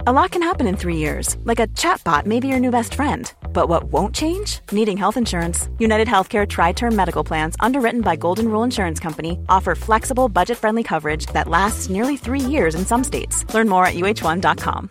A lot can happen in 3 years, like a chatbot may be your new best friend. But what won't change? Needing health insurance. United Healthcare Tri-Term Medical Plans, underwritten by Golden Rule Insurance Company, offer flexible, budget-friendly coverage that lasts nearly 3 years in some states. Learn more at uh1.com.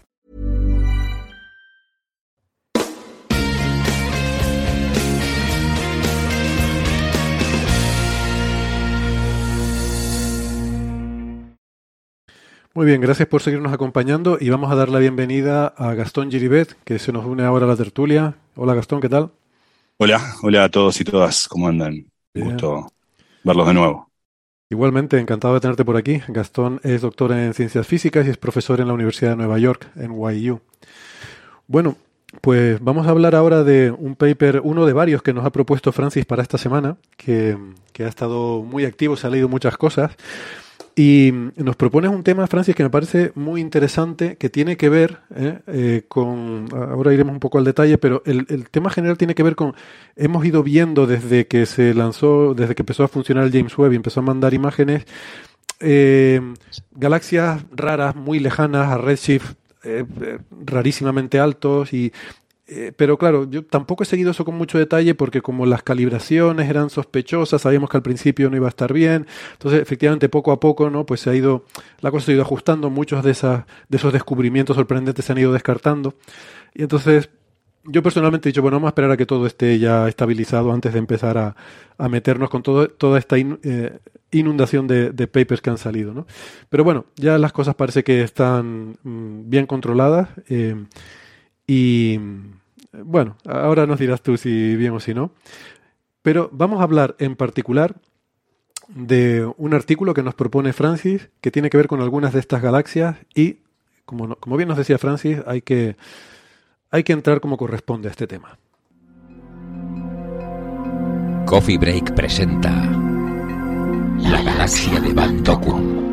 Muy bien, gracias por seguirnos acompañando y vamos a dar la bienvenida a Gastón Giribet, que se nos une ahora a la tertulia. Hola Gastón, ¿qué tal? Hola a todos y todas, ¿cómo andan? Un Bien. gusto verlos de nuevo. Igualmente, encantado de tenerte por aquí. Gastón es doctor en Ciencias Físicas y es profesor en la Universidad de Nueva York, NYU. Bueno, pues vamos a hablar ahora de un paper, uno de varios que nos ha propuesto Francis para esta semana, que ha estado muy activo, se ha leído muchas cosas. Y nos propones un tema, Francis, que me parece muy interesante, que tiene que ver con, ahora iremos un poco al detalle, pero el tema general tiene que ver con, hemos ido viendo desde que se lanzó, desde que empezó a funcionar el James Webb y empezó a mandar imágenes, galaxias raras, muy lejanas, a redshift rarísimamente altos pero claro, yo tampoco he seguido eso con mucho detalle porque como las calibraciones eran sospechosas, sabíamos que al principio no iba a estar bien, entonces efectivamente poco a poco, ¿no? Pues la cosa se ha ido ajustando, muchos de esos descubrimientos sorprendentes se han ido descartando, y entonces yo personalmente he dicho, bueno, vamos a esperar a que todo esté ya estabilizado antes de empezar a meternos con toda esta inundación de papers que han salido, ¿no? Pero bueno, ya las cosas parece que están bien controladas, y bueno, ahora nos dirás tú si bien o si no. Pero vamos a hablar en particular de un artículo que nos propone Francis, que tiene que ver con algunas de estas galaxias y, como bien nos decía Francis, hay que entrar como corresponde a este tema. Coffee Break presenta La Galaxia de Van Dokkum.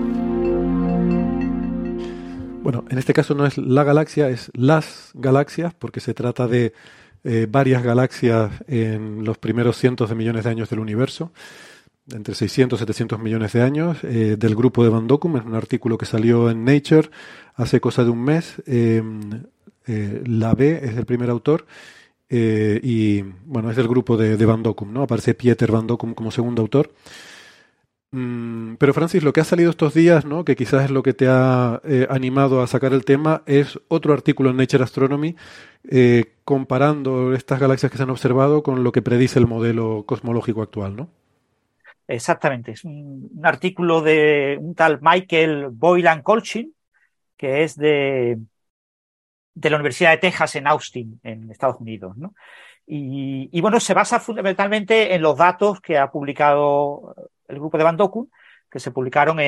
Bueno, en este caso no es la galaxia, es las galaxias, porque se trata de varias galaxias en los primeros cientos de millones de años del universo, entre 600 y 700 millones de años, del grupo de Van Dokkum. Es un artículo que salió en Nature hace cosa de un mes. La B es el primer autor, y bueno, es del grupo de Van Dokkum, ¿no? Aparece Pieter Van Dokkum como segundo autor. Pero Francis, lo que ha salido estos días, ¿no? Que quizás es lo que te ha animado a sacar el tema, es otro artículo en Nature Astronomy comparando estas galaxias que se han observado con lo que predice el modelo cosmológico actual, ¿no? Exactamente, es un artículo de un tal Michael Boylan-Colchin, que es de la Universidad de Texas en Austin, en Estados Unidos, ¿no? Y bueno, se basa fundamentalmente en los datos que ha publicado el grupo de Van Dokkum, que se publicaron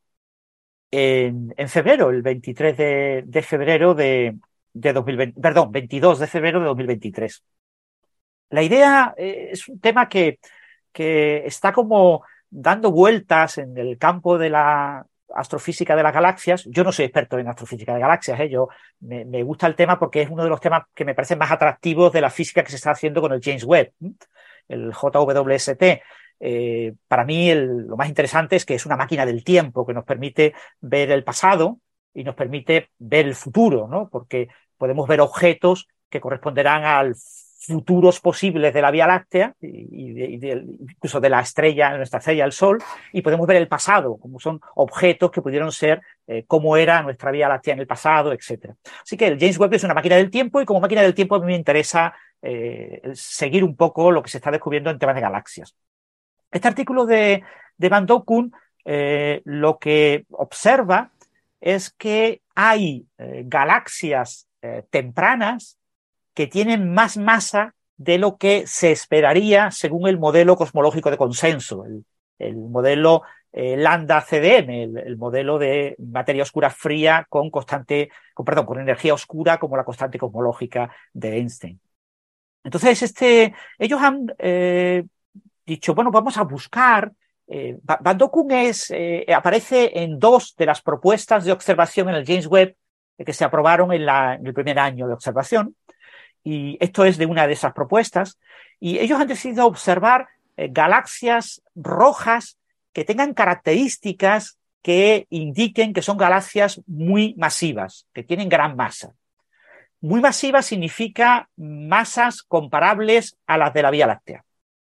en febrero, el 23 de febrero de 2020, perdón, 22 de febrero de 2023. La idea es un tema que está como dando vueltas en el campo de la astrofísica de las galaxias. Yo no soy experto en astrofísica de galaxias, yo me gusta el tema porque es uno de los temas que me parecen más atractivos de la física que se está haciendo con el James Webb, el JWST. Para mí lo más interesante es que es una máquina del tiempo que nos permite ver el pasado y nos permite ver el futuro, ¿no? Porque podemos ver objetos que corresponderán al futuros posibles de la Vía Láctea incluso de nuestra estrella, el Sol, y podemos ver el pasado, como son objetos que pudieron ser cómo era nuestra Vía Láctea en el pasado, etc. Así que el James Webb es una máquina del tiempo y como máquina del tiempo a mí me interesa seguir un poco lo que se está descubriendo en temas de galaxias. Este artículo de Van Dokkum lo que observa es que hay galaxias tempranas que tienen más masa de lo que se esperaría según el modelo cosmológico de consenso, el modelo lambda-CDM, el modelo de materia oscura fría con energía oscura como la constante cosmológica de Einstein. Entonces, ellos han dicho, bueno, vamos a buscar. Van Dokkum aparece en 2 de las propuestas de observación en el James Webb que se aprobaron en el primer año de observación. Y esto es de una de esas propuestas. Y ellos han decidido observar galaxias rojas que tengan características que indiquen que son galaxias muy masivas, que tienen gran masa. Muy masiva significa masas comparables a las de la Vía Láctea.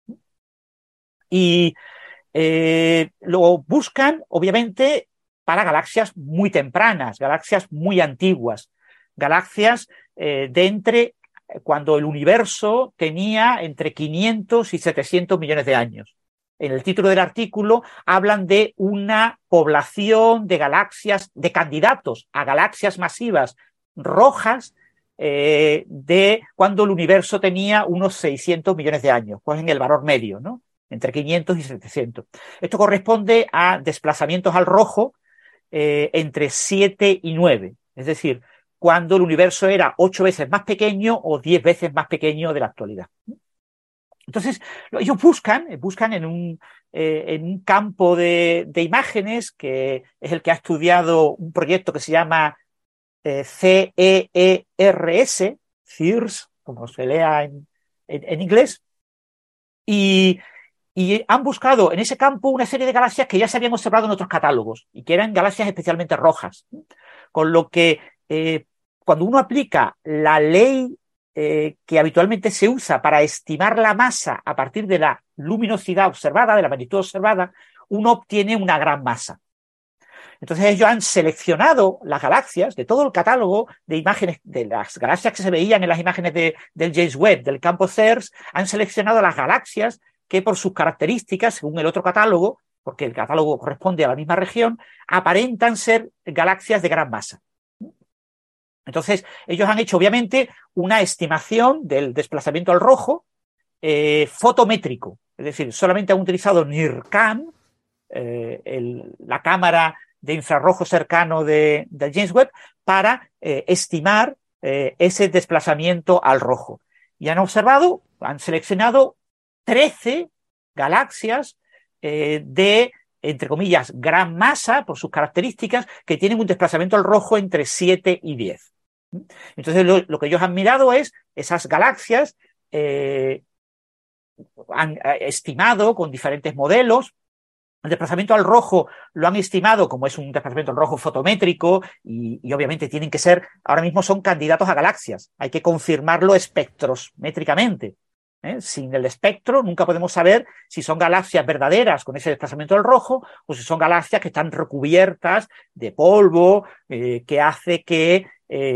Y lo buscan, obviamente, para galaxias muy tempranas, galaxias muy antiguas, galaxias cuando el universo tenía entre 500 y 700 millones de años. En el título del artículo hablan de una población de galaxias, de candidatos a galaxias masivas rojas de cuando el universo tenía unos 600 millones de años, pues en el valor medio, ¿no? Entre 500 y 700. Esto corresponde a desplazamientos al rojo entre 7 y 9, es decir, cuando el universo era 8 veces más pequeño o 10 veces más pequeño de la actualidad. Entonces, ellos buscan en un campo de imágenes, que es el que ha estudiado un proyecto que se llama CEERS, CEERS, como se lea en inglés, y han buscado en ese campo una serie de galaxias que ya se habían observado en otros catálogos y que eran galaxias especialmente rojas. Con lo que cuando uno aplica la ley que habitualmente se usa para estimar la masa a partir de la luminosidad observada, de la magnitud observada, uno obtiene una gran masa. Entonces ellos han seleccionado las galaxias de todo el catálogo de imágenes, de las galaxias que se veían en las imágenes del James Webb, del campo CEERS, han seleccionado las galaxias que por sus características, según el otro catálogo, porque el catálogo corresponde a la misma región, aparentan ser galaxias de gran masa. Entonces, ellos han hecho, obviamente, una estimación del desplazamiento al rojo fotométrico, es decir, solamente han utilizado NIRCam, la cámara de infrarrojo cercano del James Webb, para estimar ese desplazamiento al rojo. Y han seleccionado 13 galaxias de, entre comillas, gran masa, por sus características, que tienen un desplazamiento al rojo entre 7 y 10. Entonces, lo que ellos han mirado es esas galaxias, han estimado con diferentes modelos. El desplazamiento al rojo lo han estimado como es un desplazamiento al rojo fotométrico y obviamente tienen que ser, ahora mismo son candidatos a galaxias. Hay que confirmarlo espectrométricamente. Sin el espectro nunca podemos saber si son galaxias verdaderas con ese desplazamiento al rojo o si son galaxias que están recubiertas de polvo que hace que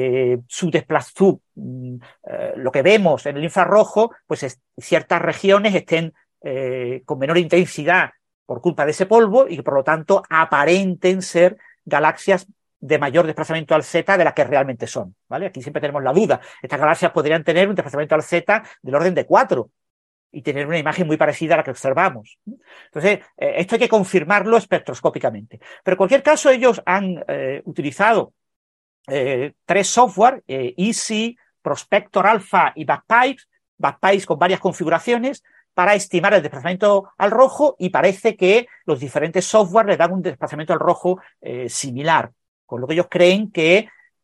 lo que vemos en el infrarrojo, pues ciertas regiones estén con menor intensidad por culpa de ese polvo y que por lo tanto aparenten ser galaxias de mayor desplazamiento al Z de las que realmente son, ¿vale? Aquí siempre tenemos la duda. Estas galaxias podrían tener un desplazamiento al Z del orden de 4 y tener una imagen muy parecida a la que observamos. Entonces, esto hay que confirmarlo espectroscópicamente. Pero en cualquier caso, ellos han utilizado 3 software, EASY, Prospector Alpha y Backpipes con varias configuraciones para estimar el desplazamiento al rojo, y parece que los diferentes software le dan un desplazamiento al rojo similar, con lo que ellos creen que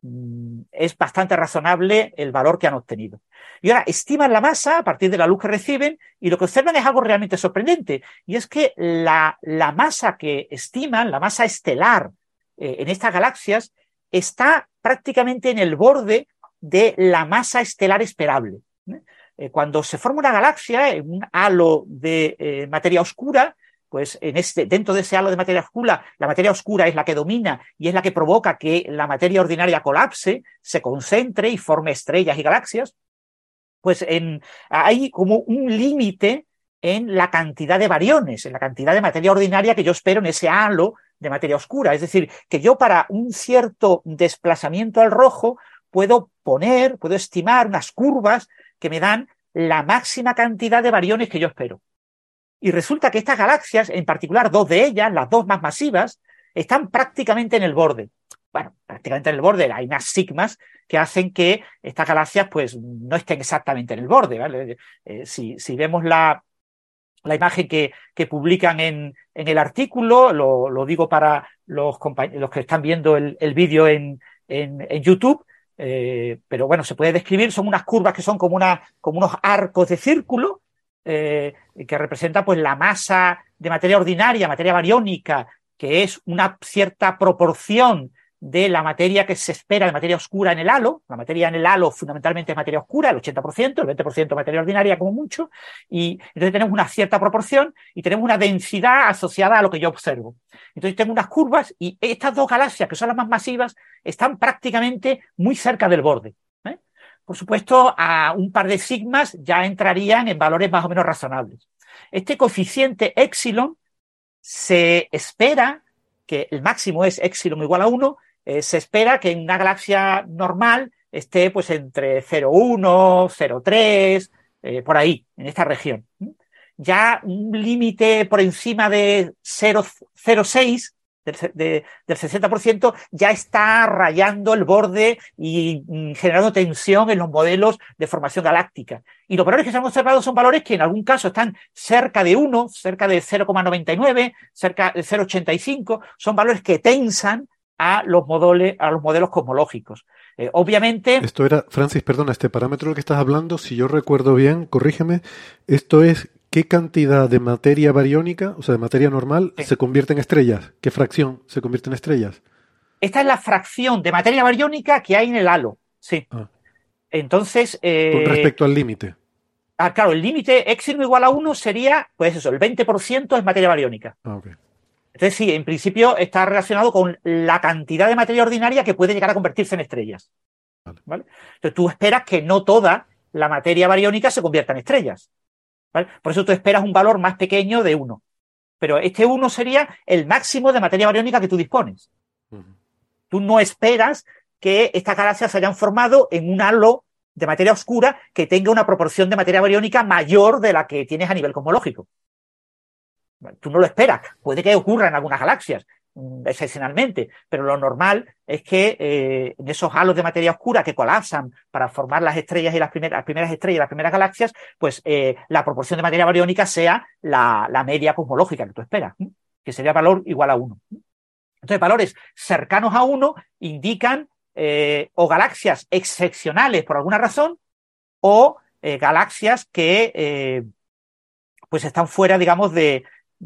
es bastante razonable el valor que han obtenido. Y ahora estiman la masa a partir de la luz que reciben, y lo que observan es algo realmente sorprendente, y es que la masa que estiman, la masa estelar en estas galaxias, está prácticamente en el borde de la masa estelar esperable. Cuando se forma una galaxia en un halo de materia oscura, pues dentro de ese halo de materia oscura, la materia oscura es la que domina y es la que provoca que la materia ordinaria colapse, se concentre y forme estrellas y galaxias. Pues hay como un límite en la cantidad de bariones, en la cantidad de materia ordinaria que yo espero en ese halo de materia oscura. Es decir, que yo para un cierto desplazamiento al rojo puedo estimar unas curvas que me dan la máxima cantidad de bariones que yo espero. Y resulta que estas galaxias, en particular 2 de ellas, las 2 más masivas, están prácticamente en el borde. Bueno, prácticamente en el borde. Hay unas sigmas que hacen que estas galaxias pues no estén exactamente en el borde, ¿vale? Si vemos la imagen que publican en el artículo, lo digo para los que están viendo el vídeo en YouTube, pero bueno, se puede describir, son unas curvas que son como unos arcos de círculo que representan pues la masa de materia ordinaria, materia bariónica que es una cierta proporción de la materia que se espera de materia oscura en el halo. La materia en el halo fundamentalmente es materia oscura, el 80%, el 20% materia ordinaria como mucho, y entonces tenemos una cierta proporción y tenemos una densidad asociada a lo que yo observo. Entonces tengo unas curvas y estas dos galaxias, que son las más masivas, están prácticamente muy cerca del borde. Por supuesto, a un par de sigmas ya entrarían en valores más o menos razonables. Este coeficiente épsilon se espera que el máximo es épsilon igual a 1, se espera que en una galaxia normal esté pues entre 0,1, 0,3, por ahí, en esta región. Ya un límite por encima de 0,06 del 60% ya está rayando el borde y generando tensión en los modelos de formación galáctica. Y los valores que se han observado son valores que en algún caso están cerca de 1, cerca de 0,99, cerca de 0,85, son valores que tensan a los modelos cosmológicos. Obviamente... Esto era, Francis, perdona, este parámetro del que estás hablando, si yo recuerdo bien, corrígeme, esto es qué cantidad de materia bariónica, o sea, de materia normal, Sí. se convierte en estrellas. ¿Qué fracción se convierte en estrellas? Esta es la fracción de materia bariónica que hay en el halo. Sí. Ah, Entonces... con respecto al límite. claro, el límite épsilon igual a 1 sería, pues eso, el 20% es materia bariónica. Ah, ok. Entonces, sí, en principio está relacionado con la cantidad de materia ordinaria que puede llegar a convertirse en estrellas. ¿Vale? Entonces, tú esperas que no toda la materia bariónica se convierta en estrellas. ¿Vale? Por eso tú esperas un valor más pequeño de 1. Pero este 1 sería el máximo de materia bariónica que tú dispones. Tú no esperas que estas galaxias se hayan formado en un halo de materia oscura que tenga una proporción de materia bariónica mayor de la que tienes a nivel cosmológico. Tú no lo esperas. Puede que ocurra en algunas galaxias, excepcionalmente, pero lo normal es que en esos halos de materia oscura que colapsan para formar las estrellas y las primeras estrellas y las primeras galaxias, pues la proporción de materia bariónica sea la media cosmológica que tú esperas, que sería valor igual a 1. Entonces, valores cercanos a 1 indican o galaxias excepcionales por alguna razón o galaxias que pues están fuera, digamos, de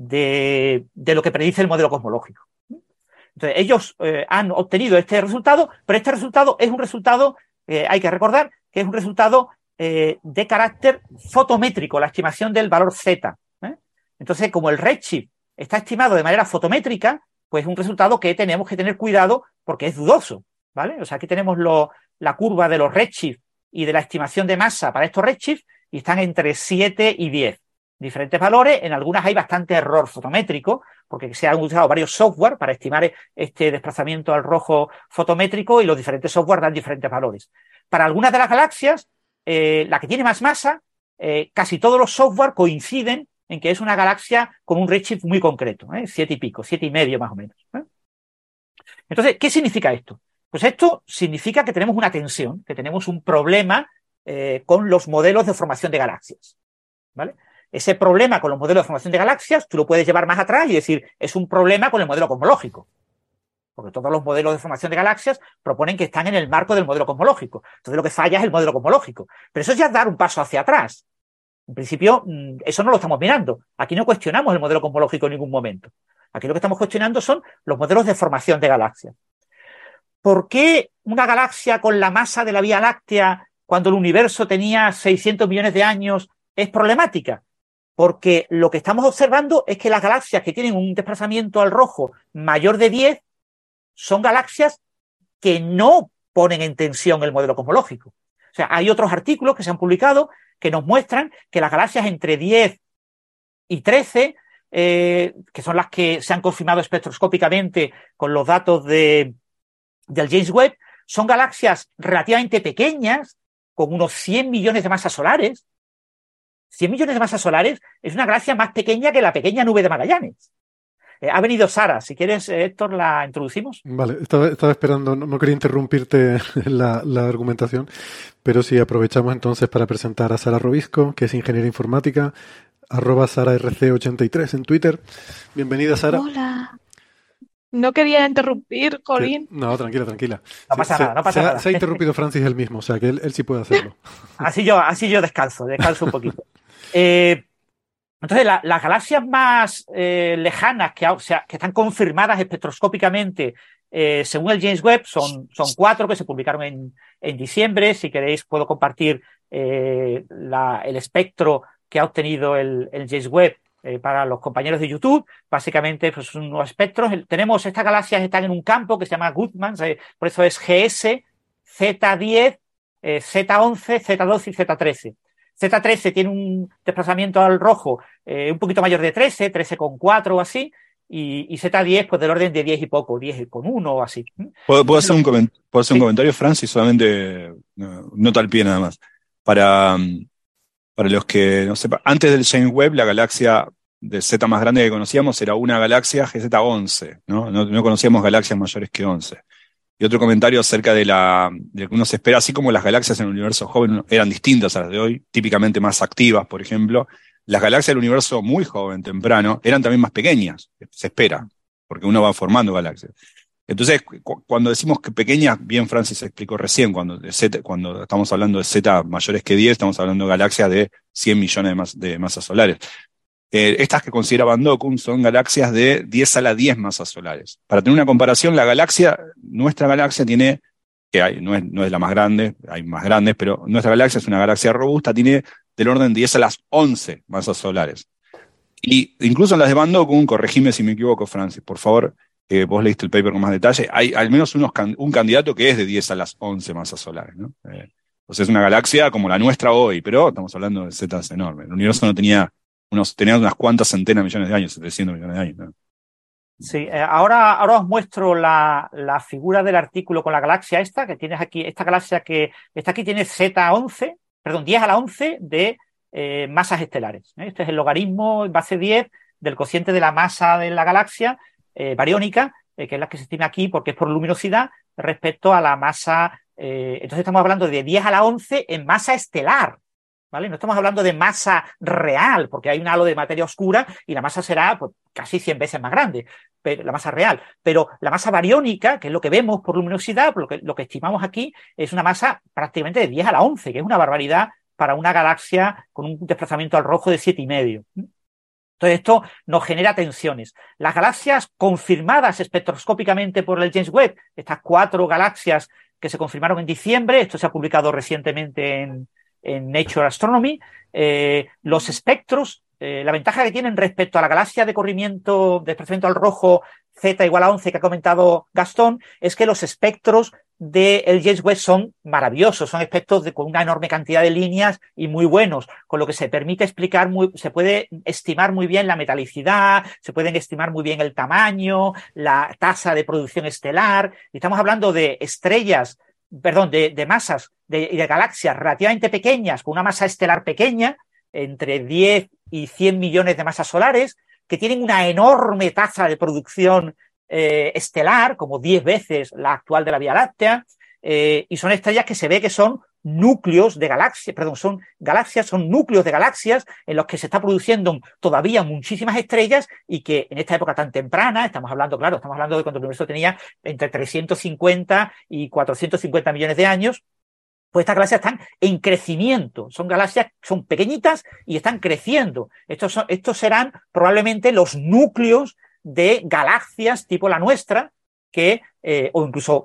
lo que predice el modelo cosmológico. Entonces, ellos han obtenido este resultado, pero este resultado es un resultado, hay que recordar, que es un resultado de carácter fotométrico, la estimación del valor Z. Entonces, como el redshift está estimado de manera fotométrica, pues es un resultado que tenemos que tener cuidado porque es dudoso, ¿vale? O sea, aquí tenemos la curva de los redshift y de la estimación de masa para estos redshift y están entre 7 y 10. Diferentes valores, en algunas hay bastante error fotométrico, porque se han utilizado varios software para estimar este desplazamiento al rojo fotométrico y los diferentes software dan diferentes valores. Para algunas de las galaxias, la que tiene más masa, casi todos los software coinciden en que es una galaxia con un redshift muy concreto, 7 y pico, 7 y medio más o menos. Entonces, ¿qué significa esto? Pues esto significa que tenemos una tensión, que tenemos un problema con los modelos de formación de galaxias, ¿vale? Ese problema con los modelos de formación de galaxias, tú lo puedes llevar más atrás y decir, es un problema con el modelo cosmológico. Porque todos los modelos de formación de galaxias proponen que están en el marco del modelo cosmológico. Entonces lo que falla es el modelo cosmológico. Pero eso es ya dar un paso hacia atrás. En principio, eso no lo estamos mirando. Aquí no cuestionamos el modelo cosmológico en ningún momento. Aquí lo que estamos cuestionando son los modelos de formación de galaxias. ¿Por qué una galaxia con la masa de la Vía Láctea, cuando el universo tenía 600 millones de años, es problemática? Porque lo que estamos observando es que las galaxias que tienen un desplazamiento al rojo mayor de 10 son galaxias que no ponen en tensión el modelo cosmológico. O sea, hay otros artículos que se han publicado que nos muestran que las galaxias entre 10 y 13, que son las que se han confirmado espectroscópicamente con los datos del James Webb, son galaxias relativamente pequeñas, con unos 100 millones de masas solares. 100 millones de masas solares es una galaxia más pequeña que la pequeña nube de Magallanes. Ha venido Sara, si quieres, Héctor, la introducimos. Vale, estaba esperando, no quería interrumpirte la argumentación, pero sí aprovechamos entonces para presentar a Sara Robisco, que es ingeniera informática, @SaraRC83 en Twitter. Bienvenida, Sara. Hola. No quería interrumpir, Colin. No, tranquila. No pasa nada, no pasa nada. Se ha interrumpido Francis él mismo, o sea que él sí puede hacerlo. Así yo descanso un poquito. Entonces, las galaxias más lejanas que están confirmadas espectroscópicamente según el James Webb son 4 que se publicaron en diciembre. Si queréis puedo compartir el espectro que ha obtenido el James Webb para los compañeros de YouTube. Básicamente pues, son unos espectros. Tenemos estas galaxias que están en un campo que se llama Goodman, por eso es GS, Z10, Z11, Z12 y Z13. Z13 tiene un desplazamiento al rojo un poquito mayor de 13,4 o así, y Z10 pues del orden de 10 y poco, 10,1 o así. ¿Puedo hacer un comentario, Francis? Solamente nota al pie nada más. Para los que no sepan, antes del James Webb, la galaxia de Z más grande que conocíamos era una galaxia GZ11, ¿no? No conocíamos galaxias mayores que 11. Y otro comentario acerca de que uno se espera, así como las galaxias en el universo joven eran distintas a las de hoy, típicamente más activas, por ejemplo, las galaxias del universo muy joven, temprano, eran también más pequeñas, se espera, porque uno va formando galaxias. Entonces, cuando decimos que pequeñas, bien Francis explicó recién, cuando estamos hablando de Z mayores que 10, estamos hablando de galaxias de 100 millones de masas solares. Estas que considera Van Dokkum son galaxias de 10 a la 10 masas solares. Para tener una comparación, nuestra galaxia tiene, no es la más grande, hay más grandes, pero nuestra galaxia es una galaxia robusta, tiene del orden de 10 a las 11 masas solares. Y incluso en las de Van Dokkum, corregime si me equivoco, Francis, por favor, vos leíste el paper con más detalle, hay al menos un candidato que es de 10 a las 11 masas solares, ¿no? O sea, es una galaxia como la nuestra hoy, pero estamos hablando de zetas enormes. El universo tenía unas cuantas centenas de millones de años, 700 millones de años, ¿no? Sí, ahora os muestro la figura del artículo con la galaxia esta, que tienes aquí, esta galaxia que está aquí tiene 10 a la 11 de masas estelares. Este es el logaritmo en base 10 del cociente de la masa de la galaxia bariónica, que es la que se estima aquí porque es por luminosidad, respecto a la masa. Entonces estamos hablando de 10 a la 11 en masa estelar. ¿Vale? No estamos hablando de masa real, porque hay un halo de materia oscura y la masa será pues, casi 100 veces más grande, la masa real. Pero la masa bariónica, que es lo que vemos por luminosidad, lo que estimamos aquí, es una masa prácticamente de 10 a la 11, que es una barbaridad para una galaxia con un desplazamiento al rojo de 7,5. Entonces esto nos genera tensiones. Las galaxias confirmadas espectroscópicamente por el James Webb, estas 4 galaxias que se confirmaron en diciembre, esto se ha publicado recientemente en Nature Astronomy, los espectros, la ventaja que tienen respecto a la galaxia de desplazamiento al rojo Z igual a 11 que ha comentado Gastón, es que los espectros del James Webb son maravillosos, son espectros con una enorme cantidad de líneas y muy buenos, con lo que se permite se puede estimar muy bien la metalicidad, se pueden estimar muy bien el tamaño, la tasa de producción estelar, y estamos hablando de de masas y de galaxias relativamente pequeñas, con una masa estelar pequeña, entre 10 y 100 millones de masas solares, que tienen una enorme tasa de producción estelar, como 10 veces la actual de la Vía Láctea, y son estrellas que se ve que son núcleos de galaxias, son núcleos de galaxias en los que se está produciendo todavía muchísimas estrellas y que en esta época tan temprana, estamos hablando de cuando el universo tenía entre 350 y 450 millones de años, pues estas galaxias están en crecimiento, son galaxias, son pequeñitas y están creciendo. Estos serán probablemente los núcleos de galaxias tipo la nuestra, o incluso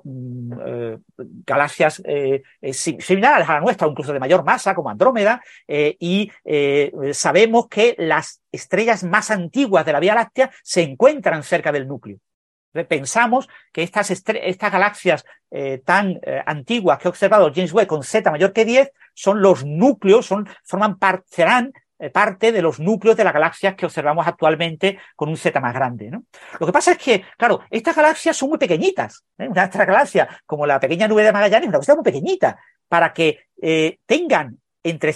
galaxias similares a la nuestra, o incluso de mayor masa, como Andrómeda, y sabemos que las estrellas más antiguas de la Vía Láctea se encuentran cerca del núcleo. Pensamos que estas galaxias tan antiguas que ha observado James Webb con Z mayor que 10 son los núcleos, serán parte de los núcleos de las galaxias que observamos actualmente con un Z más grande, ¿no? Lo que pasa es que, claro, estas galaxias son muy pequeñitas, ¿eh? Una galaxia como la pequeña nube de Magallanes es una galaxia muy pequeñita. Para que tengan entre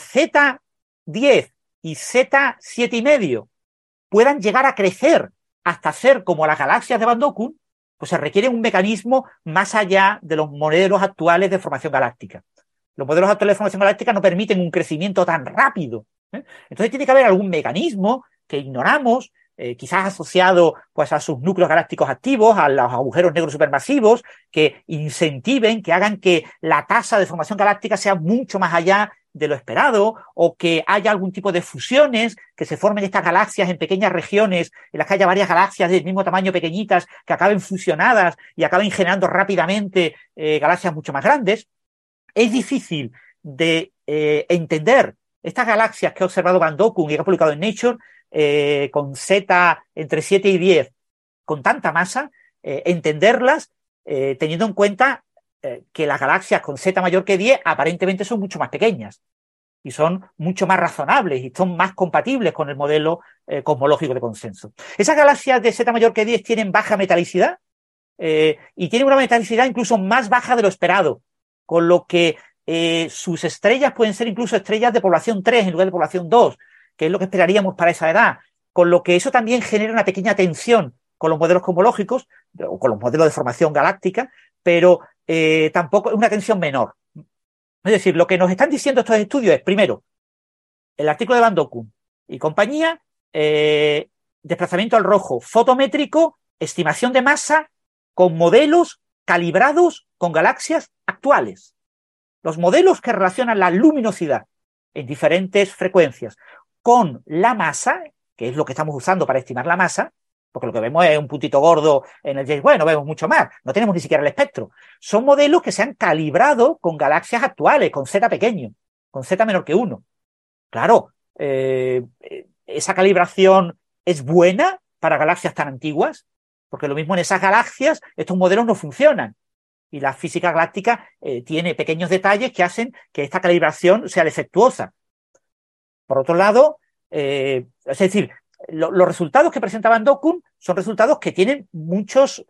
Z10 y Z7,5 puedan llegar a crecer hasta ser como las galaxias de Van Dokkum, pues se requiere un mecanismo más allá de los modelos actuales de formación galáctica. Los modelos actuales de formación galáctica no permiten un crecimiento tan rápido, ¿eh? Entonces tiene que haber algún mecanismo que ignoramos, quizás asociado pues a sus núcleos galácticos activos, a los agujeros negros supermasivos, que incentiven, que hagan que la tasa de formación galáctica sea mucho más allá de lo esperado, o que haya algún tipo de fusiones, que se formen estas galaxias en pequeñas regiones, en las que haya varias galaxias del mismo tamaño, pequeñitas, que acaben fusionadas y acaben generando rápidamente galaxias mucho más grandes. Es difícil de entender estas galaxias que ha observado Van Dokkum y que ha publicado en Nature, con Z entre 7 y 10, con tanta masa, entenderlas teniendo en cuenta que las galaxias con Z mayor que 10 aparentemente son mucho más pequeñas y son mucho más razonables y son más compatibles con el modelo cosmológico de consenso. Esas galaxias de Z mayor que 10 tienen baja metalicidad y tienen una metalicidad incluso más baja de lo esperado, con lo que sus estrellas pueden ser incluso estrellas de población 3 en lugar de población 2, que es lo que esperaríamos para esa edad, con lo que eso también genera una pequeña tensión con los modelos cosmológicos o con los modelos de formación galáctica, pero tampoco es una tensión menor. Es decir, lo que nos están diciendo estos estudios es, primero, el artículo de Van Dokkum y compañía, desplazamiento al rojo fotométrico, estimación de masa con modelos calibrados con galaxias actuales. Los modelos que relacionan la luminosidad en diferentes frecuencias con la masa, que es lo que estamos usando para estimar la masa, porque lo que vemos es un puntito gordo en el James Webb, no vemos mucho más, no tenemos ni siquiera el espectro. Son modelos que se han calibrado con galaxias actuales, con Z pequeño, con Z menor que 1. Claro, esa calibración es buena para galaxias tan antiguas, porque lo mismo en esas galaxias estos modelos no funcionan. Y la física galáctica tiene pequeños detalles que hacen que esta calibración sea defectuosa. Por otro lado, es decir, los resultados que presenta Van Dokkum son resultados que tienen muchos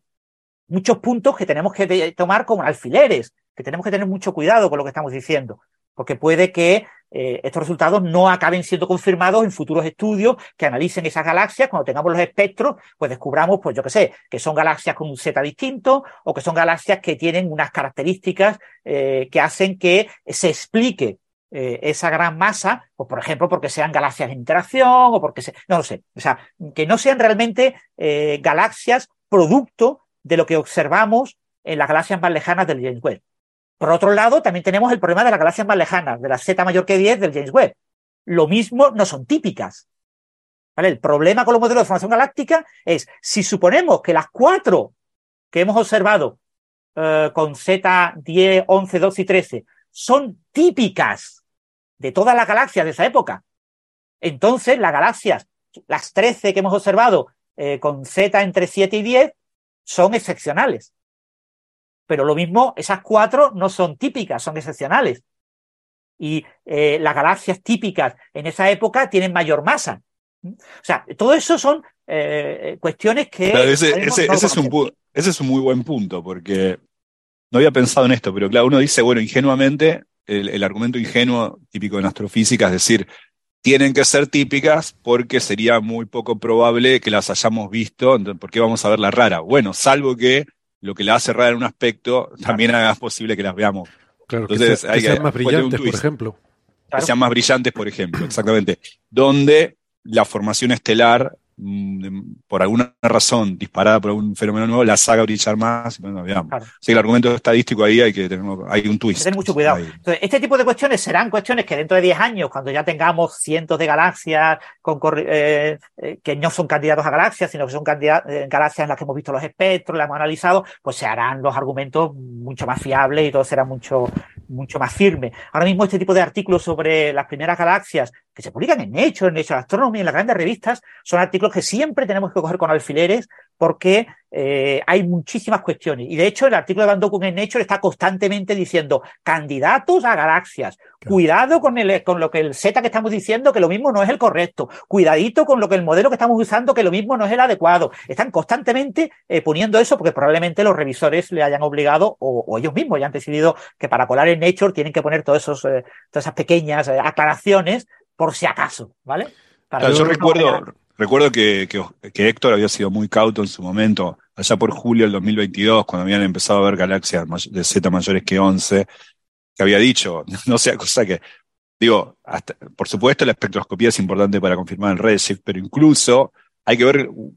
puntos que tenemos que tomar como alfileres, que tenemos que tener mucho cuidado con lo que estamos diciendo, porque puede que estos resultados no acaben siendo confirmados en futuros estudios que analicen esas galaxias. Cuando tengamos los espectros, pues descubramos, pues yo qué sé, que son galaxias con un Z distinto o que son galaxias que tienen unas características que hacen que se explique esa gran masa, pues por ejemplo porque sean galaxias en interacción o porque no lo sé, o sea, que no sean realmente galaxias producto de lo que observamos en las galaxias más lejanas del James Webb. Por otro lado, también tenemos el problema de las galaxias más lejanas, de la Z mayor que 10 del James Webb. Lo mismo no son típicas, ¿vale? El problema con los modelos de formación galáctica es, si suponemos que las 4 que hemos observado con Z 10, 11, 12 y 13 son típicas de todas las galaxias de esa época, entonces las galaxias, las 13 que hemos observado con Z entre 7 y 10 son excepcionales. Pero lo mismo, esas 4 no son típicas, son excepcionales. Y las galaxias típicas en esa época tienen mayor masa. O sea, todo eso son cuestiones que... Claro, ese es un muy buen punto, porque no había pensado en esto, pero claro, uno dice, bueno, ingenuamente, el argumento ingenuo típico en astrofísica es decir, tienen que ser típicas porque sería muy poco probable que las hayamos visto, entonces, ¿por qué vamos a verla rara? Bueno, salvo que lo que la hace rara en un aspecto también haga posible que las veamos. Claro, entonces, que sean más brillantes, por ejemplo. Que sean más brillantes, por ejemplo, exactamente. Donde la formación estelar, por alguna razón, disparada por algún fenómeno nuevo, las haga brillar más. Bueno, veamos. Claro. Sí, el argumento estadístico ahí hay un twist. Tener mucho cuidado. Entonces, este tipo de cuestiones serán cuestiones que dentro de 10 años, cuando ya tengamos cientos de galaxias que no son candidatos a galaxias, sino que son galaxias en las que hemos visto los espectros, las hemos analizado, pues se harán los argumentos mucho más fiables y todo será mucho más firme. Ahora mismo este tipo de artículos sobre las primeras galaxias que se publican en Nature Astronomy, en las grandes revistas, son artículos que siempre tenemos que coger con alfileres porque hay muchísimas cuestiones. Y de hecho el artículo de Van Dokkum en Nature está constantemente diciendo candidatos a galaxias. Claro. Cuidado con lo que el Z que estamos diciendo, que lo mismo no es el correcto. Cuidadito con lo que el modelo que estamos usando, que lo mismo no es el adecuado. Están constantemente poniendo eso porque probablemente los revisores le hayan obligado o ellos mismos ya han decidido que para colar en Nature tienen que poner todas esas pequeñas aclaraciones por si acaso, ¿vale? Claro, yo recuerdo que Héctor había sido muy cauto en su momento, allá por julio del 2022, cuando habían empezado a ver galaxias de Z mayores que 11, que había dicho, no sea cosa que, digo, por supuesto la espectroscopía es importante para confirmar el redshift, pero incluso hay que ver,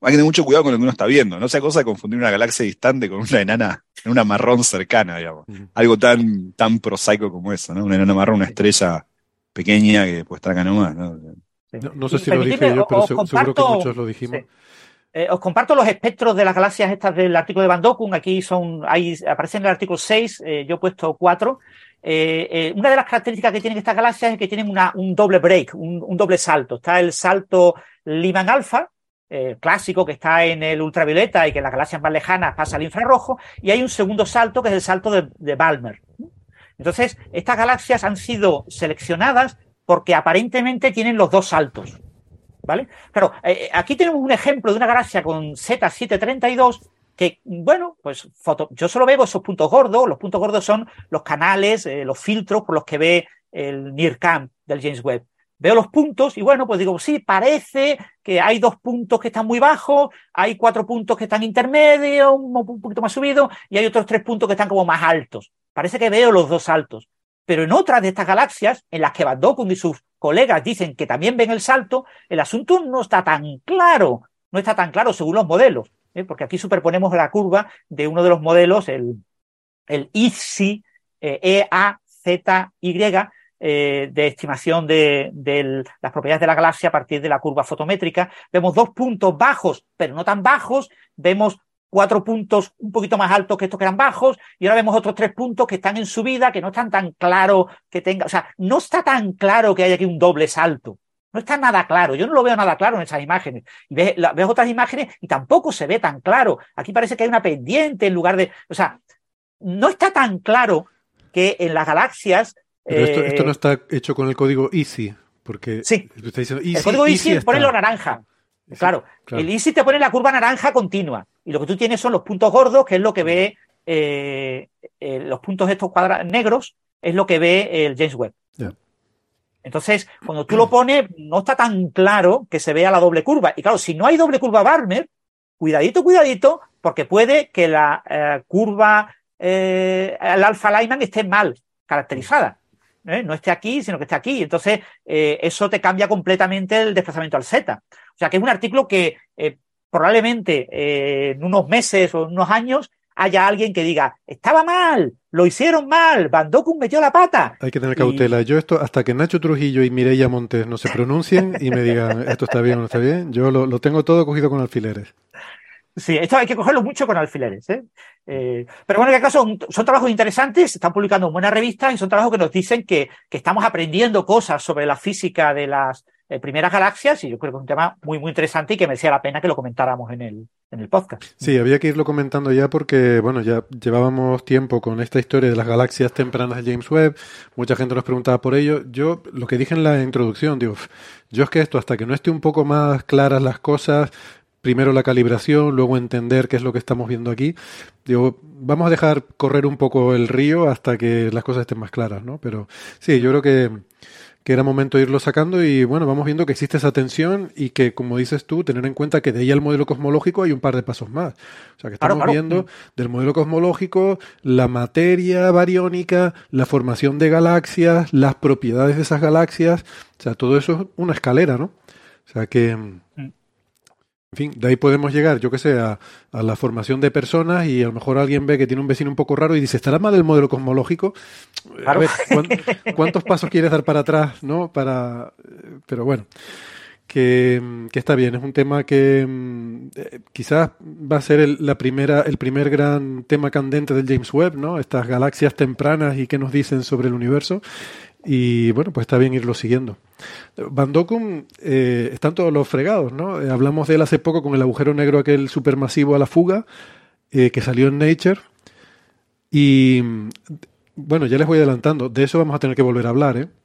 Hay que tener mucho cuidado con lo que uno está viendo. No sea cosa de confundir una galaxia distante con una enana, una marrón cercana, digamos. Algo tan prosaico como eso, ¿no? Una enana marrón, una estrella pequeña que pues está acá nomás, ¿no? Sí. No sé si lo dije yo, pero seguro que muchos lo dijimos. Sí. Os comparto los espectros de las galaxias estas del artículo de Van Dokkum. Aquí aparecen en el artículo 6, yo he puesto 4. Una de las características que tienen estas galaxias es que tienen un doble break, un doble salto. Está el salto Lyman alfa, clásico, que está en el ultravioleta y que en las galaxias más lejanas pasa al infrarrojo, y hay un segundo salto que es el salto de Balmer. Entonces, estas galaxias han sido seleccionadas porque aparentemente tienen los dos saltos, ¿vale? Claro, aquí tenemos un ejemplo de una galaxia con Z732 que, bueno, pues yo solo veo esos puntos gordos. Los puntos gordos son los canales, los filtros por los que ve el NIRCam del James Webb. Veo los puntos y, bueno, pues digo, sí, parece que hay 2 puntos que están muy bajos, hay 4 puntos que están intermedios, un poquito más subidos, y hay otros 3 puntos que están como más altos. Parece que veo los 2 saltos. Pero en otras de estas galaxias, en las que Van Dokkum y sus colegas dicen que también ven el salto, el asunto no está tan claro. No está tan claro según los modelos, porque aquí superponemos la curva de uno de los modelos, el EAZY, EAZY, de estimación de las propiedades de la galaxia a partir de la curva fotométrica. Vemos 2 puntos bajos, pero no tan bajos. Vemos 4 puntos un poquito más altos que estos que eran bajos, y ahora vemos otros 3 puntos que están en subida, que no están tan claro que tenga, o sea, no está tan claro que haya aquí un doble salto. No está nada claro. Yo no lo veo nada claro en esas imágenes. Y ves otras imágenes y tampoco se ve tan claro. Aquí parece que hay una pendiente en lugar de, o sea, no está tan claro que en las galaxias. Pero esto no está hecho con el código EAZY, porque sí, está diciendo EAZY, el código EAZY pone lo naranja. Sí, claro, el EAZY te pone la curva naranja continua, y lo que tú tienes son los puntos gordos, que es lo que ve los puntos estos negros, es lo que ve el James Webb. Yeah. Entonces, cuando tú lo pones, no está tan claro que se vea la doble curva. Y claro, si no hay doble curva Balmer, cuidadito, porque puede que la curva, el alfa Lyman esté mal caracterizada. No esté aquí, sino que esté aquí. Entonces, eso te cambia completamente el desplazamiento al Z. O sea, que es un artículo que probablemente en unos meses o en unos años haya alguien que diga, estaba mal, lo hicieron mal, Van Dokkum metió la pata. Hay que tener cautela. Yo esto, hasta que Nacho Trujillo y Mireia Montes no se pronuncien y me digan, esto está bien o no está bien, yo lo tengo todo cogido con alfileres. Sí, esto hay que cogerlo mucho con alfileres, pero bueno, en el caso son trabajos interesantes, se están publicando en buenas revistas y son trabajos que nos dicen que estamos aprendiendo cosas sobre la física de las primeras galaxias, y yo creo que es un tema muy, muy interesante y que merecía la pena que lo comentáramos en el podcast. Sí, había que irlo comentando ya porque, bueno, ya llevábamos tiempo con esta historia de las galaxias tempranas de James Webb, mucha gente nos preguntaba por ello. Yo, lo que dije en la introducción, digo, yo es que esto, hasta que no esté un poco más claras las cosas, primero la calibración, luego entender qué es lo que estamos viendo aquí. Digo, vamos a dejar correr un poco el río hasta que las cosas estén más claras, ¿no? Pero sí, yo creo que era momento de irlo sacando y bueno, vamos viendo que existe esa tensión y que, como dices tú, tener en cuenta que de ahí al modelo cosmológico hay un par de pasos más. O sea, que estamos viendo del modelo cosmológico la materia bariónica, la formación de galaxias, las propiedades de esas galaxias. O sea, todo eso es una escalera, ¿no? O sea que... En fin, de ahí podemos llegar, yo qué sé, a la formación de personas y a lo mejor alguien ve que tiene un vecino un poco raro y dice, ¿estará mal el modelo cosmológico? Claro. A ver, ¿cuántos pasos quieres dar para atrás? ¿No? Pero bueno, que está bien, es un tema que quizás va a ser el primer gran tema candente del James Webb, ¿no? Estas galaxias tempranas y qué nos dicen sobre el universo. Y bueno, pues está bien irlo siguiendo. Van Dokkum, están todos los fregados, ¿no? Hablamos de él hace poco con el agujero negro aquel supermasivo a la fuga, que salió en Nature. Y bueno, ya les voy adelantando, de eso vamos a tener que volver a hablar, ¿eh?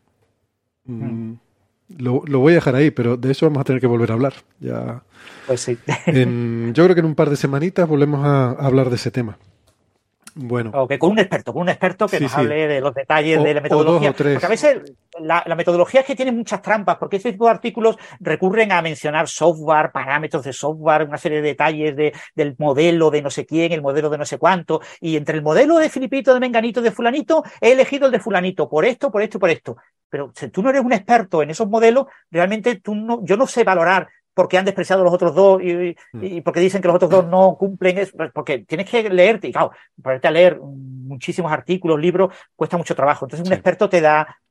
Lo voy a dejar ahí, pero de eso vamos a tener que volver a hablar. Ya. Pues sí. Yo creo que en un par de semanitas volvemos a hablar de ese tema. Bueno. O que con un experto que nos hable de los detalles de la metodología. Porque a veces la metodología es que tiene muchas trampas, porque este tipo de artículos recurren a mencionar software, parámetros de software, una serie de detalles del modelo de no sé quién, el modelo de no sé cuánto, y entre el modelo de Filipito, de Menganito, de Fulanito, he elegido el de Fulanito, por esto, por esto y por esto. Pero si tú no eres un experto en esos modelos, realmente yo no sé valorar porque han despreciado los otros dos y porque dicen que los otros dos no cumplen, porque tienes que leerte, y claro, ponerte a leer muchísimos artículos, libros, cuesta mucho trabajo. Entonces un experto te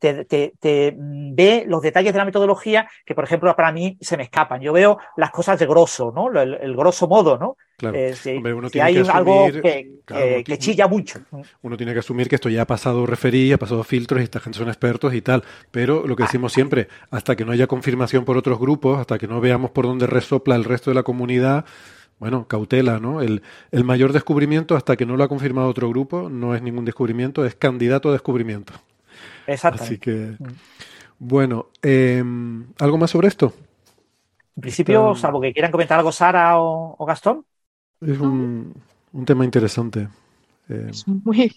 ve los detalles de la metodología que, por ejemplo, para mí se me escapan. Yo veo las cosas de grosso, ¿no? El grosso modo, ¿no? Claro. Hombre, uno Si tiene hay que asumir, algo claro, que chilla mucho. Uno tiene que asumir que esto ya ha pasado referí, ha pasado filtros y esta gente son expertos y tal. Pero lo que decimos siempre, hasta que no haya confirmación por otros grupos, hasta que no veamos por dónde resopla el resto de la comunidad, bueno, cautela, ¿no? El mayor descubrimiento, hasta que no lo ha confirmado otro grupo, no es ningún descubrimiento, es candidato a descubrimiento. Exacto. Así que, bueno, ¿algo más sobre esto? En principio, salvo que quieran comentar algo Sara o Gastón. Es un tema interesante. Es muy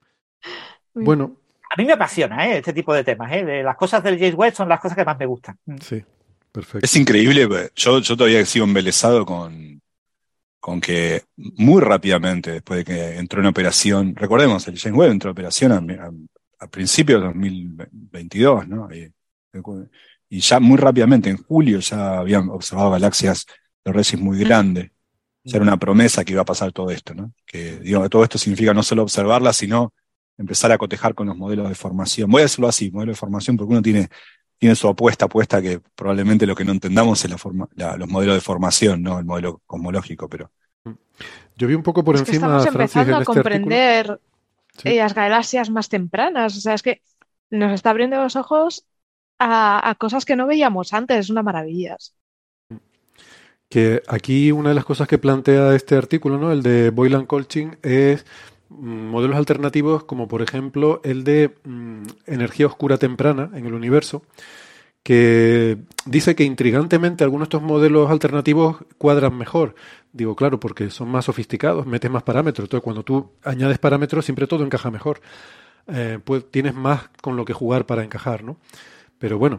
bueno. A mí me apasiona este tipo de temas. De las cosas del James Webb son las cosas que más me gustan. Sí, perfecto. Es increíble. Yo todavía sigo embelesado con que muy rápidamente, después de que entró en operación, recordemos, el James Webb entró en operación a principios de 2022, ¿no? Y ya muy rápidamente, en julio, ya habían observado galaxias de Redshift muy grande. Ya era una promesa que iba a pasar todo esto, ¿no? Que todo esto significa no solo observarlas, sino empezar a cotejar con los modelos de formación. Voy a decirlo así, modelo de formación, porque uno tiene su apuesta que probablemente lo que no entendamos es los modelos de formación, no el modelo cosmológico, pero... Yo vi un poco por encima, estamos Francis, empezando en a comprender las galaxias más tempranas. O sea, es que nos está abriendo los ojos a cosas que no veíamos antes. Es una maravilla. Que aquí una de las cosas que plantea este artículo, ¿no? El de Boylan-Colchin, es modelos alternativos como por ejemplo el de energía oscura temprana en el universo, que dice que intrigantemente algunos de estos modelos alternativos cuadran mejor. Digo, claro, porque son más sofisticados, metes más parámetros. Entonces, cuando tú añades parámetros, siempre todo encaja mejor. Pues tienes más con lo que jugar para encajar, ¿no? Pero bueno,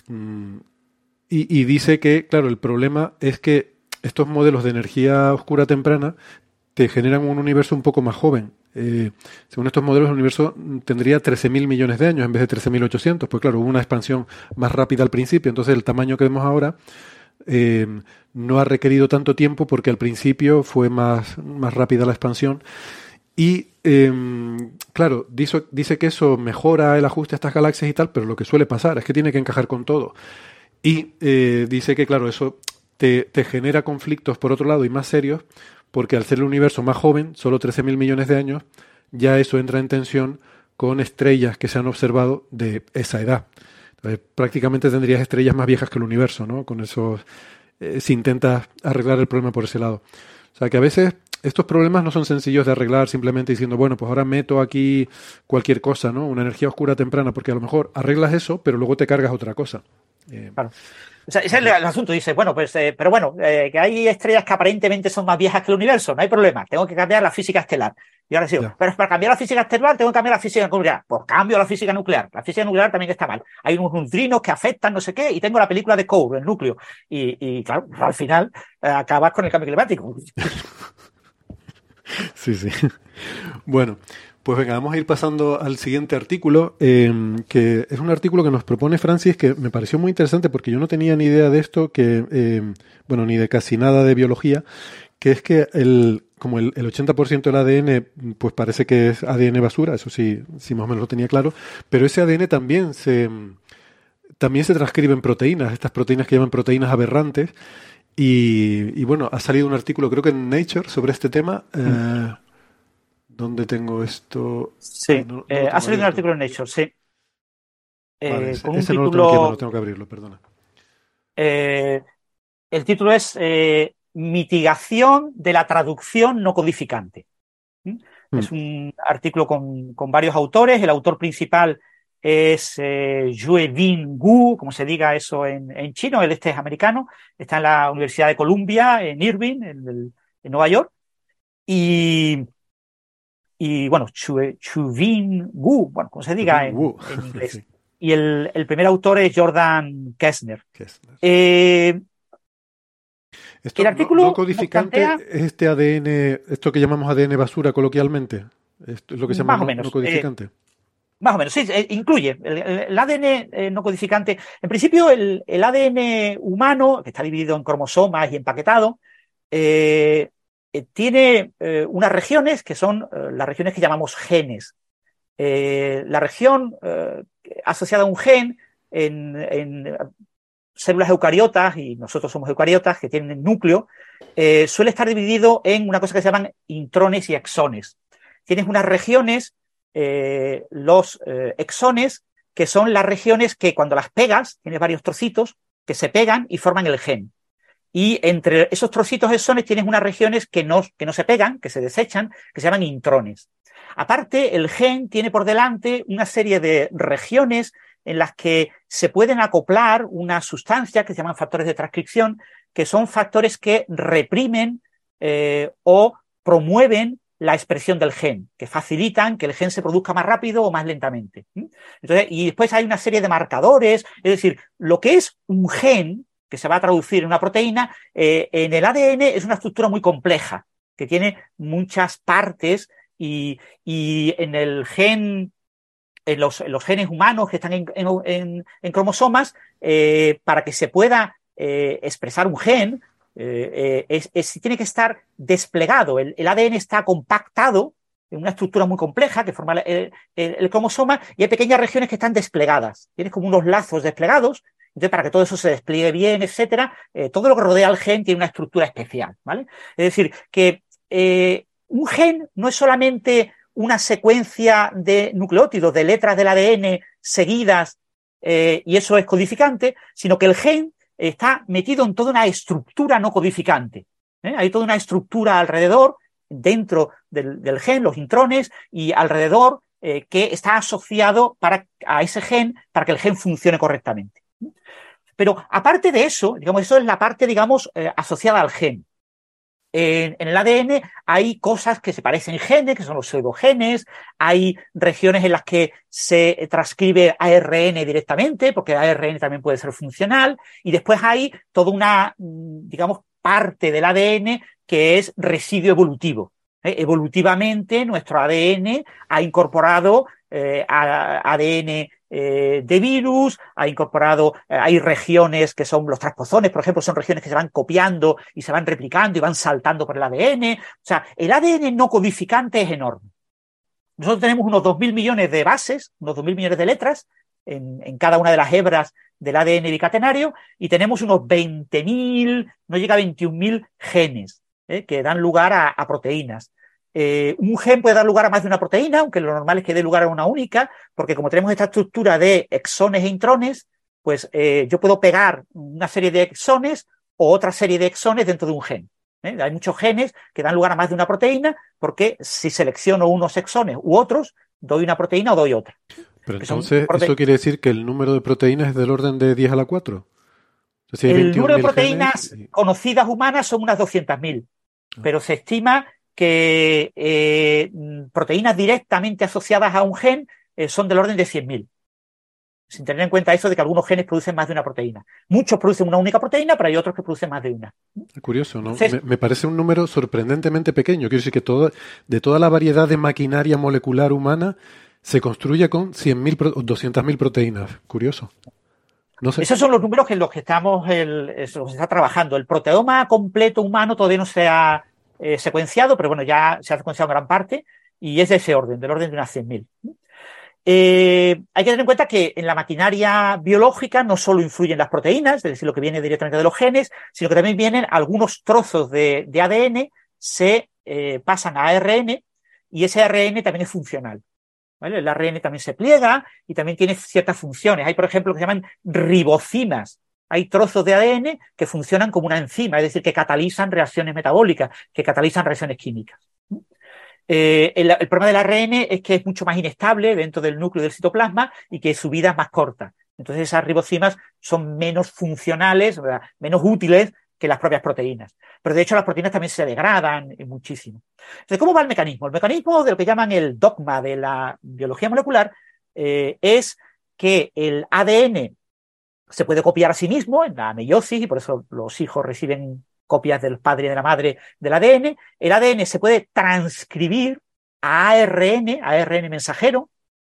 y dice que, claro, el problema es que estos modelos de energía oscura temprana te generan un universo un poco más joven. Según estos modelos, el universo tendría 13.000 millones de años en vez de 13.800. Pues claro, hubo una expansión más rápida al principio. Entonces, el tamaño que vemos ahora no ha requerido tanto tiempo porque al principio fue más rápida la expansión. Y, claro, dice que eso mejora el ajuste a estas galaxias y tal, pero lo que suele pasar es que tiene que encajar con todo. Y dice que, claro, eso te genera conflictos, por otro lado, y más serios, porque al ser el universo más joven, solo 13.000 millones de años, ya eso entra en tensión con estrellas que se han observado de esa edad. Entonces, prácticamente tendrías estrellas más viejas que el universo, ¿no? Con eso, si intentas arreglar el problema por ese lado. O sea, que a veces estos problemas no son sencillos de arreglar simplemente diciendo, bueno, pues ahora meto aquí cualquier cosa, ¿no? Una energía oscura temprana, porque a lo mejor arreglas eso, pero luego te cargas otra cosa. Claro. O sea, ese es el asunto. Dice, bueno, pues, pero bueno, que hay estrellas que aparentemente son más viejas que el universo, no hay problema. Tengo que cambiar la física estelar. Y ahora digo, pero para cambiar la física estelar tengo que cambiar la física nuclear. Pues cambio la física nuclear. La física nuclear también está mal. Hay unos neutrinos que afectan no sé qué y tengo la película de Core, el núcleo. Y claro, al final acabas con el cambio climático. Sí. Bueno, pues venga, vamos a ir pasando al siguiente artículo, que es un artículo que nos propone Francis, que me pareció muy interesante porque yo no tenía ni idea de esto, bueno, ni de casi nada de biología, que es que como el 80% del ADN, pues parece que es ADN basura, eso sí más o menos lo tenía claro, pero ese ADN también se transcribe en proteínas, estas proteínas que llaman proteínas aberrantes, y bueno, ha salido un artículo, creo que en Nature, sobre este tema. ¿Dónde tengo esto? Sí, ha salido un artículo en Nature, sí. Vale, con un ese título, no tengo que abrirlo, perdona. El título es Mitigación de la traducción no codificante. Es un artículo con varios autores. El autor principal es Yuebin Gu, como se diga eso en chino. Él es americano, está en la Universidad de Columbia, en Irvine, en Nueva York. Y bueno, Chubin Gu, bueno, como se diga en inglés. Sí. Y el primer autor es Jordan Kessner. Esto, el artículo no codificante es este ADN, esto que llamamos ADN basura coloquialmente. Esto es lo que se llama no codificante. Más o menos, sí, incluye el ADN no codificante. En principio, el ADN humano, que está dividido en cromosomas y empaquetado, tiene unas regiones que son las regiones que llamamos genes. La región asociada a un gen en células eucariotas, y nosotros somos eucariotas, que tienen núcleo, suele estar dividido en una cosa que se llaman intrones y exones. Tienes unas regiones, los exones, que son las regiones que cuando las pegas, tienes varios trocitos que se pegan y forman el gen. Y entre esos trocitos exones tienes unas regiones que no se pegan, que se desechan, que se llaman intrones. Aparte, el gen tiene por delante una serie de regiones en las que se pueden acoplar una sustancia que se llaman factores de transcripción, que son factores que reprimen o promueven la expresión del gen, que facilitan que el gen se produzca más rápido o más lentamente. Entonces, y después hay una serie de marcadores, es decir, lo que es un gen, que se va a traducir en una proteína, en el ADN es una estructura muy compleja, que tiene muchas partes y en el gen, en los genes humanos que están en cromosomas, para que se pueda expresar un gen, tiene que estar desplegado. El ADN está compactado en una estructura muy compleja que forma el cromosoma, y hay pequeñas regiones que están desplegadas. Tienes como unos lazos desplegados. Entonces, para que todo eso se despliegue bien, etcétera, todo lo que rodea al gen tiene una estructura especial, ¿vale? Es decir, que un gen no es solamente una secuencia de nucleótidos, de letras del ADN seguidas, y eso es codificante, sino que el gen está metido en toda una estructura no codificante. Hay toda una estructura alrededor, dentro del gen, los intrones, y alrededor que está asociado a ese gen para que el gen funcione correctamente. Pero aparte de eso, digamos, eso es la parte, digamos, asociada al gen. En el ADN hay cosas que se parecen genes, que son los pseudogenes, hay regiones en las que se transcribe ARN directamente, porque ARN también puede ser funcional, y después hay toda una, digamos, parte del ADN que es residuo evolutivo. Evolutivamente, nuestro ADN ha incorporado ADN de virus, ha incorporado, hay regiones que son los transposones, por ejemplo, son regiones que se van copiando y se van replicando y van saltando por el ADN. O sea, el ADN no codificante es enorme. Nosotros tenemos unos 2.000 millones de bases, unos 2.000 millones de letras en cada una de las hebras del ADN bicatenario, y tenemos unos 20.000, no llega a 21.000 genes que dan lugar a proteínas. Un gen puede dar lugar a más de una proteína, aunque lo normal es que dé lugar a una única, porque como tenemos esta estructura de exones e intrones, pues yo puedo pegar una serie de exones o otra serie de exones dentro de un gen. Hay muchos genes que dan lugar a más de una proteína, porque si selecciono unos exones u otros, doy una proteína o doy otra. Pero entonces, ¿eso quiere decir que el número de proteínas es del orden de 10 a la 4? O sea, si el número de proteínas genes conocidas humanas son unas 200.000, pero se estima que proteínas directamente asociadas a un gen son del orden de 100.000. Sin tener en cuenta eso de que algunos genes producen más de una proteína. Muchos producen una única proteína, pero hay otros que producen más de una. Curioso, ¿no? Entonces, me parece un número sorprendentemente pequeño. Quiero decir que de toda la variedad de maquinaria molecular humana se construye con 100.000 o 200.000 proteínas. Curioso. No sé. Esos son los números en los que estamos, los que se está trabajando. El proteoma completo humano todavía no se ha secuenciado, pero bueno, ya se ha secuenciado en gran parte, y es de ese orden, del orden de unas 100.000. Hay que tener en cuenta que en la maquinaria biológica no solo influyen las proteínas, es decir, lo que viene directamente de los genes, sino que también vienen algunos trozos de ADN, se pasan a ARN, y ese ARN también es funcional. ¿Vale? El ARN también se pliega y también tiene ciertas funciones. Hay, por ejemplo, que se llaman ribocimas. Hay trozos de ADN que funcionan como una enzima, es decir, que catalizan reacciones metabólicas, que catalizan reacciones químicas. El problema del ARN es que es mucho más inestable dentro del núcleo del citoplasma y que su vida es más corta. Entonces esas ribocimas son menos funcionales, ¿verdad?, menos útiles que las propias proteínas. Pero de hecho las proteínas también se degradan muchísimo. Entonces, ¿cómo va el mecanismo? El mecanismo de lo que llaman el dogma de la biología molecular es que el ADN se puede copiar a sí mismo en la meiosis, y por eso los hijos reciben copias del padre y de la madre del ADN. El ADN se puede transcribir a ARN mensajero,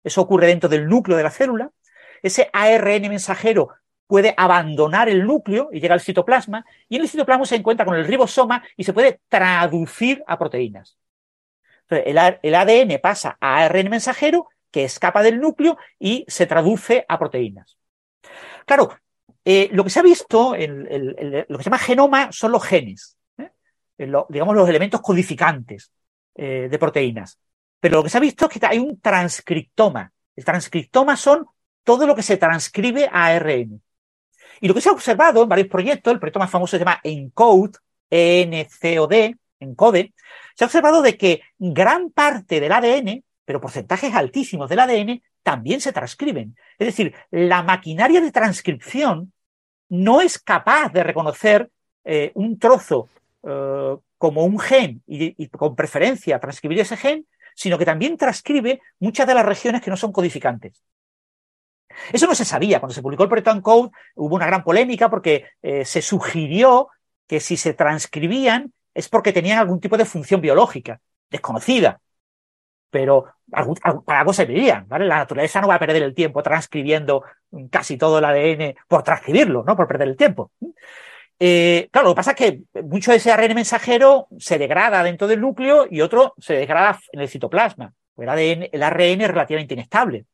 eso ocurre dentro del núcleo de la célula. Ese ARN mensajero puede abandonar el núcleo y llega al citoplasma, y en el citoplasma se encuentra con el ribosoma y se puede traducir a proteínas. Entonces, el ADN pasa a ARN mensajero, que escapa del núcleo y se traduce a proteínas. Claro, lo que se ha visto, lo que se llama genoma, son los genes, digamos los elementos codificantes de proteínas. Pero lo que se ha visto es que hay un transcriptoma. El transcriptoma son todo lo que se transcribe a ARN. Y lo que se ha observado en varios proyectos, el proyecto más famoso se llama ENCODE, ENCODE, ENCODE, se ha observado de que gran parte del ADN, pero porcentajes altísimos del ADN, también se transcriben. Es decir, la maquinaria de transcripción no es capaz de reconocer un trozo como un gen y con preferencia transcribir ese gen, sino que también transcribe muchas de las regiones que no son codificantes. Eso no se sabía. Cuando se publicó el proyecto ENCODE hubo una gran polémica porque se sugirió que si se transcribían es porque tenían algún tipo de función biológica, desconocida. Pero para algo servirían, ¿vale? La naturaleza no va a perder el tiempo transcribiendo casi todo el ADN por transcribirlo, ¿no? Por perder el tiempo. Claro, lo que pasa es que mucho de ese ARN mensajero se degrada dentro del núcleo y otro se degrada en el citoplasma. El ARN es relativamente inestable.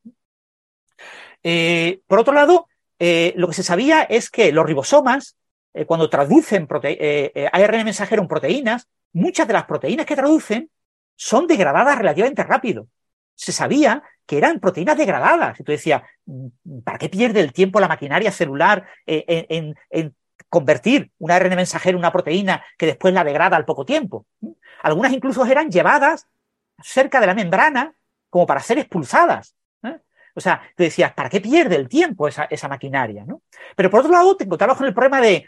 Por otro lado, lo que se sabía es que los ribosomas, cuando traducen ARN mensajero en proteínas, muchas de las proteínas que traducen son degradadas relativamente rápido. Se sabía que eran proteínas degradadas. Y tú decías, ¿para qué pierde el tiempo la maquinaria celular en convertir un ARN mensajero en una proteína que después la degrada al poco tiempo? Algunas incluso eran llevadas cerca de la membrana como para ser expulsadas. O sea, tú decías, ¿para qué pierde el tiempo esa maquinaria, ¿no? Pero por otro lado, te encontrabas con el problema de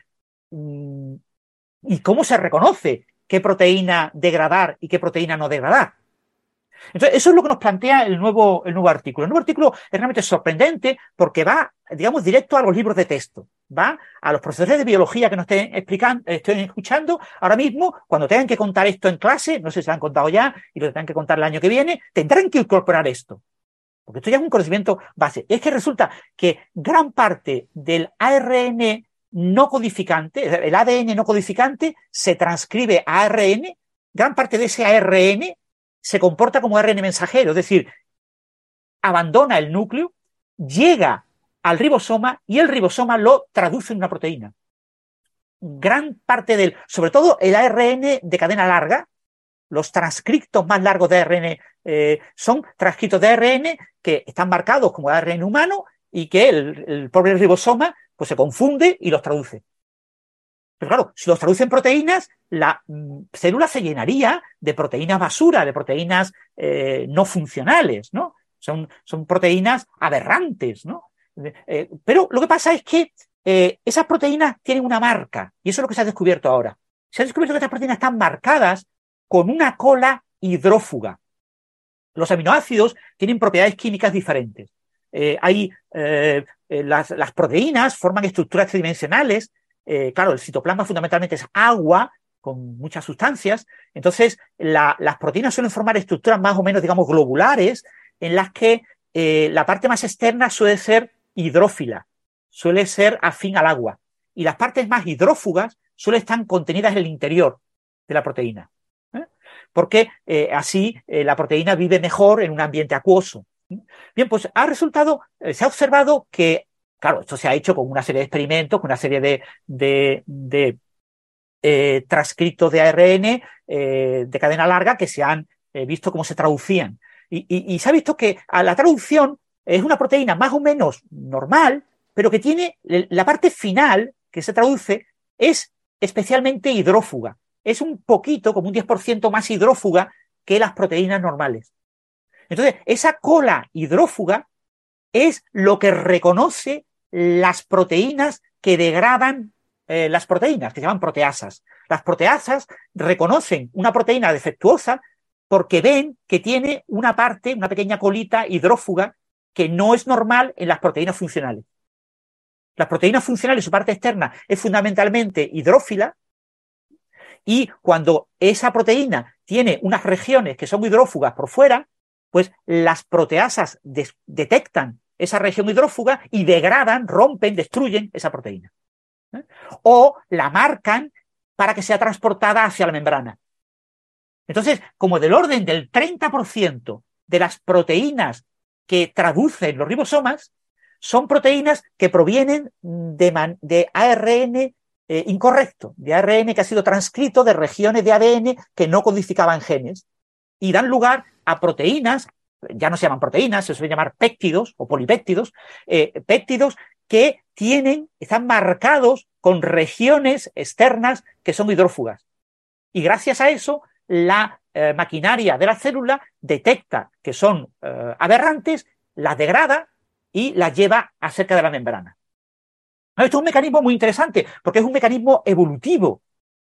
¿y cómo se reconoce qué proteína degradar y qué proteína no degradar? Entonces, eso es lo que nos plantea el nuevo artículo. El nuevo artículo es realmente sorprendente porque va, digamos, directo a los libros de texto. Va a los profesores de biología que nos estén escuchando ahora mismo, cuando tengan que contar esto en clase, no sé si lo han contado ya y lo tengan que contar el año que viene, tendrán que incorporar esto. Porque esto ya es un conocimiento base. Es que resulta que gran parte del ARN no codificante, el ADN no codificante, se transcribe a ARN, gran parte de ese ARN se comporta como ARN mensajero, es decir, abandona el núcleo, llega al ribosoma y el ribosoma lo traduce en una proteína. Gran parte sobre todo el ARN de cadena larga, los transcriptos más largos de ARN son transcriptos de ARN que están marcados como ARN humano y que el pobre ribosoma pues se confunde y los traduce. Pero claro, si los traduce en proteínas, la célula se llenaría de proteínas basura, de proteínas no funcionales, ¿no? Son proteínas aberrantes, ¿no? Pero lo que pasa es que esas proteínas tienen una marca y eso es lo que se ha descubierto ahora. Se ha descubierto que estas proteínas están marcadas con una cola hidrófuga. Los aminoácidos tienen propiedades químicas diferentes. Las proteínas forman estructuras tridimensionales. Claro, el citoplasma fundamentalmente es agua con muchas sustancias. Entonces, las proteínas suelen formar estructuras más o menos, digamos, globulares, en las que la parte más externa suele ser hidrófila, suele ser afín al agua. Y las partes más hidrófugas suelen estar contenidas en el interior de la proteína. Porque así la proteína vive mejor en un ambiente acuoso. Bien, pues se ha observado que, claro, esto se ha hecho con una serie de experimentos, con una serie de transcriptos de ARN de cadena larga que se han visto cómo se traducían. Y se ha visto que a la traducción es una proteína más o menos normal, pero que tiene la parte final que se traduce es especialmente hidrófuga. Es un poquito, como un 10% más hidrófuga que las proteínas normales. Entonces, esa cola hidrófuga es lo que reconoce las proteínas que degradan las proteínas, que se llaman proteasas. Las proteasas reconocen una proteína defectuosa porque ven que tiene una pequeña colita hidrófuga que no es normal en las proteínas funcionales. Las proteínas funcionales, su parte externa, es fundamentalmente hidrófila. Y cuando esa proteína tiene unas regiones que son hidrófugas por fuera, pues las proteasas detectan esa región hidrófuga y degradan, rompen, destruyen esa proteína. O la marcan para que sea transportada hacia la membrana. Entonces, como del orden del 30% de las proteínas que traducen los ribosomas son proteínas que provienen de ARN incorrecto, de ARN que ha sido transcrito de regiones de ADN que no codificaban genes, y dan lugar a proteínas, ya no se llaman proteínas, se suelen llamar péptidos o polipéptidos, péptidos que están marcados con regiones externas que son hidrófugas. Y gracias a eso, la maquinaria de la célula detecta que son aberrantes, las degrada y las lleva acerca de la membrana. Esto es un mecanismo muy interesante porque es un mecanismo evolutivo.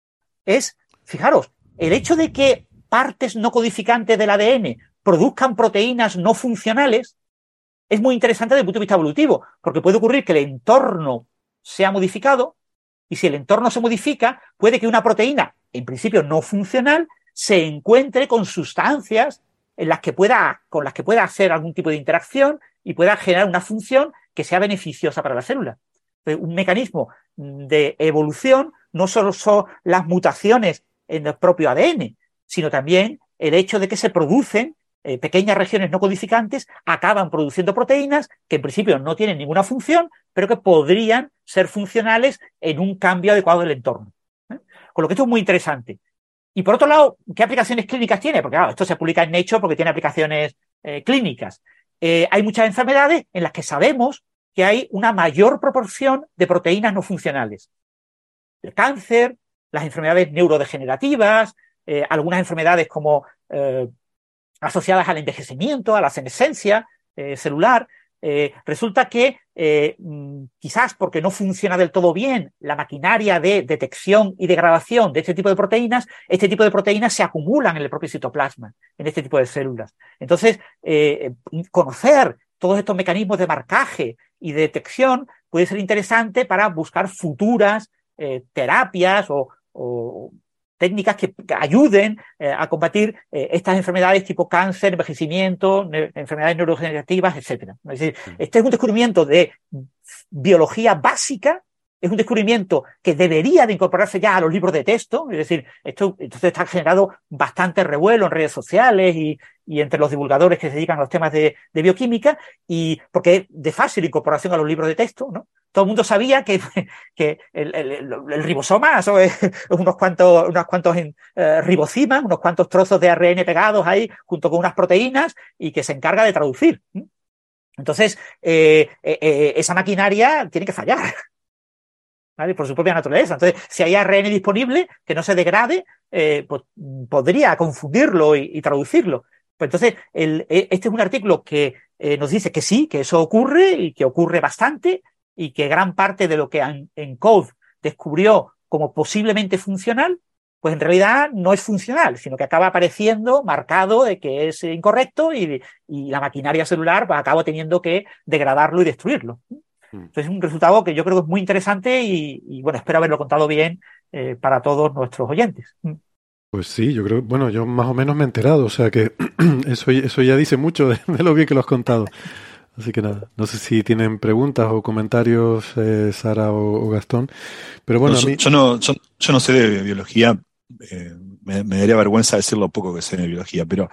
Fijaros, el hecho de que partes no codificantes del ADN produzcan proteínas no funcionales es muy interesante desde el punto de vista evolutivo, porque puede ocurrir que el entorno sea modificado, y si el entorno se modifica, puede que una proteína, en principio no funcional, se encuentre con sustancias con las que pueda hacer algún tipo de interacción y pueda generar una función que sea beneficiosa para la célula. Un mecanismo de evolución no solo son las mutaciones en el propio ADN, sino también el hecho de que se producen pequeñas regiones no codificantes, acaban produciendo proteínas que en principio no tienen ninguna función, pero que podrían ser funcionales en un cambio adecuado del entorno. Con lo que esto es muy interesante. Y por otro lado, ¿qué aplicaciones clínicas tiene? Porque claro, esto se publica en Nature porque tiene aplicaciones clínicas. Hay muchas enfermedades en las que sabemos que hay una mayor proporción de proteínas no funcionales. El cáncer, las enfermedades neurodegenerativas, algunas enfermedades como asociadas al envejecimiento, a la senescencia celular. Resulta que quizás porque no funciona del todo bien la maquinaria de detección y degradación de este tipo de proteínas se acumulan en el propio citoplasma, en este tipo de células. Entonces, conocer todos estos mecanismos de marcaje y de detección puede ser interesante para buscar futuras terapias o técnicas que ayuden a combatir estas enfermedades tipo cáncer, envejecimiento, enfermedades neurodegenerativas, etc. Es decir, este es un descubrimiento de biología básica, es un descubrimiento que debería de incorporarse ya a los libros de texto, es decir, esto entonces está generando bastante revuelo en redes sociales y entre los divulgadores que se dedican a los temas de bioquímica, y porque es de fácil incorporación a los libros de texto, ¿no? Todo el mundo sabía que el ribosoma eso es unos cuantos ribocimas, unos cuantos trozos de ARN pegados ahí junto con unas proteínas y que se encarga de traducir. Entonces, esa maquinaria tiene que fallar, ¿vale? Por su propia naturaleza. Entonces, si hay ARN disponible que no se degrade, pues podría confundirlo y traducirlo. Pues entonces, este es un artículo que nos dice que sí, que eso ocurre y que ocurre bastante, y que gran parte de lo que ENCODE descubrió como posiblemente funcional, pues en realidad no es funcional, sino que acaba apareciendo marcado de que es incorrecto y la maquinaria celular pues, acaba teniendo que degradarlo y destruirlo. Entonces es un resultado que yo creo que es muy interesante y bueno, espero haberlo contado bien para todos nuestros oyentes. Pues sí, yo creo, bueno, yo más o menos me he enterado, o sea que eso ya dice mucho de lo bien que lo has contado. Así que nada, no sé si tienen preguntas o comentarios, Sara o Gastón, pero bueno, no, yo no sé de biología, me daría vergüenza decir lo poco que sé de biología, pero...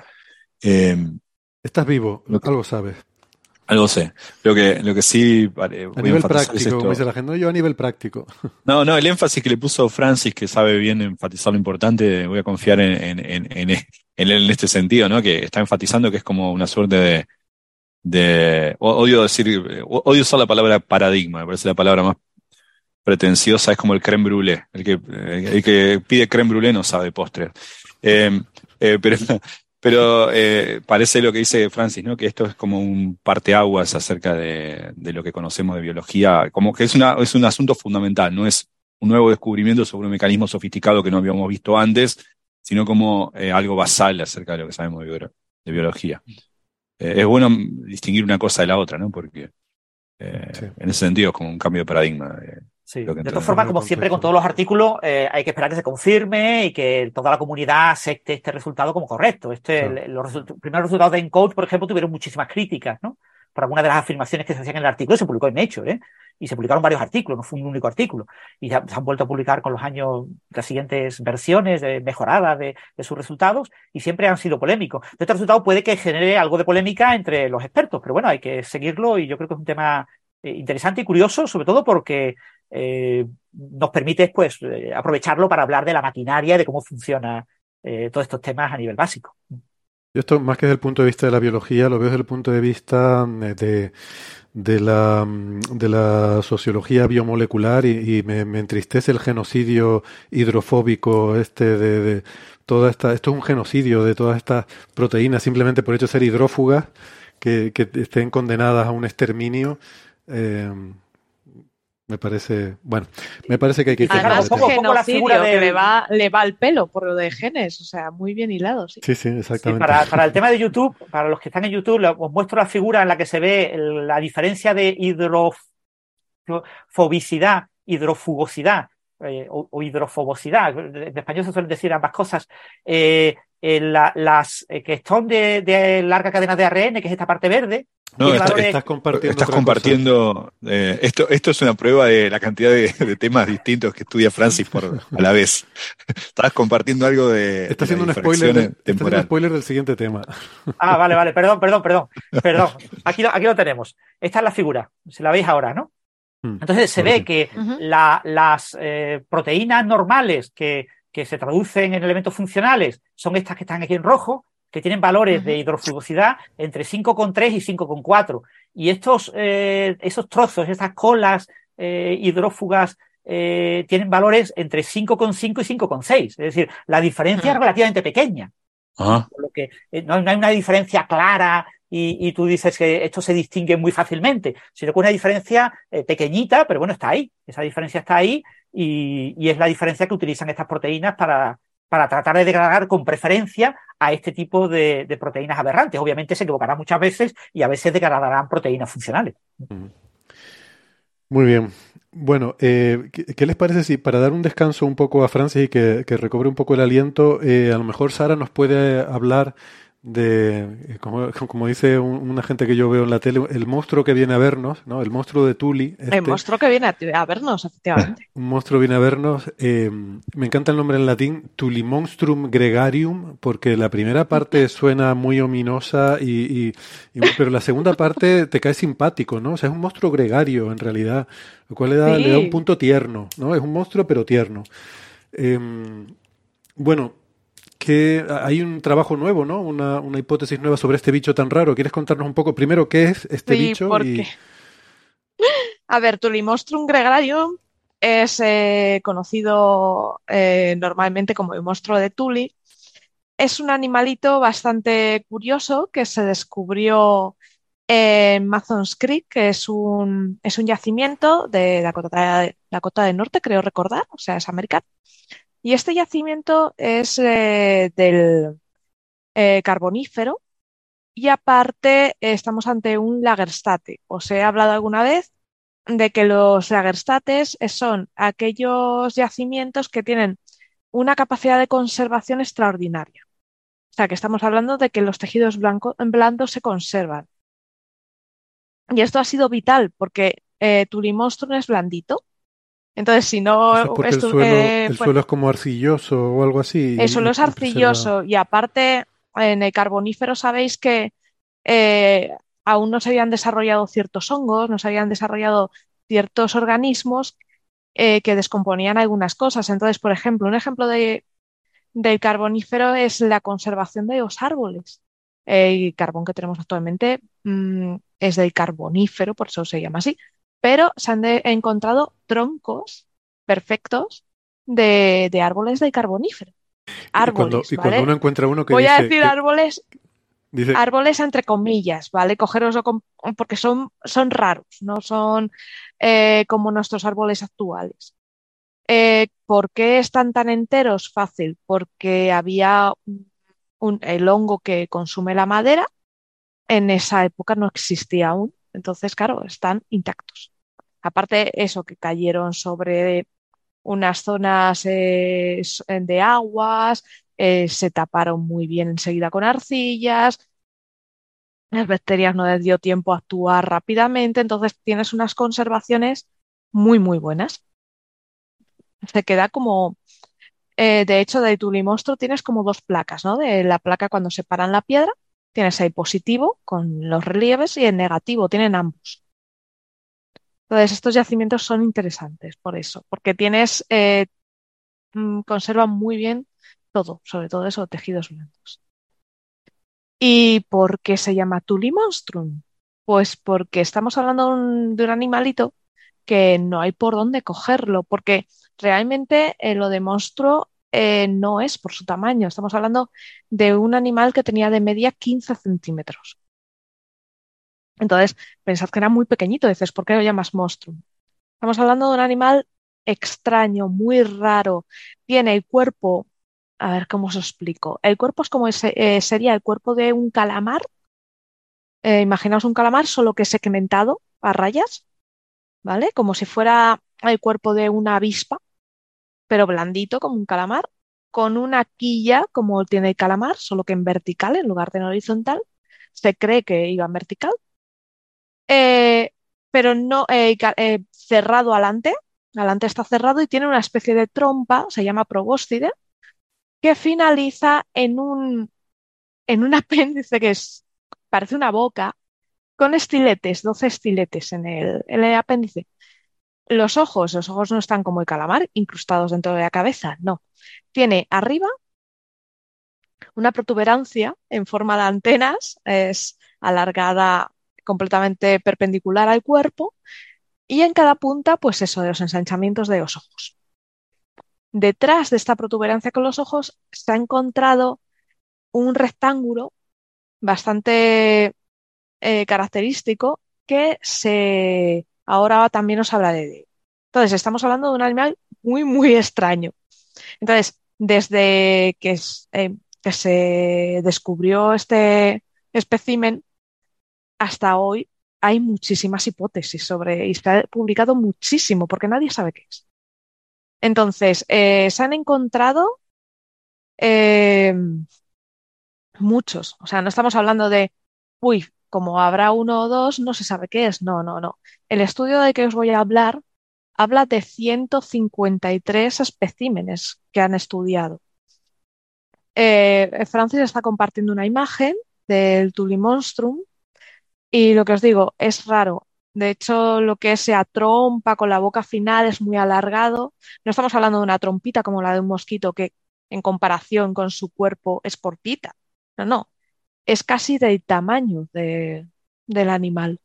estás vivo, algo sabes. Algo sé, lo que sí... a nivel práctico, como dice la gente, no, yo a nivel práctico. No, el énfasis que le puso Francis, que sabe bien enfatizar lo importante, voy a confiar en él en este sentido, ¿no? Que está enfatizando que es como una suerte odio usar la palabra paradigma, me parece la palabra más pretenciosa, es como el crème brûlée, el que pide crème brûlée no sabe postre. Pero parece lo que dice Francis, ¿no? Que esto es como un parteaguas acerca de lo que conocemos de biología, como que es un asunto fundamental, no es un nuevo descubrimiento sobre un mecanismo sofisticado que no habíamos visto antes, sino como algo basal acerca de lo que sabemos de biología. Es bueno distinguir una cosa de la otra, ¿no? Porque sí. en ese sentido es como un cambio de paradigma. Sí. lo que De entra todas en- formas, el como siempre con contexto. todos los artículos, hay que esperar que se confirme y que toda la comunidad acepte este resultado como correcto. Claro. Los primeros resultados de ENCODE, por ejemplo, tuvieron muchísimas críticas, ¿no? Por algunas de las afirmaciones que se hacían en el artículo. Se publicó en Nature, ¿eh? Y se publicaron varios artículos, no fue un único artículo. Y se han vuelto a publicar con los años las siguientes versiones mejoradas de sus resultados y siempre han sido polémicos. Este resultado puede que genere algo de polémica entre los expertos, pero bueno, hay que seguirlo y yo creo que es un tema interesante y curioso, sobre todo porque nos permite pues aprovecharlo para hablar de la maquinaria y de cómo funciona todos estos temas a nivel básico. Yo esto, más que desde el punto de vista de la biología, lo veo desde el punto de vista de la sociología biomolecular y me entristece el genocidio hidrofóbico de toda esta. Esto es un genocidio de todas estas proteínas simplemente por hecho de ser hidrófugas que estén condenadas a un exterminio. Eh, me parece que hay que Además, fijarse. poco la figura genocidio que del- le va al pelo por lo de genes, o sea, muy bien hilado, sí. Sí, Sí, exactamente. para el tema de YouTube, para los que están en YouTube, os muestro la figura en la que se ve la diferencia de hidrofobicidad, hidrofugosidad o hidrofobosidad. En español se suelen decir ambas cosas. Las que son de larga cadena de ARN, que es esta parte verde, No, tiene está- valores. Estás compartiendo Estás otra cosa. compartiendo. Esto es una prueba de la cantidad de temas distintos que estudia Francis a la vez. Estabas compartiendo algo de Está la haciendo un difracción está haciendo un temporal. spoiler del siguiente tema. Ah, vale, perdón. Aquí lo tenemos. Esta es la figura, si la veis ahora, ¿no? Entonces se Ahora ve sí. que Ujú. las proteínas normales que se traducen en elementos funcionales son estas que están aquí en rojo, que tienen valores de hidrofugosidad entre 5,3 y 5,4. Y esos trozos, estas colas hidrófugas, tienen valores entre 5,5 y 5,6. Es decir, la diferencia es relativamente pequeña. Ajá. Por lo que no hay una diferencia clara y tú dices que esto se distingue muy fácilmente, sino que una diferencia pequeñita, pero bueno, está ahí. Esa diferencia está ahí y es la diferencia que utilizan estas proteínas para tratar de degradar con preferencia a este tipo de proteínas aberrantes. Obviamente se equivocarán muchas veces y a veces degradarán proteínas funcionales. Muy bien. Bueno, ¿qué les parece si para dar un descanso un poco a Francis y que recobre un poco el aliento, a lo mejor Sara nos puede hablar de, como dice una gente que yo veo en la tele, el monstruo que viene a vernos, ¿no? El monstruo de Tuli. El monstruo que viene a vernos, efectivamente. Un monstruo viene a vernos. Me encanta el nombre en latín, Tuli Monstrum Gregarium, porque la primera parte suena muy ominosa, pero la segunda parte te cae simpático, ¿no? O sea, es un monstruo gregario en realidad, lo cual le da un punto tierno, ¿no? Es un monstruo pero tierno. Bueno, que hay un trabajo nuevo, ¿no? Una hipótesis nueva sobre este bicho tan raro. ¿Quieres contarnos un poco primero qué es este Sí, bicho? porque... A ver, Tulimostrum gregarium es conocido normalmente como el monstruo de Tuli. Es un animalito bastante curioso que se descubrió en Masons Creek, que es un yacimiento de Dakota del Norte, creo recordar, o sea, es americano. Y este yacimiento es del Carbonífero y aparte estamos ante un Lagerstate. Os he hablado alguna vez de que los Lagerstates son aquellos yacimientos que tienen una capacidad de conservación extraordinaria. O sea, que estamos hablando de que los tejidos blandos se conservan. Y esto ha sido vital porque Tulimostrum es blandito. Entonces, si no... O sea, porque el suelo es como arcilloso o algo así. El suelo es arcilloso y aparte en el Carbonífero sabéis que aún no se habían desarrollado ciertos hongos, no se habían desarrollado ciertos organismos que descomponían algunas cosas. Entonces, por ejemplo, un ejemplo del Carbonífero es la conservación de los árboles. El carbón que tenemos actualmente es del Carbonífero, por eso se llama así, pero se han encontrado troncos perfectos de árboles del Carbonífero. Árboles, ¿vale? Cuando uno encuentra uno que voy dice... a decir árboles... Dice... Árboles entre comillas, ¿vale? Cogeroslo porque son raros, no son como nuestros árboles actuales. ¿Por qué están tan enteros? Fácil, porque había el hongo que consume la madera, en esa época no existía aún, entonces, claro, están intactos. Aparte, eso, que cayeron sobre unas zonas de aguas, se taparon muy bien enseguida con arcillas, las bacterias no les dio tiempo a actuar rápidamente, entonces tienes unas conservaciones muy, muy buenas. Se queda como, de hecho, de Tulimostro tienes como dos placas, ¿no? De la placa cuando separan la piedra, tienes ahí positivo con los relieves y el negativo, tienen ambos. Entonces, estos yacimientos son interesantes por eso, porque tienes, conservan muy bien todo, sobre todo eso, tejidos blandos. ¿Y por qué se llama Tulimonstrum? Pues porque estamos hablando de un animalito que no hay por dónde cogerlo, porque realmente lo de monstruo no es por su tamaño. Estamos hablando de un animal que tenía de media 15 centímetros. Entonces, pensad que era muy pequeñito, dices, ¿por qué lo llamas monstruo? Estamos hablando de un animal extraño, muy raro. Tiene el cuerpo, a ver cómo os explico. El cuerpo es como sería el cuerpo de un calamar. Imaginaos un calamar, solo que segmentado a rayas, ¿vale? Como si fuera el cuerpo de una avispa, pero blandito como un calamar, con una quilla como tiene el calamar, solo que en vertical en lugar de en horizontal. Se cree que iba en vertical, eh, pero no cerrado adelante. Adelante está cerrado y tiene una especie de trompa, se llama probóscide, que finaliza en un apéndice parece una boca, con estiletes, 12 estiletes en el apéndice. Los ojos no están como el calamar, incrustados dentro de la cabeza, no. Tiene arriba una protuberancia en forma de antenas, es alargada completamente perpendicular al cuerpo, y en cada punta, pues eso, de los ensanchamientos de los ojos. Detrás de esta protuberancia con los ojos se ha encontrado un rectángulo bastante característico ahora también os hablaré de él. Entonces, estamos hablando de un animal muy, muy extraño. Entonces, desde que se descubrió este espécimen hasta hoy, hay muchísimas hipótesis y se ha publicado muchísimo porque nadie sabe qué es. Entonces, se han encontrado eh, muchos. O sea, no estamos hablando de, uy, como habrá uno o dos, no se sabe qué es. No, no, no. El estudio del que os voy a hablar habla de 153 especímenes que han estudiado. Francis está compartiendo una imagen del Tulimonstrum y lo que os digo, es raro. De hecho, lo que es esa trompa con la boca final es muy alargado. No estamos hablando de una trompita como la de un mosquito que en comparación con su cuerpo es cortita. No, no. Es casi del tamaño del animal.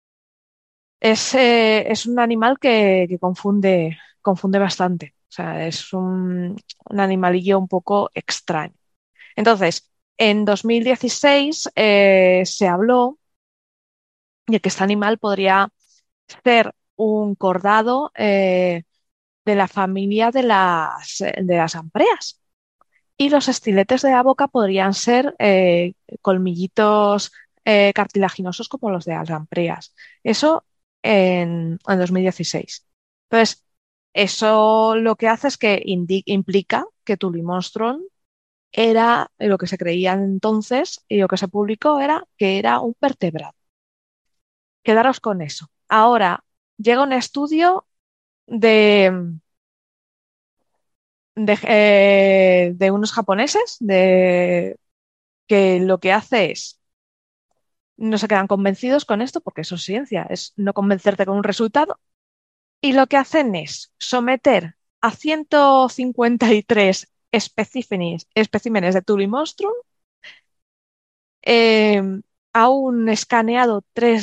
Es un animal que confunde bastante. O sea, es un animalillo un poco extraño. Entonces, en 2016 se habló de que este animal podría ser un cordado de la familia de las lampreas. Y los estiletes de la boca podrían ser colmillitos cartilaginosos como los de las lampreas. Eso en 2016. Entonces, eso lo que hace es que implica que Tulimonstrum era lo que se creía entonces y lo que se publicó era que era un vertebrado. Quedaros con eso. Ahora llega un estudio de unos japoneses que lo que hace es, no se quedan convencidos con esto porque eso es ciencia, es no convencerte con un resultado, y lo que hacen es someter a 153 especímenes de Tulimonstrum eh, a un escaneado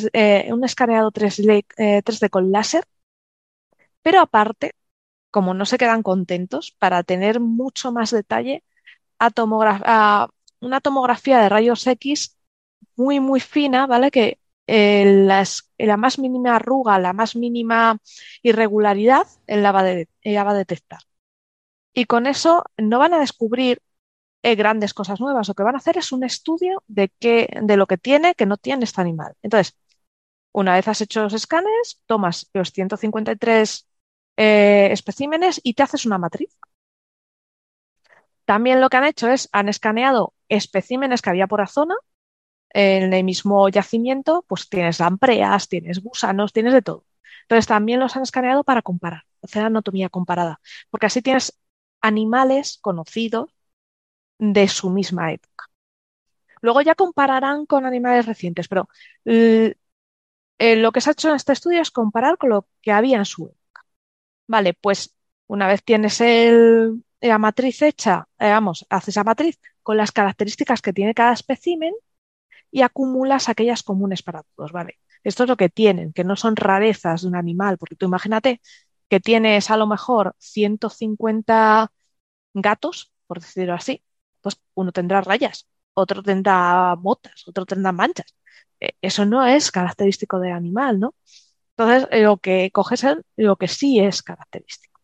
3D con láser, pero aparte, como no se quedan contentos, para tener mucho más detalle, una tomografía de rayos X muy, muy fina, ¿vale? Que la más mínima arruga, la más mínima irregularidad, ella va a detectar. Y con eso no van a descubrir grandes cosas nuevas. Lo que van a hacer es un estudio de lo que tiene, que no tiene este animal. Entonces, Una vez has hecho los escáneres, tomas los 153 especímenes y te haces una matriz. También lo que han hecho es, han escaneado especímenes que había por la zona. En el mismo yacimiento, pues tienes lampreas, tienes gusanos, tienes de todo. Entonces también los han escaneado para comparar, hacer anatomía comparada, porque así tienes animales conocidos de su misma época. Luego ya compararán con animales recientes, pero lo que se ha hecho en este estudio es comparar con lo que había en su época. Vale, pues una vez tienes la matriz hecha, haces la matriz con las características que tiene cada espécimen y acumulas aquellas comunes para todos, ¿vale? Esto es lo que tienen, que no son rarezas de un animal, porque tú imagínate que tienes a lo mejor 150 gatos, por decirlo así, pues uno tendrá rayas, otro tendrá motas, otro tendrá manchas. Eso no es característico del animal, ¿no? Entonces, lo que coges es lo que sí es característico.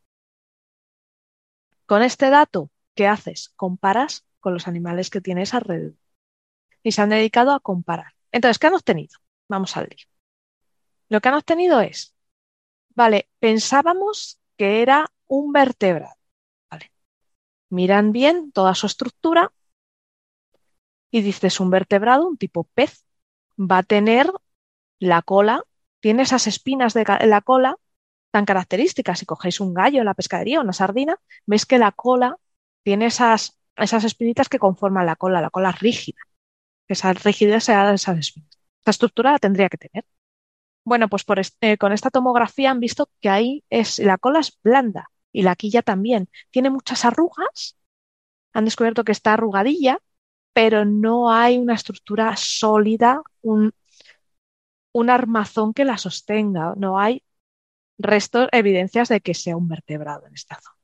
Con este dato, ¿qué haces? Comparas con los animales que tienes alrededor. Y se han dedicado a comparar. Entonces, ¿qué han obtenido? Vamos al lío. Lo que han obtenido es, vale, pensábamos que era un vertebrado. Vale. Miran bien toda su estructura y dices, un vertebrado, un tipo pez, va a tener la cola, tiene esas espinas en la cola tan características. Si cogéis un gallo en la pescadería o una sardina, veis que la cola tiene esas espinitas que conforman la cola rígida. Esa rigidez se da de esas espinas. Esta estructura la tendría que tener. Bueno, pues con esta tomografía han visto que ahí la cola es blanda y la quilla también. Tiene muchas arrugas, han descubierto que está arrugadilla, pero no hay una estructura sólida, un armazón que la sostenga. No hay restos, evidencias de que sea un vertebrado en esta zona.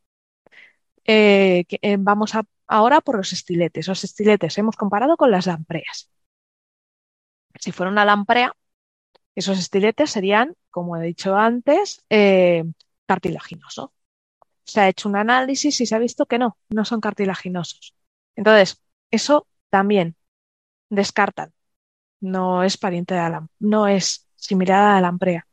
Vamos ahora por los estiletes. Los estiletes hemos comparado con las lampreas. Si fuera una lamprea, esos estiletes serían, como he dicho antes, cartilaginosos. Se ha hecho un análisis y se ha visto que no son cartilaginosos. Entonces, eso también descartan. No es pariente de no es similar a la lamprea.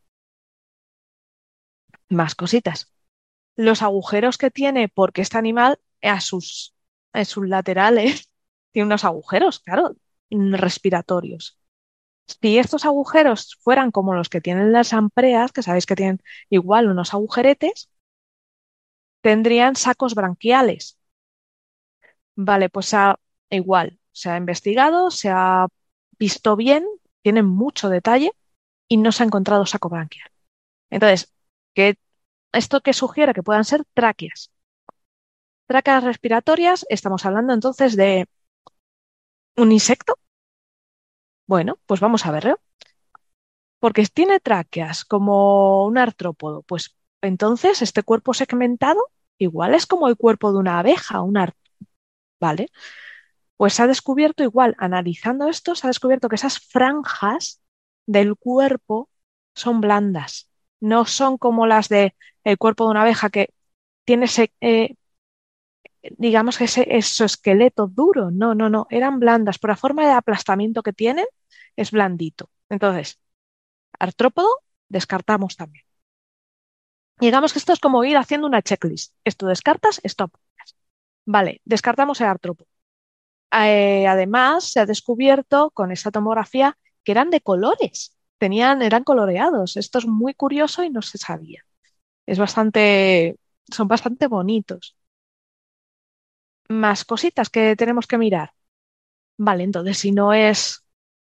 Más cositas. Los agujeros que tiene, porque este animal en sus laterales tiene unos agujeros, claro, respiratorios. Si estos agujeros fueran como los que tienen las lampreas, que sabéis que tienen igual unos agujeretes, tendrían sacos branquiales. Vale, pues igual, se ha investigado, se ha visto bien, tienen mucho detalle y no se ha encontrado saco branquial. Entonces, ¿esto qué sugiere? Que puedan ser tráqueas. Tráqueas respiratorias, estamos hablando entonces de un insecto. Bueno, pues vamos a verlo. Porque tiene tráqueas como un artrópodo, pues entonces este cuerpo segmentado igual es como el cuerpo de una abeja, ¿vale? Pues se ha descubierto igual, analizando esto, se ha descubierto que esas franjas del cuerpo son blandas, no son como las del cuerpo de una abeja que tiene digamos que ese exoesqueleto duro. No, eran blandas, por la forma de aplastamiento que tienen, es blandito. Entonces, artrópodo, descartamos también. Y digamos que esto es como ir haciendo una checklist. Esto descartas, esto apuntas. Vale, descartamos el artrópodo. Además, se ha descubierto con esta tomografía que eran de colores. Eran coloreados. Esto es muy curioso y no se sabía. Son bastante bonitos. Más cositas que tenemos que mirar. Vale, entonces si no es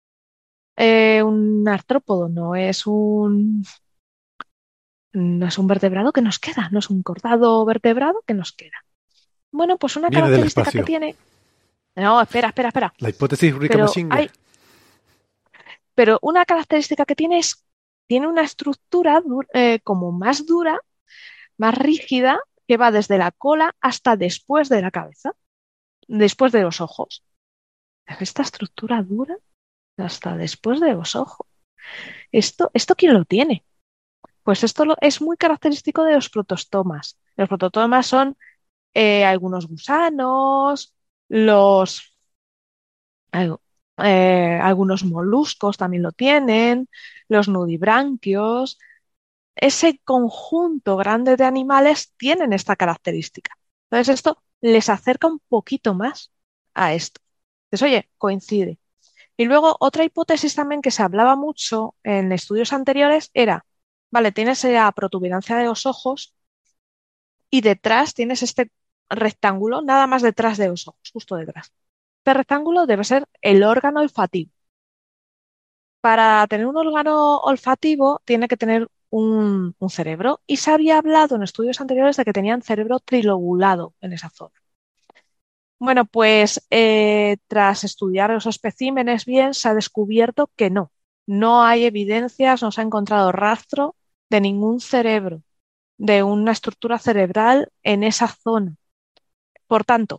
un artrópodo, no es un vertebrado, que nos queda, no es un cortado vertebrado, que nos queda. Bueno, pues una Viene del característica que espacio. tiene. No, espera. La hipótesis Ricamasinga. Pero una característica que tiene una estructura como más dura, más rígida, que va desde la cola hasta después de la cabeza, después de los ojos. Esta estructura dura hasta después de los ojos. ¿Esto quién lo tiene? Pues esto es muy característico de los protostomas. Los protostomas son algunos gusanos, Algunos moluscos también lo tienen, los nudibranquios. Ese conjunto grande de animales tienen esta característica. Entonces esto les acerca un poquito más a esto. Entonces, oye, coincide. Y luego otra hipótesis también que se hablaba mucho en estudios anteriores era, vale, tienes la protuberancia de los ojos y detrás tienes este rectángulo, nada más detrás de los ojos, justo detrás. Este rectángulo debe ser el órgano olfativo. Para tener un órgano olfativo tiene que tener un cerebro y se había hablado en estudios anteriores de que tenían cerebro trilobulado en esa zona. Bueno, pues tras estudiar los especímenes bien, se ha descubierto que no hay evidencias, no se ha encontrado rastro de ningún cerebro, de una estructura cerebral en esa zona. Por tanto,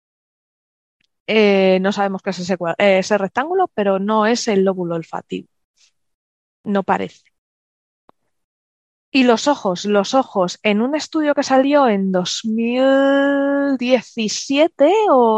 no sabemos qué es ese rectángulo, pero no es el lóbulo olfativo. No parece. Y los ojos, en un estudio que salió en 2017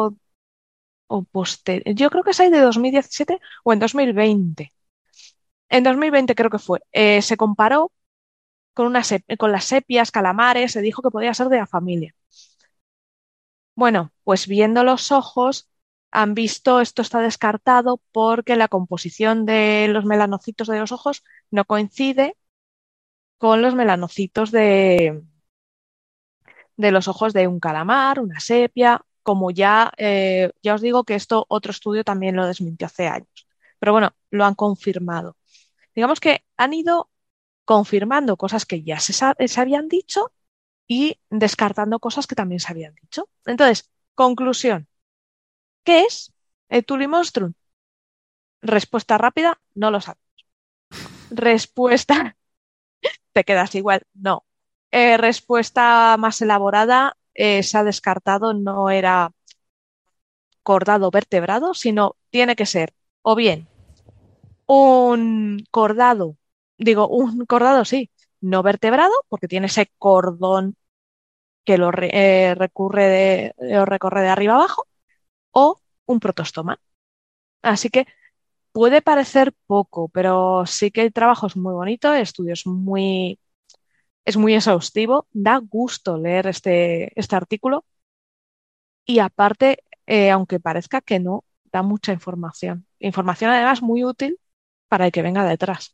yo creo que es ahí de 2017 o en 2020. En 2020 creo que fue. Se comparó con las sepias, calamares, se dijo que podía ser de la familia. Bueno, pues viendo los ojos, han visto, esto está descartado porque la composición de los melanocitos de los ojos no coincide con los melanocitos de los ojos de un calamar, una sepia, como ya os digo que esto otro estudio también lo desmintió hace años. Pero bueno, lo han confirmado. Digamos que han ido confirmando cosas que ya se habían dicho y descartando cosas que también se habían dicho. Entonces, conclusión. ¿Qué es el Tulimonstrum? Respuesta rápida, no lo sabes. Respuesta, te quedas igual, no. Respuesta más elaborada, se ha descartado, no era cordado vertebrado, sino tiene que ser o bien un cordado sí, no vertebrado, porque tiene ese cordón que lo recorre de arriba abajo, o un protostoma. Así que puede parecer poco, pero sí que el trabajo es muy bonito, el estudio es muy exhaustivo, da gusto leer este artículo y aparte, aunque parezca que no, da mucha información. Información además muy útil para el que venga detrás.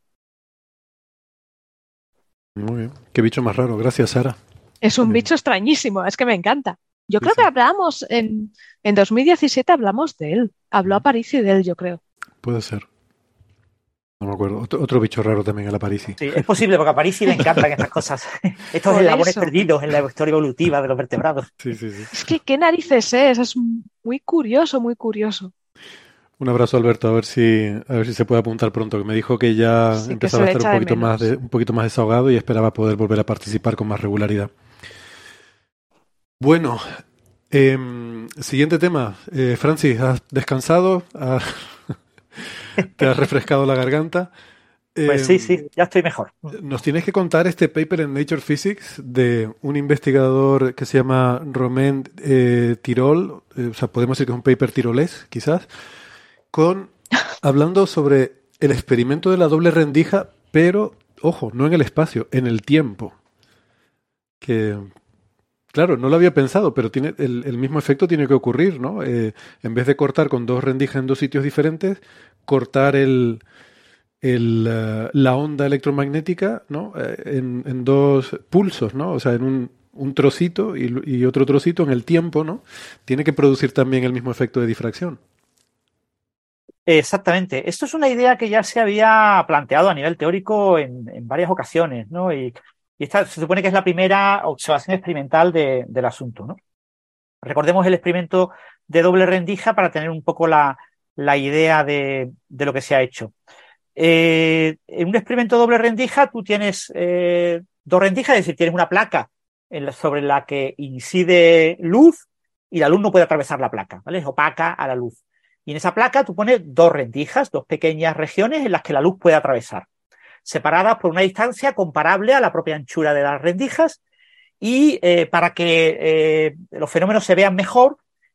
Muy bien. Qué bicho más raro. Gracias, Sara. Es un bicho extrañísimo, es que me encanta. Yo creo que hablamos en 2017 hablamos de él. Habló Aparici de él, yo creo. Puede ser. No me acuerdo. Otro bicho raro también, el Aparici. Sí, es posible, porque a Aparici le encantan estas cosas. Estos eslabones perdidos en la historia evolutiva de los vertebrados. Sí. Es que, ¿qué narices es muy curioso, muy curioso. Un abrazo, Alberto, a ver si se puede apuntar pronto, que me dijo que ya empezaba a estar un poquito más desahogado y esperaba poder volver a participar con más regularidad. Bueno, siguiente tema. Francis, ¿has descansado? ¿Te has refrescado la garganta? Pues sí, ya estoy mejor. Nos tienes que contar este paper en Nature Physics de un investigador que se llama Romain Tirol, o sea, podemos decir que es un paper tirolés, quizás, hablando sobre el experimento de la doble rendija, pero, ojo, no en el espacio, en el tiempo. Que, claro, no lo había pensado, pero tiene el mismo efecto tiene que ocurrir, ¿no? En vez de cortar con dos rendijas en dos sitios diferentes, cortar la onda electromagnética, ¿no? En dos pulsos, ¿no? O sea, en un trocito y otro trocito en el tiempo, ¿no? Tiene que producir también el mismo efecto de difracción. Exactamente. Esto es una idea que ya se había planteado a nivel teórico en varias ocasiones, ¿no? Y esta se supone que es la primera observación experimental del asunto, ¿no? Recordemos el experimento de doble rendija para tener un poco la idea de lo que se ha hecho. En un experimento de doble rendija tú tienes dos rendijas, es decir, tienes una placa sobre la que incide luz y la luz no puede atravesar la placa, ¿vale? Es opaca a la luz. Y en esa placa tú pones dos rendijas, dos pequeñas regiones en las que la luz puede atravesar, separadas por una distancia comparable a la propia anchura de las rendijas y para que los fenómenos se vean mejor,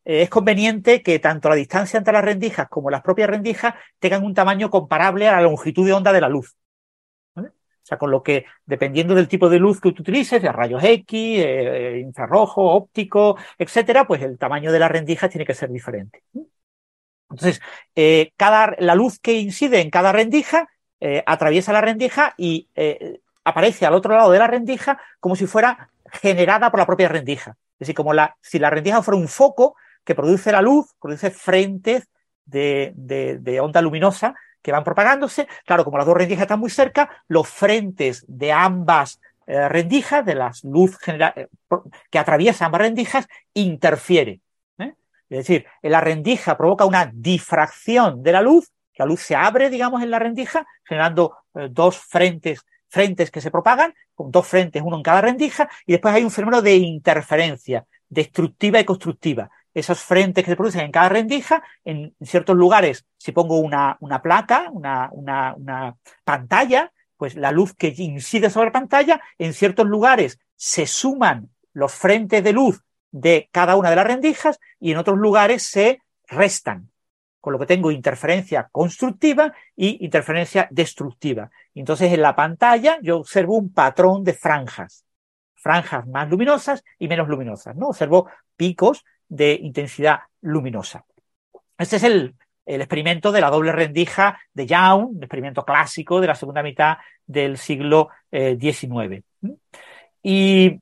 es conveniente que tanto la distancia entre las rendijas como las propias rendijas tengan un tamaño comparable a la longitud de onda de la luz. ¿Vale? O sea, con lo que, dependiendo del tipo de luz que tú utilices, de rayos X, infrarrojo, óptico, etcétera, pues el tamaño de las rendijas tiene que ser diferente. Entonces, la luz que incide en cada rendija atraviesa la rendija y aparece al otro lado de la rendija como si fuera generada por la propia rendija. Es decir, si la rendija fuera un foco que produce la luz, produce frentes de onda luminosa que van propagándose. Claro, como las dos rendijas están muy cerca, los frentes de ambas rendijas, de la luz que atraviesa ambas rendijas, interfiere. Es decir, la rendija provoca una difracción de la luz se abre, digamos, en la rendija, generando dos frentes que se propagan, con dos frentes, uno en cada rendija, y después hay un fenómeno de interferencia destructiva y constructiva. Esos frentes que se producen en cada rendija, en ciertos lugares, si pongo una placa, una pantalla, pues la luz que incide sobre la pantalla, en ciertos lugares se suman los frentes de luz de cada una de las rendijas y en otros lugares se restan, con lo que tengo interferencia constructiva y interferencia destructiva. Entonces en la pantalla yo observo un patrón de franjas más luminosas y menos luminosas, ¿no? Observo picos de intensidad luminosa. Este es el experimento de la doble rendija de Young, un experimento clásico de la segunda mitad del siglo XIX. Y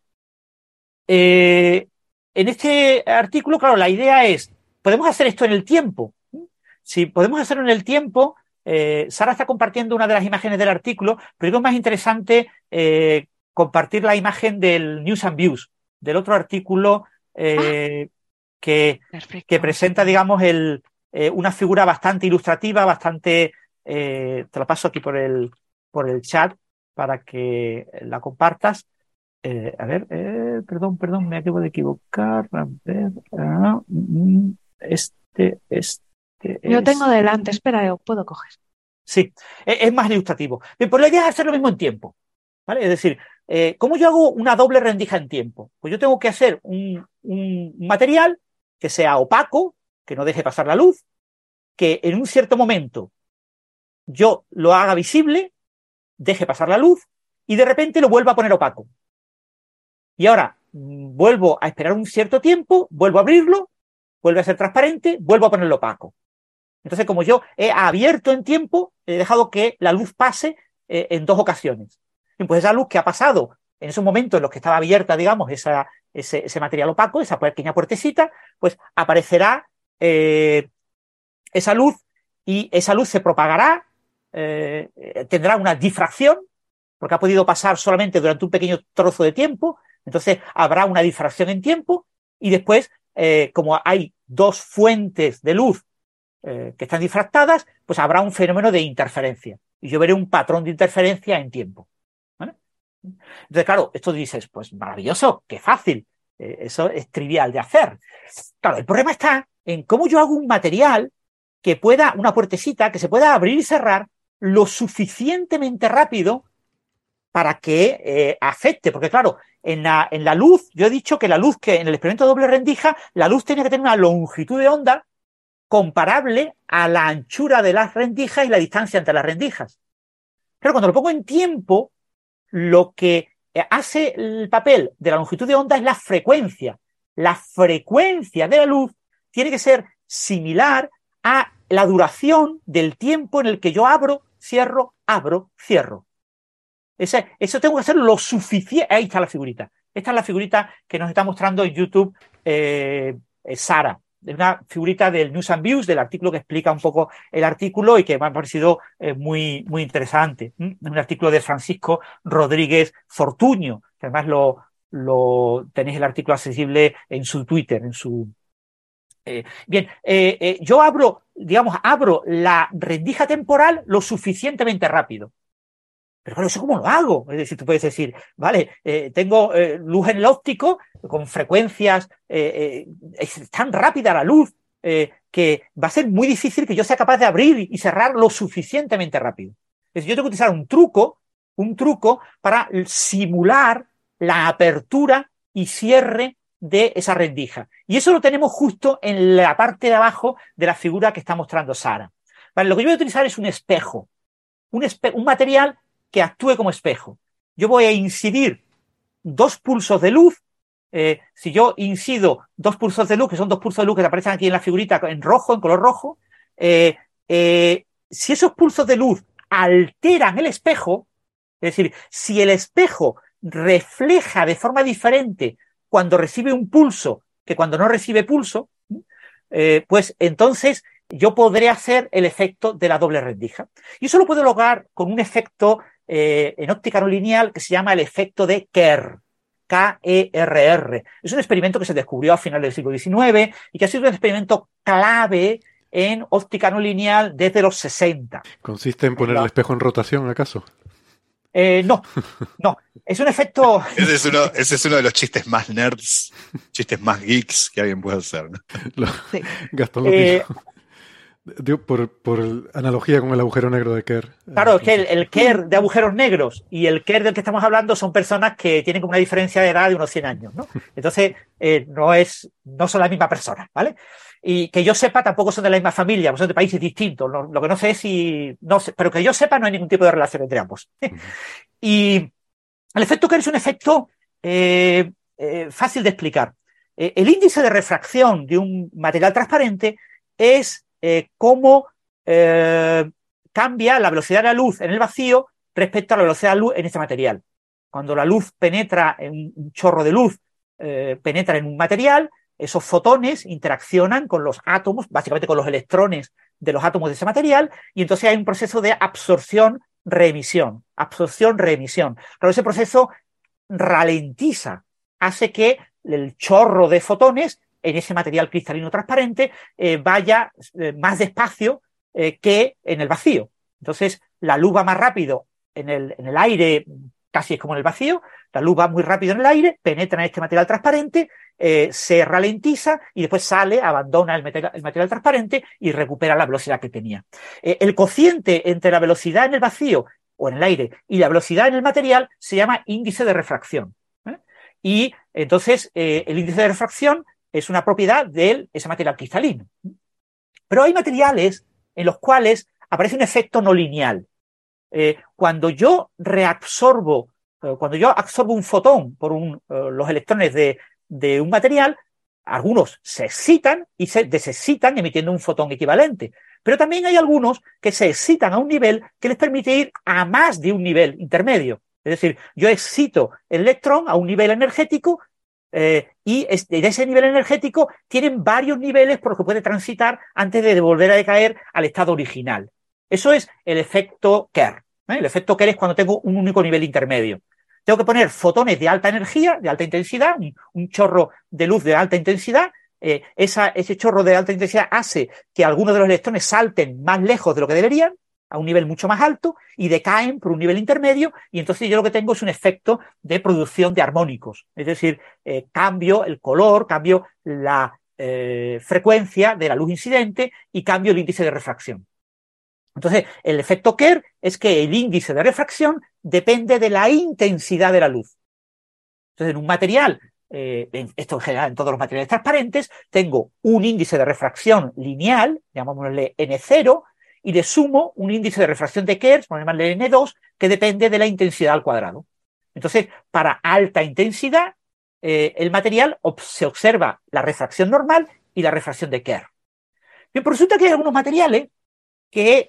en este artículo, claro, la idea es, ¿podemos hacer esto en el tiempo? Si podemos hacerlo en el tiempo, Sara está compartiendo una de las imágenes del artículo, pero creo que es más interesante compartir la imagen del News and Views, del otro artículo que presenta, digamos, una figura bastante ilustrativa, bastante... te la paso aquí por el chat para que la compartas. Perdón, me acabo de equivocar. A ver, Yo tengo delante, espera, yo puedo coger. Sí, es más ilustrativo. Bien, pues la idea es hacer lo mismo en tiempo, ¿vale? Es decir, ¿cómo yo hago una doble rendija en tiempo? Pues yo tengo que hacer un material que sea opaco, que no deje pasar la luz, que en un cierto momento yo lo haga visible, deje pasar la luz y de repente lo vuelva a poner opaco. Y ahora vuelvo a esperar un cierto tiempo, vuelvo a abrirlo, vuelve a ser transparente, vuelvo a ponerlo opaco. Entonces, como yo he abierto en tiempo, he dejado que la luz pase en dos ocasiones. Y pues esa luz que ha pasado en esos momentos en los que estaba abierta, digamos, ese material opaco, esa pequeña puertecita, pues aparecerá esa luz y esa luz se propagará, tendrá una difracción, porque ha podido pasar solamente durante un pequeño trozo de tiempo. Entonces habrá una difracción en tiempo y después, como hay dos fuentes de luz que están difractadas, pues habrá un fenómeno de interferencia. Y yo veré un patrón de interferencia en tiempo. ¿Vale? Entonces, claro, esto dices, pues maravilloso, qué fácil. Eso es trivial de hacer. Claro, el problema está en cómo yo hago un material que pueda, una puertecita que se pueda abrir y cerrar lo suficientemente rápido para que afecte, porque claro, en la luz, yo he dicho que la luz que en el experimento de doble rendija, la luz tiene que tener una longitud de onda comparable a la anchura de las rendijas y la distancia entre las rendijas. Pero cuando lo pongo en tiempo, lo que hace el papel de la longitud de onda es la frecuencia. La frecuencia de la luz tiene que ser similar a la duración del tiempo en el que yo abro, cierro. Eso tengo que hacer lo suficiente. Ahí está la figurita. Esta es la figurita que nos está mostrando en YouTube Sara. Es una figurita del News and Views, del artículo que explica un poco el artículo y que me ha parecido muy, muy interesante. Es un artículo de Francisco Rodríguez Fortuño, que además tenéis el artículo accesible en su Twitter, yo abro la rendija temporal lo suficientemente rápido. Pero claro, ¿eso cómo lo hago? Es decir, tú puedes decir, vale, tengo luz en el óptico con frecuencias, es tan rápida la luz que va a ser muy difícil que yo sea capaz de abrir y cerrar lo suficientemente rápido. Es decir, yo tengo que utilizar un truco para simular la apertura y cierre de esa rendija. Y eso lo tenemos justo en la parte de abajo de la figura que está mostrando Sara. Vale, lo que yo voy a utilizar es un espejo, un material que actúe como espejo. Yo voy a incidir 2 pulsos de luz. Si yo incido 2 pulsos de luz, que son 2 pulsos de luz que aparecen aquí en la figurita en rojo, en color rojo, si esos pulsos de luz alteran el espejo, es decir, si el espejo refleja de forma diferente cuando recibe un pulso que cuando no recibe pulso, pues entonces yo podré hacer el efecto de la doble rendija. Y eso lo puedo lograr con un efecto en óptica no lineal que se llama el efecto de Kerr. Kerr. Es un experimento que se descubrió a finales del siglo XIX y que ha sido un experimento clave en óptica no lineal desde los 60. ¿Consiste en poner el espejo en rotación, acaso? No. Es un efecto... Ese es uno de los chistes más nerds, chistes más geeks que alguien puede hacer, ¿no? Sí. Gastón lo pilló. Digo, por analogía con el agujero negro de Kerr. Claro, es que el Kerr de agujeros negros y el Kerr del que estamos hablando son personas que tienen como una diferencia de edad de unos 100 años, ¿no? Entonces, no son la misma persona, ¿vale? Y que yo sepa, tampoco son de la misma familia, son de países distintos. Lo que no sé es si... No sé, pero que yo sepa, no hay ningún tipo de relación entre ambos. Y el efecto Kerr es un efecto fácil de explicar. El índice de refracción de un material transparente es cómo cambia la velocidad de la luz en el vacío respecto a la velocidad de la luz en este material. Cuando la luz penetra, un chorro de luz penetra en un material, esos fotones interaccionan con los átomos, básicamente con los electrones de los átomos de ese material, y entonces hay un proceso de absorción-reemisión. Absorción-reemisión. Claro, ese proceso ralentiza, hace que el chorro de fotones en ese material cristalino transparente vaya más despacio que en el vacío. Entonces, la luz va más rápido en el aire, casi es como en el vacío, la luz va muy rápido en el aire, penetra en este material transparente, se ralentiza y después sale, abandona el material transparente y recupera la velocidad que tenía. El cociente entre la velocidad en el vacío o en el aire y la velocidad en el material se llama índice de refracción. Y entonces el índice de refracción es una propiedad de ese material cristalino. Pero hay materiales en los cuales aparece un efecto no lineal. Cuando yo absorbo un fotón por los electrones de un material, algunos se excitan y se desexcitan emitiendo un fotón equivalente. Pero también hay algunos que se excitan a un nivel que les permite ir a más de un nivel intermedio. Es decir, yo excito el electrón a un nivel energético y de ese nivel energético tienen varios niveles por los que puede transitar antes de volver a decaer al estado original. Eso es el efecto Kerr. El efecto Kerr es cuando tengo un único nivel intermedio. Tengo que poner fotones de alta energía, de alta intensidad, un chorro de luz de alta intensidad. Ese chorro de alta intensidad hace que algunos de los electrones salten más lejos de lo que deberían, a un nivel mucho más alto, y decaen por un nivel intermedio, y entonces yo lo que tengo es un efecto de producción de armónicos. Es decir, cambio el color, cambio la frecuencia de la luz incidente y cambio el índice de refracción. Entonces, el efecto Kerr es que el índice de refracción depende de la intensidad de la luz. Entonces, en un material, esto en general en todos los materiales transparentes, tengo un índice de refracción lineal, llamémosle N0, y le sumo un índice de refracción de Kerr, llamémosle N2, que depende de la intensidad al cuadrado. Entonces, para alta intensidad, el material se observa la refracción normal y la refracción de Kerr. Bien, pero resulta que hay algunos materiales que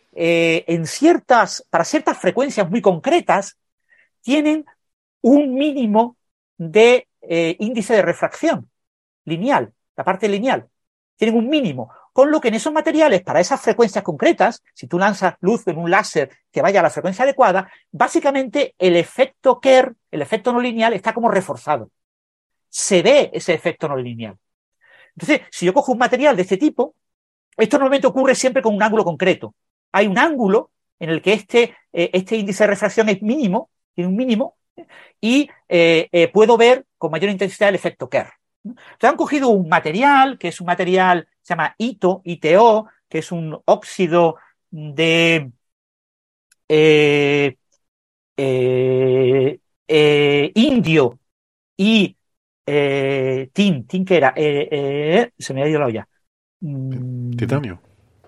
para ciertas frecuencias muy concretas tienen un mínimo de índice de refracción lineal, la parte lineal, tienen un mínimo, con lo que en esos materiales, para esas frecuencias concretas, si tú lanzas luz en un láser que vaya a la frecuencia adecuada, básicamente el efecto Kerr, el efecto no lineal, está como reforzado. Se ve ese efecto no lineal. Entonces, si yo cojo un material de este tipo, esto normalmente ocurre siempre con un ángulo concreto. Hay un ángulo en el que este índice de refracción es mínimo, tiene un mínimo, y puedo ver con mayor intensidad el efecto Kerr. Entonces han cogido un material, que es un material, se llama ITO, que es un óxido de indio y tin, ¿qué era? Se me ha ido la olla. Titanio.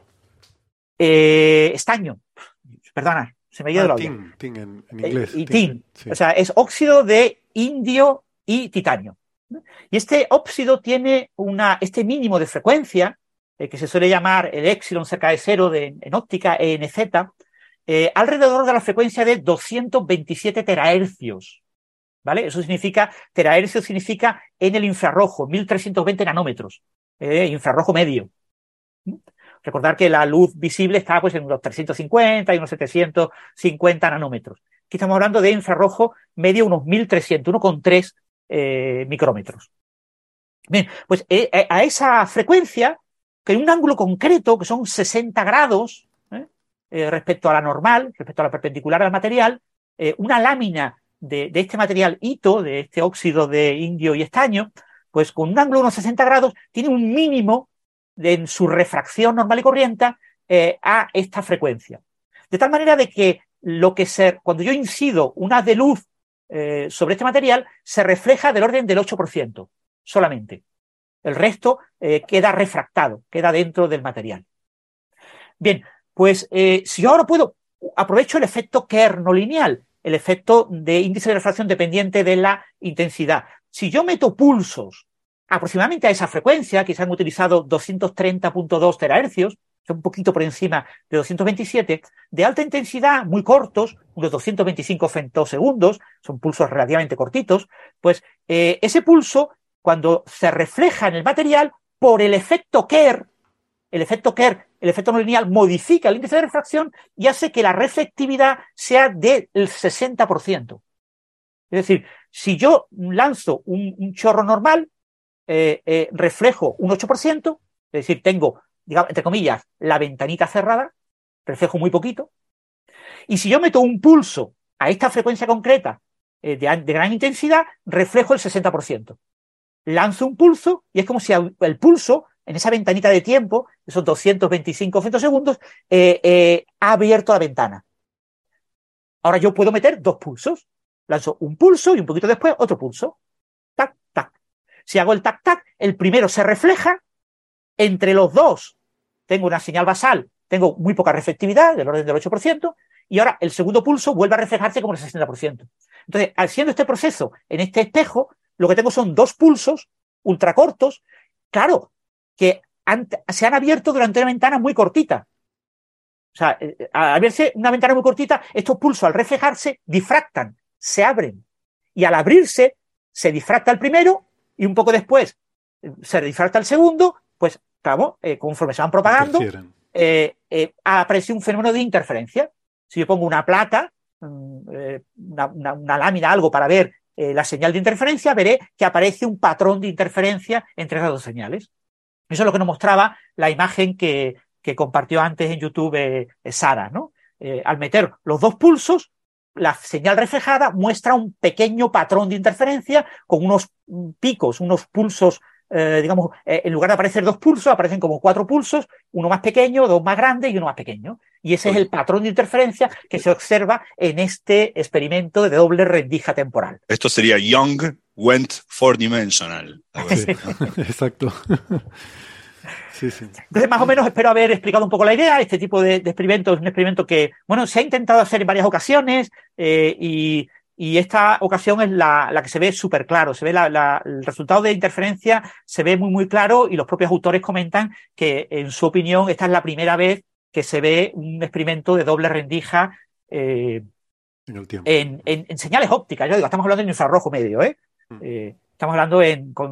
Estaño. Perdona, se me ha ido la olla. Tin en inglés. Y tin. Sí. O sea, es óxido de indio y titanio. Y este óxido tiene este mínimo de frecuencia, que se suele llamar el épsilon cerca de cero en óptica, ENZ, alrededor de la frecuencia de 227 terahercios. ¿Vale? Eso significa, terahercios significa en el infrarrojo, 1320 nanómetros, infrarrojo medio. Recordar que la luz visible está pues en unos 350 y unos 750 nanómetros. Aquí estamos hablando de infrarrojo medio, unos 1300, 1,3 micrómetros. Bien, pues a esa frecuencia, que en un ángulo concreto, que son 60 grados, respecto a la normal, respecto a la perpendicular al material, una lámina de este material hito, de este óxido de indio y estaño, pues con un ángulo de unos 60 grados, tiene un mínimo en su refracción normal y corriente a esta frecuencia. De tal manera de que cuando yo incido un haz de luz sobre este material, se refleja del orden del 8% solamente. El resto queda refractado, queda dentro del material. Bien, pues si yo ahora aprovecho el efecto Kerr no lineal, el efecto de índice de refracción dependiente de la intensidad. Si yo meto pulsos aproximadamente a esa frecuencia, que se han utilizado 230.2 terahercios, un poquito por encima de 227, de alta intensidad, muy cortos, unos 225 femtosegundos, son pulsos relativamente cortitos, pues ese pulso, cuando se refleja en el material, por el efecto Kerr, el efecto no lineal, modifica el índice de refracción y hace que la reflectividad sea del 60%. Es decir, si yo lanzo un chorro normal, reflejo un 8%, es decir, tengo, digamos, entre comillas, la ventanita cerrada, reflejo muy poquito. Y si yo meto un pulso a esta frecuencia concreta de gran intensidad, reflejo el 60%. Lanzo un pulso y es como si el pulso, en esa ventanita de tiempo, esos 225 femtosegundos, ha abierto la ventana. Ahora yo puedo meter dos pulsos. Lanzo un pulso y un poquito después otro pulso. Tac, tac. Si hago el tac-tac, el primero se refleja, entre los dos tengo una señal basal, tengo muy poca reflectividad, del orden del 8%, y ahora el segundo pulso vuelve a reflejarse como el 60%. Entonces, haciendo este proceso en este espejo, lo que tengo son dos pulsos ultracortos, claro, que se han abierto durante una ventana muy cortita. O sea, al abrirse una ventana muy cortita, estos pulsos al reflejarse difractan, se abren, y al abrirse se difracta el primero, y un poco después se difracta el segundo, pues, claro, conforme se van propagando, aparece un fenómeno de interferencia. Si yo pongo una placa, una lámina, algo para ver la señal de interferencia, veré que aparece un patrón de interferencia entre las dos señales. Eso es lo que nos mostraba la imagen que compartió antes en YouTube Sara, ¿no? Al meter los dos pulsos, la señal reflejada muestra un pequeño patrón de interferencia con unos picos, unos pulsos, digamos, en lugar de aparecer dos pulsos, aparecen como cuatro pulsos, uno más pequeño, dos más grandes y uno más pequeño. Y ese es el patrón de interferencia que se observa en este experimento de doble rendija temporal. Esto sería Young went four-dimensional. Sí, exacto. Sí, sí. Entonces, más o menos, espero haber explicado un poco la idea. Este tipo de experimento es un experimento que, bueno, se ha intentado hacer en varias ocasiones y esta ocasión es la que se ve súper claro. Se ve el resultado de interferencia, se ve muy, muy claro y los propios autores comentan que, en su opinión, esta es la primera vez que se ve un experimento de doble rendija en señales ópticas. Yo digo, estamos hablando de infrarrojo medio, estamos hablando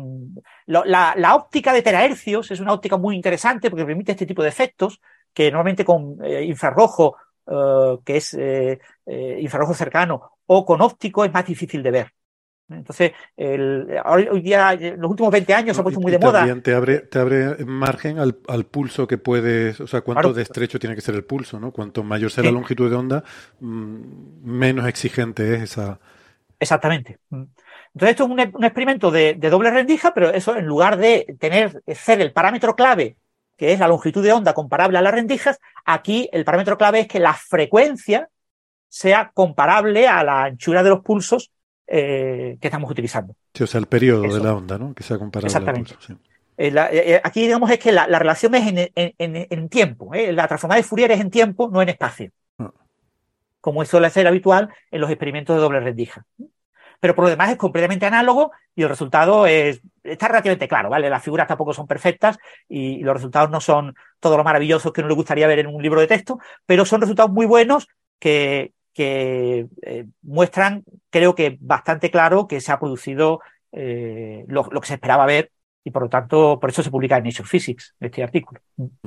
la óptica de terahercios es una óptica muy interesante porque permite este tipo de efectos que normalmente con infrarrojo, que es infrarrojo cercano, o con óptico es más difícil de ver. Entonces, hoy día, en los últimos 20 años se ha puesto muy de moda. También te abre margen al pulso que puedes, o sea, cuánto de estrecho tiene que ser el pulso, ¿no? Cuanto mayor sea la longitud de onda, menos exigente es esa. Exactamente. Entonces, esto es un experimento de doble rendija, pero eso, en lugar de ser el parámetro clave, que es la longitud de onda comparable a las rendijas, aquí el parámetro clave es que la frecuencia sea comparable a la anchura de los pulsos estamos utilizando. Sí, o sea, el periodo de la onda, ¿no? Que sea comparable Exactamente. al pulso. Sí. Aquí digamos es que la relación es en tiempo. La transformada de Fourier es en tiempo, no en espacio. Como suele ser habitual en los experimentos de doble rendija. Pero por lo demás es completamente análogo y el resultado está relativamente claro, ¿vale? Las figuras tampoco son perfectas y los resultados no son todo lo maravillosos que uno le gustaría ver en un libro de texto, pero son resultados muy buenos que muestran, creo que bastante claro, que se ha producido lo que se esperaba ver y por lo tanto, por eso se publica en Nature Physics este artículo.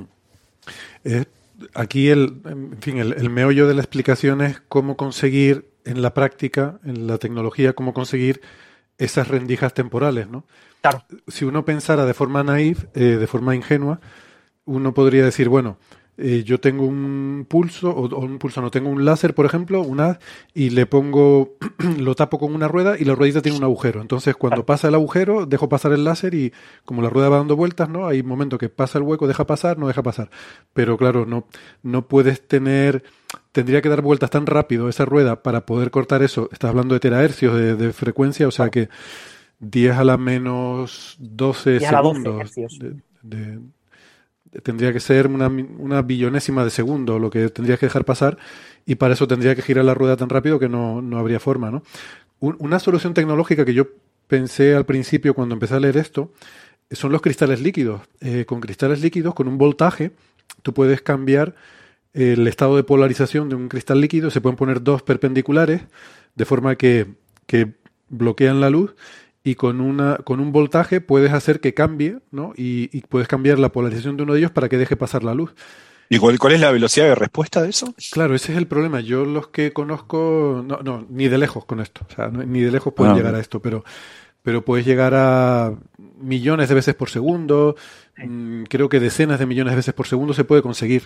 Aquí el meollo de la explicación es cómo conseguir en la práctica, en la tecnología, cómo conseguir esas rendijas temporales, ¿no? Claro. Si uno pensara de forma naif, de forma ingenua, uno podría decir, bueno, yo tengo un pulso, o un pulso no, tengo un láser, por ejemplo, y le pongo, lo tapo con una rueda y la ruedita tiene un agujero. Entonces, cuando pasa el agujero, dejo pasar el láser y como la rueda va dando vueltas, ¿no? Hay un momento que pasa el hueco, deja pasar, no deja pasar. Pero claro, no puedes tendría que dar vueltas tan rápido esa rueda para poder cortar eso. Estás hablando de terahercios de frecuencia, o sea que 10 a la menos 12 10 a la 12 segundos hercios. tendría que ser una billonésima de segundo lo que tendrías que dejar pasar y para eso tendría que girar la rueda tan rápido que no habría forma, ¿no? Una solución tecnológica que yo pensé al principio cuando empecé a leer esto son los cristales líquidos. Con cristales líquidos, con un voltaje, tú puedes cambiar el estado de polarización de un cristal líquido. Se pueden poner dos perpendiculares de forma que bloquean la luz y con un voltaje puedes hacer que cambie, ¿no? Y puedes cambiar la polarización de uno de ellos para que deje pasar la luz. ¿Y cuál es la velocidad de respuesta de eso? Claro, ese es el problema. Yo los que conozco, no, ni de lejos con esto. O sea, ni de lejos pueden llegar a esto, pero puedes llegar a millones de veces por segundo. Creo que decenas de millones de veces por segundo se puede conseguir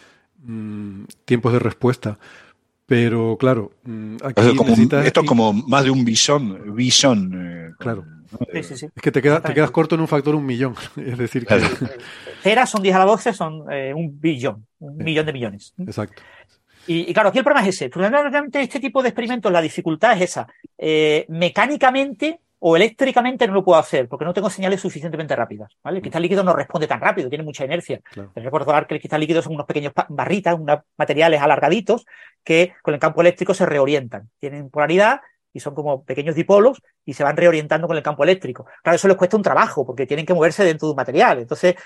tiempos de respuesta. Pero claro, aquí esto es como más de un billón. Claro. Sí. Es que te quedas corto en un factor 1.000.000. Es decir, que... Teras son 10 a la 12, son un billón, un millón de millones. Exacto. Y claro, aquí el problema es ese. Fundamentalmente este tipo de experimentos, la dificultad es esa. Mecánicamente o eléctricamente no lo puedo hacer porque no tengo señales suficientemente rápidas, ¿vale? El cristal líquido no responde tan rápido, tiene mucha inercia. Claro. Recordar que el cristal líquido son unos pequeños barritas, unos materiales alargaditos que con el campo eléctrico se reorientan. Tienen polaridad y son como pequeños dipolos y se van reorientando con el campo eléctrico. Claro, eso les cuesta un trabajo porque tienen que moverse dentro de un material. Entonces,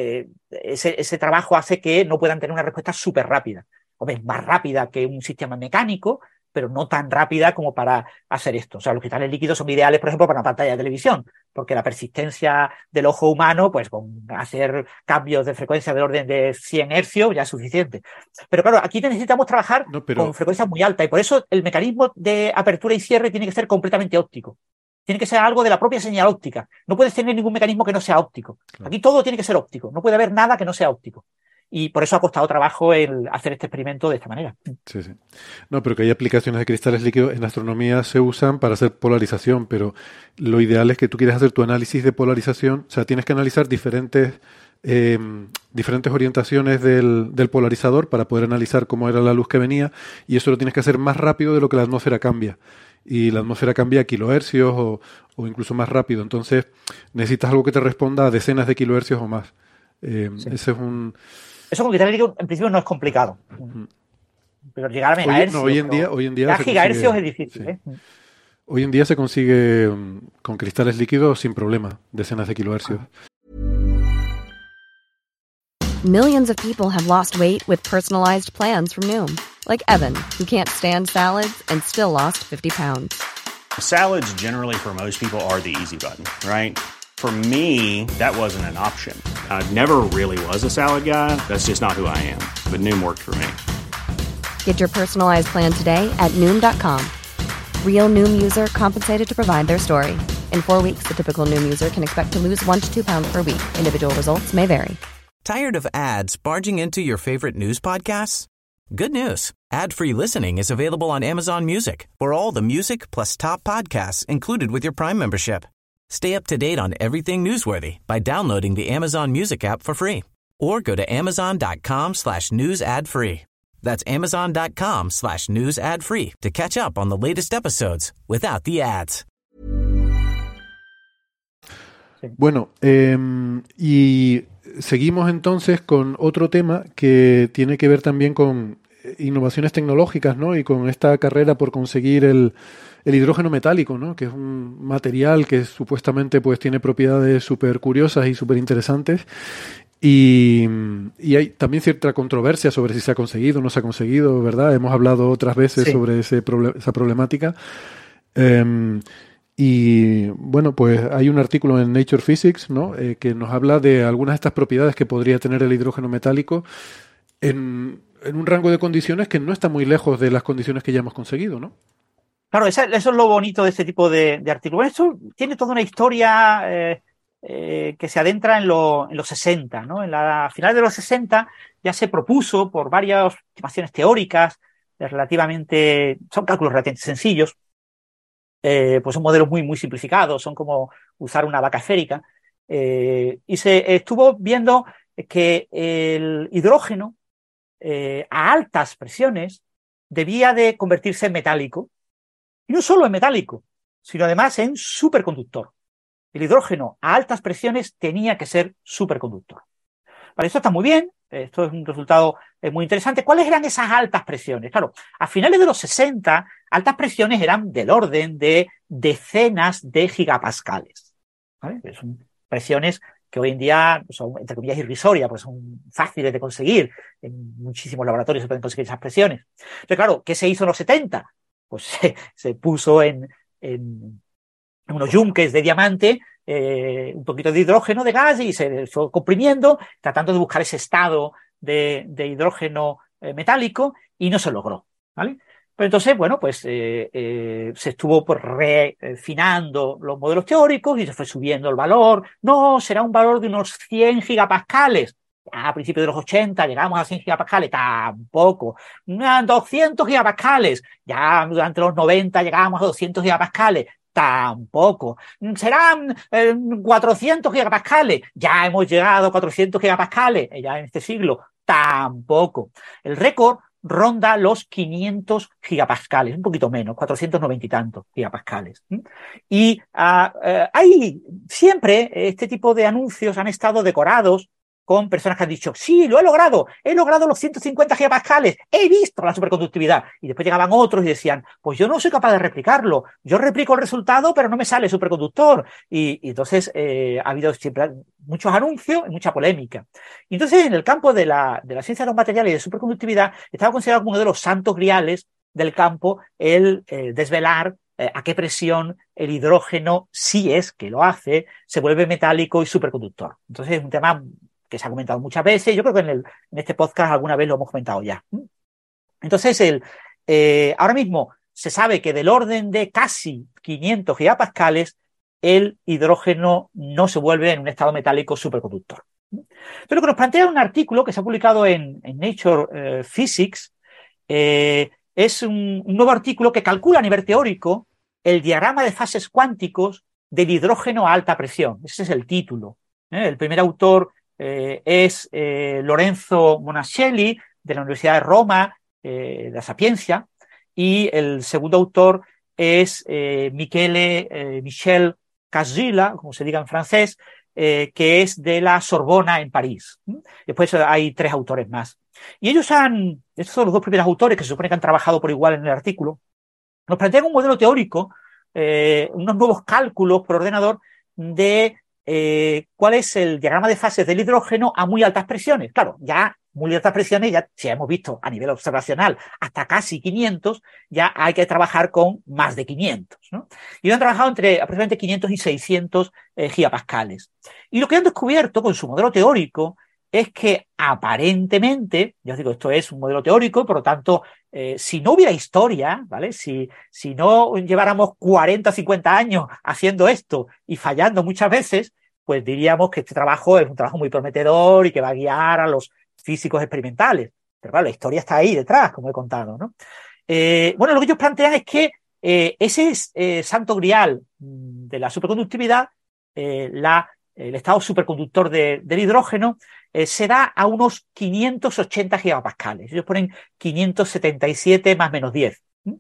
ese trabajo hace que no puedan tener una respuesta súper rápida. Hombre, es más rápida que un sistema mecánico, pero no tan rápida como para hacer esto. O sea, los cristales líquidos son ideales, por ejemplo, para una pantalla de televisión, porque la persistencia del ojo humano, pues con hacer cambios de frecuencia del orden de 100 hercios ya es suficiente. Pero claro, aquí necesitamos trabajar con frecuencias muy altas y por eso el mecanismo de apertura y cierre tiene que ser completamente óptico. Tiene que ser algo de la propia señal óptica. No puedes tener ningún mecanismo que no sea óptico. Claro. Aquí todo tiene que ser óptico. No puede haber nada que no sea óptico. Y por eso ha costado trabajo el hacer este experimento de esta manera. Sí. No, pero que hay aplicaciones de cristales líquidos en astronomía se usan para hacer polarización, pero lo ideal es que tú quieres hacer tu análisis de polarización, o sea, tienes que analizar diferentes orientaciones del polarizador para poder analizar cómo era la luz que venía, y eso lo tienes que hacer más rápido de lo que la atmósfera cambia. Y la atmósfera cambia a kilohercios o incluso más rápido. Entonces necesitas algo que te responda a decenas de kilohercios o más. Ese es un... Eso con cristales líquidos en principio no es complicado. Pero llegar a megahercios... hoy en día a gigahercios es difícil. Sí. Hoy en día se consigue con cristales líquidos sin problema, decenas de kilohercios. Millions of people have lost weight with personalized plans from Noom. Like Evan, who can't stand salads and still lost 50 pounds. Salads generally for most people are the easy button, right? For me, that wasn't an option. I never really was a salad guy. That's just not who I am. But Noom worked for me. Get your personalized plan today at Noom.com. Real Noom user compensated to provide their story. In 4 weeks, the typical Noom user can expect to lose 1 to 2 pounds per week. Individual results may vary. Tired of ads barging into your favorite news podcasts? Good news. Ad-free listening is available on Amazon Music for all the music plus top podcasts included with your Prime membership. Stay up to date on everything newsworthy by downloading the Amazon Music app for free or go to amazon.com/news ad free. That's amazon.com/news ad free to catch up on the latest episodes without the ads. Bueno, y seguimos entonces con otro tema que tiene que ver también con innovaciones tecnológicas, ¿no? Y con esta carrera por conseguir el hidrógeno metálico, ¿no? Que es un material que supuestamente pues tiene propiedades súper curiosas y súper interesantes. Y hay también cierta controversia sobre si se ha conseguido o no se ha conseguido, ¿verdad? Hemos hablado otras veces sobre esa problemática. Y bueno, pues hay un artículo en Nature Physics, ¿no? Que nos habla de algunas de estas propiedades que podría tener el hidrógeno metálico en un rango de condiciones que no está muy lejos de las condiciones que ya hemos conseguido, ¿no? Claro, eso es lo bonito de este tipo de artículos. Esto tiene toda una historia que se adentra en los 60, ¿no? A finales de los 60 ya se propuso por varias estimaciones teóricas son cálculos relativamente sencillos, pues son modelos muy, muy simplificados, son como usar una vaca esférica, y se estuvo viendo que el hidrógeno a altas presiones debía de convertirse en metálico, y no solo en metálico, sino además en superconductor. El hidrógeno a altas presiones tenía que ser superconductor. Vale, esto está muy bien, esto es un resultado muy interesante. ¿Cuáles eran esas altas presiones? Claro, a finales de los 60, altas presiones eran del orden de decenas de gigapascales, ¿vale? Son presiones que hoy en día son, entre comillas, irrisorias, pues son fáciles de conseguir. En muchísimos laboratorios se pueden conseguir esas presiones. Entonces, claro, ¿qué se hizo en los 70? Pues se puso en unos yunques de diamante un poquito de hidrógeno de gas y se fue comprimiendo, tratando de buscar ese estado de hidrógeno metálico, y no se logró, ¿vale? Pero entonces, bueno, pues se estuvo pues, refinando los modelos teóricos y se fue subiendo el valor. No, será un valor de unos 100 gigapascales. A principios de los 80 llegamos a 100 gigapascales, tampoco. 200 gigapascales, ya durante los 90 llegábamos a 200 gigapascales, tampoco. Serán 400 gigapascales, ya hemos llegado a 400 gigapascales, ya en este siglo, tampoco. El récord ronda los 500 gigapascales, un poquito menos, 490 y tantos gigapascales. Y hay siempre este tipo de anuncios han estado decorados con personas que han dicho, sí, lo he logrado los 150 gigapascales, he visto la superconductividad. Y después llegaban otros y decían, pues yo no soy capaz de replicarlo, yo replico el resultado, pero no me sale superconductor. Y entonces ha habido siempre muchos anuncios y mucha polémica. Y entonces en el campo de la ciencia de los materiales y de superconductividad estaba considerado como uno de los santos griales del campo el desvelar a qué presión el hidrógeno, si es que lo hace, se vuelve metálico y superconductor. Entonces es un tema que se ha comentado muchas veces. Yo creo que en este podcast alguna vez lo hemos comentado ya. Entonces, ahora mismo se sabe que del orden de casi 500 gigapascales, el hidrógeno no se vuelve en un estado metálico superconductor. Entonces, lo que nos plantea un artículo que se ha publicado en Nature Physics es un nuevo artículo que calcula a nivel teórico el diagrama de fases cuánticos del hidrógeno a alta presión. Ese es el título. El primer autor es Lorenzo Monachelli, de la Universidad de Roma, de la Sapienza, y el segundo autor es Michel Casgila, como se diga en francés, que es de la Sorbona en París. Después hay 3 autores más. Y estos son los 2 primeros autores que se supone que han trabajado por igual en el artículo. Nos plantean un modelo teórico, unos nuevos cálculos por ordenador de cuál es el diagrama de fases del hidrógeno a muy altas presiones. Claro, ya muy altas presiones, ya hemos visto a nivel observacional hasta casi 500, ya hay que trabajar con más de 500, ¿no? Y han trabajado entre aproximadamente 500 y 600 gigapascales. Y lo que han descubierto con su modelo teórico es que aparentemente, ya os digo, esto es un modelo teórico, por lo tanto, si no hubiera historia, ¿vale? Si no lleváramos 40 o 50 años haciendo esto y fallando muchas veces, pues diríamos que este trabajo es un trabajo muy prometedor y que va a guiar a los físicos experimentales. Pero claro, la historia está ahí detrás, como he contado, ¿no? Bueno, lo que ellos plantean es que ese santo grial de la superconductividad, la el estado superconductor del hidrógeno, se da a unos 580 gigapascales. Ellos ponen 577 más menos 10.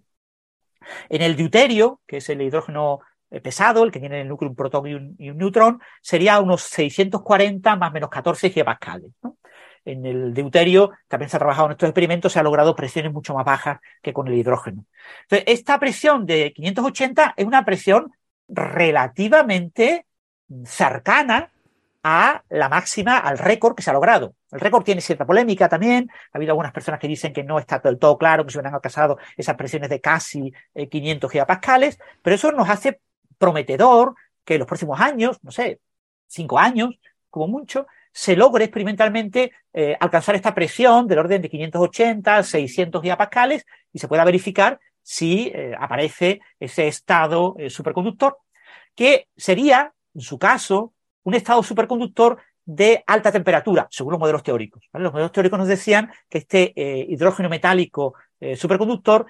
En el deuterio, que es el hidrógeno pesado, el que tiene en el núcleo un protón y un neutrón, sería unos 640 más menos 14 gigapascales, ¿no? En el deuterio también se ha trabajado en estos experimentos, se ha logrado presiones mucho más bajas que con el hidrógeno. Entonces, esta presión de 580 es una presión relativamente cercana a la máxima, al récord que se ha logrado. El récord tiene cierta polémica también. Ha habido algunas personas que dicen que no está del todo claro, que se hubieran alcanzado esas presiones de casi 500 gigapascales, pero eso nos hace prometedor que en los próximos años, no sé, 5 años, como mucho, se logre experimentalmente alcanzar esta presión del orden de 580, 600 gigapascales y se pueda verificar si aparece ese estado superconductor, que sería, en su caso, un estado superconductor de alta temperatura, según los modelos teóricos, ¿vale? Los modelos teóricos nos decían que este hidrógeno metálico superconductor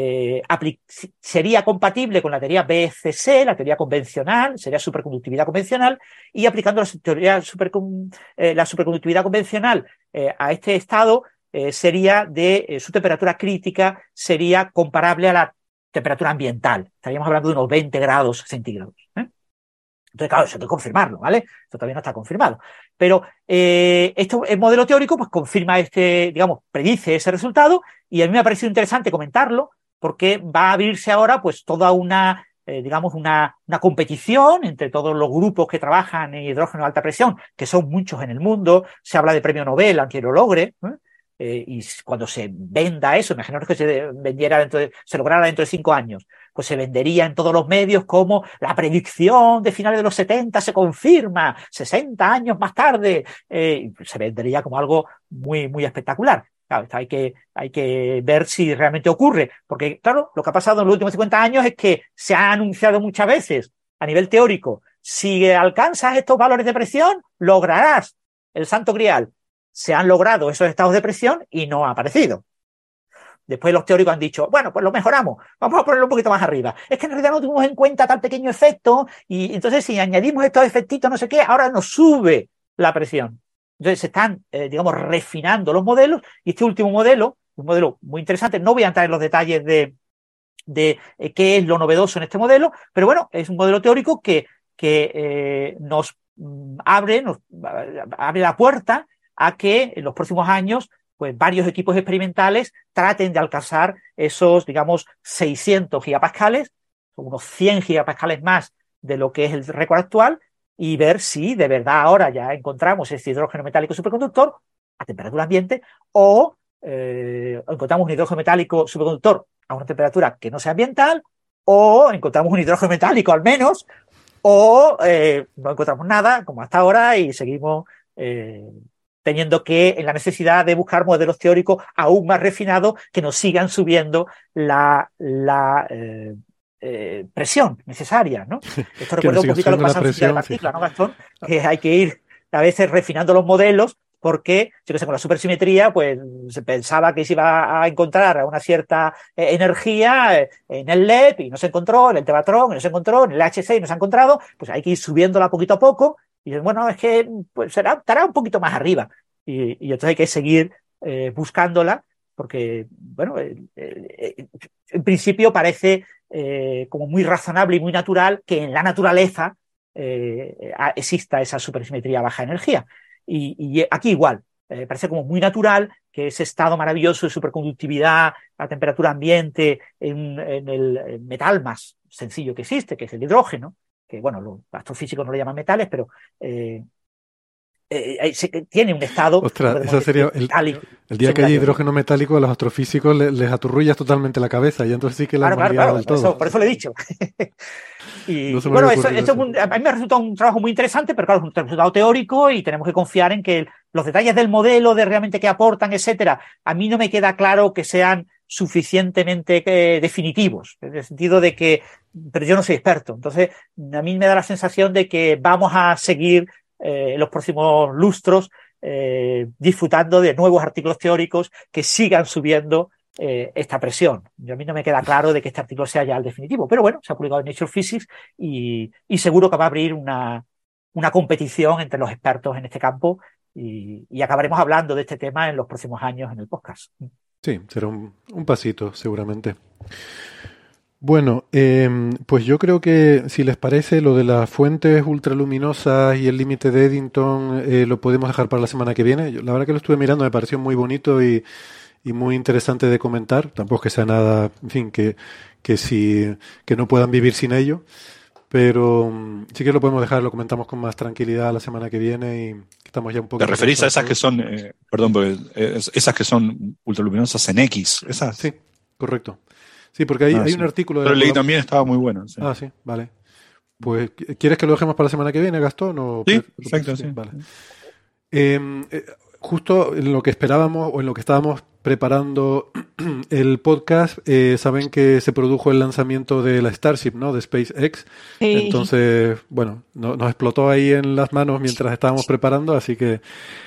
sería compatible con la teoría BCC, la teoría convencional, sería superconductividad convencional, y aplicando la superconductividad convencional a este estado sería de su temperatura crítica, sería comparable a la temperatura ambiental. Estaríamos hablando de unos 20 grados centígrados. Entonces, claro, eso hay que confirmarlo, ¿vale? Esto todavía no está confirmado. Pero el modelo teórico pues confirma predice ese resultado, y a mí me ha parecido interesante comentarlo porque va a abrirse ahora pues toda una competición entre todos los grupos que trabajan en hidrógeno de alta presión, que son muchos en el mundo. Se habla de premio Nobel aunque lo logre, y cuando se venda eso, imaginaos que se lograra dentro de 5 años, pues se vendería en todos los medios como la predicción de finales de los 70 se confirma 60 años más tarde, se vendería como algo muy, muy espectacular. Claro, hay que ver si realmente ocurre, porque claro, lo que ha pasado en los últimos 50 años es que se ha anunciado muchas veces a nivel teórico: si alcanzas estos valores de presión, lograrás el santo grial. Se han logrado esos estados de presión y no ha aparecido. Después los teóricos han dicho, bueno, pues lo mejoramos, vamos a ponerlo un poquito más arriba. Es que en realidad no tuvimos en cuenta tal pequeño efecto, y entonces si añadimos estos efectitos no sé qué, ahora nos sube la presión. Entonces se están, refinando los modelos, y este último modelo, un modelo muy interesante, no voy a entrar en los detalles de qué es lo novedoso en este modelo, pero bueno, es un modelo teórico que nos abre la puerta a que en los próximos años pues varios equipos experimentales traten de alcanzar esos, 600 gigapascales, unos 100 gigapascales más de lo que es el récord actual, y ver si de verdad ahora ya encontramos este hidrógeno metálico superconductor a temperatura ambiente, o encontramos un hidrógeno metálico superconductor a una temperatura que no sea ambiental, o encontramos un hidrógeno metálico al menos, o no encontramos nada como hasta ahora y seguimos teniendo que en la necesidad de buscar modelos teóricos aún más refinados que nos sigan subiendo la presión necesaria, ¿no? Esto recuerda un poquito a lo que pasa en física de partículas, ¿no, Gastón? Que hay que ir a veces refinando los modelos porque, yo que sé, con la supersimetría, pues se pensaba que se iba a encontrar una cierta energía en el LEP y no se encontró, en el Tevatron y no se encontró, en el HC y no se ha encontrado, pues hay que ir subiéndola poquito a poco. Y bueno, es que pues estará un poquito más arriba. Y entonces hay que seguir buscándola, porque, bueno, en principio parece como muy razonable y muy natural que en la naturaleza exista esa supersimetría a baja energía. Y aquí igual, parece como muy natural que ese estado maravilloso de superconductividad a temperatura ambiente en el metal más sencillo que existe, que es el hidrógeno, que bueno, los astrofísicos no le llaman metales, pero tiene un estado. Ostras, eso sería el día que hay hidrógeno metálico, a los astrofísicos les aturrullas totalmente la cabeza, y entonces sí que la han liado del todo. Por eso lo he dicho. Y bueno, a mí me resulta un trabajo muy interesante, pero claro, es un resultado teórico y tenemos que confiar en que los detalles del modelo, de realmente qué aportan, etcétera, a mí no me queda claro que sean suficientemente definitivos, en el sentido de que, pero yo no soy experto, entonces a mí me da la sensación de que vamos a seguir en los próximos lustros disfrutando de nuevos artículos teóricos que sigan subiendo esta presión. A mí no me queda claro de que este artículo sea ya el definitivo, pero bueno, se ha publicado en Nature Physics y seguro que va a abrir una una competición entre los expertos en este campo y acabaremos hablando de este tema en los próximos años en el podcast. Sí, será un pasito, seguramente. Bueno, pues yo creo que, si les parece, lo de las fuentes ultraluminosas y el límite de Eddington lo podemos dejar para la semana que viene. La verdad que lo estuve mirando, me pareció muy bonito y muy interesante de comentar. Tampoco es que sea nada, en fin, que no puedan vivir sin ello. Pero sí que lo podemos dejar, lo comentamos con más tranquilidad la semana que viene y estamos ya un poco... ¿Te referís a esas que son, perdón, porque esas que son ultraluminosas en X? ¿Esas? Sí, correcto. Sí, porque hay un artículo... Pero leí también, estaba muy bueno. Sí. Sí, vale. Pues, ¿quieres que lo dejemos para la semana que viene, Gastón? Sí, perfecto, sí. Vale. Justo en lo que esperábamos o en lo que estábamos preparando el podcast, saben que se produjo el lanzamiento de la Starship, ¿no? De SpaceX. Sí. Entonces, bueno, nos explotó ahí en las manos mientras estábamos preparando, así que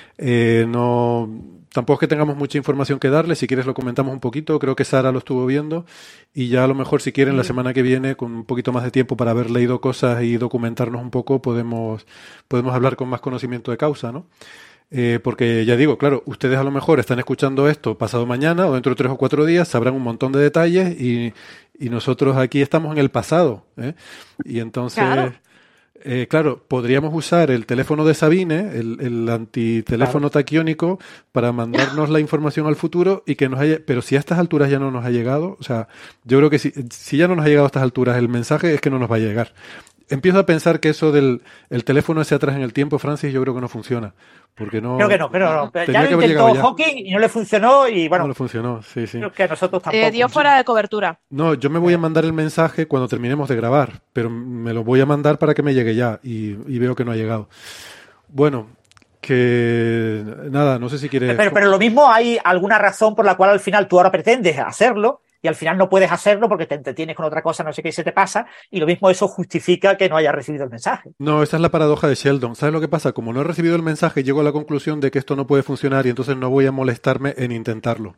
tampoco es que tengamos mucha información que darle. Si quieres lo comentamos un poquito, creo que Sara lo estuvo viendo y ya a lo mejor si quieren la semana que viene, con un poquito más de tiempo para haber leído cosas y documentarnos un poco, podemos hablar con más conocimiento de causa, ¿no? Porque ya digo, claro, ustedes a lo mejor están escuchando esto pasado mañana o dentro de 3 o 4 días, sabrán un montón de detalles y nosotros aquí estamos en el pasado, ¿eh? Y entonces, claro, podríamos usar el teléfono de Sabine, el antiteléfono taquiónico, para mandarnos la información al futuro y que nos haya... Pero si a estas alturas ya no nos ha llegado, o sea, yo creo que si ya no nos ha llegado a estas alturas el mensaje, es que no nos va a llegar. Empiezo a pensar que eso del el teléfono hacia atrás en el tiempo, Francis, yo creo que no funciona. Porque no. Creo que no. Ya lo intentó Hawking y no le funcionó y bueno. No le funcionó, sí. Creo que a nosotros tampoco. Dio fuera de cobertura. No, yo me voy a mandar el mensaje cuando terminemos de grabar, pero me lo voy a mandar para que me llegue ya y veo que no ha llegado. Bueno, que nada, no sé si quieres... Pero lo mismo, hay alguna razón por la cual al final tú ahora pretendes hacerlo y al final no puedes hacerlo porque te entretienes con otra cosa, no sé qué, y se te pasa, y lo mismo eso justifica que no hayas recibido el mensaje. No, esa es la paradoja de Sheldon. ¿Sabes lo que pasa? Como no he recibido el mensaje, llego a la conclusión de que esto no puede funcionar y entonces no voy a molestarme en intentarlo.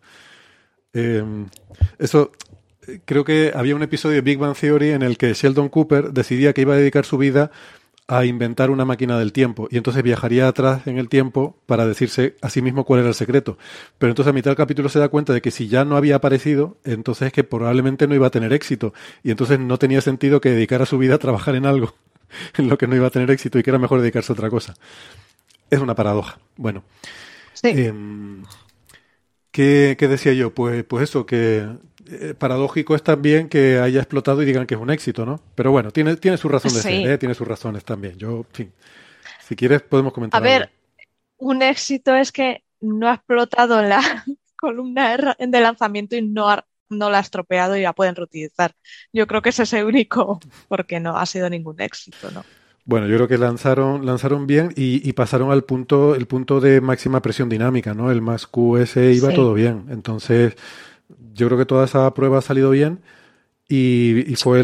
Eso... Creo que había un episodio de Big Bang Theory en el que Sheldon Cooper decidía que iba a dedicar su vida a inventar una máquina del tiempo y entonces viajaría atrás en el tiempo para decirse a sí mismo cuál era el secreto. Pero entonces a mitad del capítulo se da cuenta de que si ya no había aparecido, entonces es que probablemente no iba a tener éxito y entonces no tenía sentido que dedicara su vida a trabajar en algo en lo que no iba a tener éxito y que era mejor dedicarse a otra cosa. Es una paradoja. Bueno. Sí. ¿Qué decía yo? Pues eso, que paradójico es también que haya explotado y digan que es un éxito, ¿no? Pero bueno, tiene su razón de ser, tiene sus razones también. Yo, en fin, si quieres podemos comentar. A ver, un éxito es que no ha explotado en la columna de lanzamiento y no la ha estropeado y la pueden reutilizar. Yo creo que ese es el único, porque no ha sido ningún éxito, ¿no? Bueno, yo creo que lanzaron bien y pasaron el punto de máxima presión dinámica, ¿no? El más QS iba todo bien. Entonces, yo creo que toda esa prueba ha salido bien y fue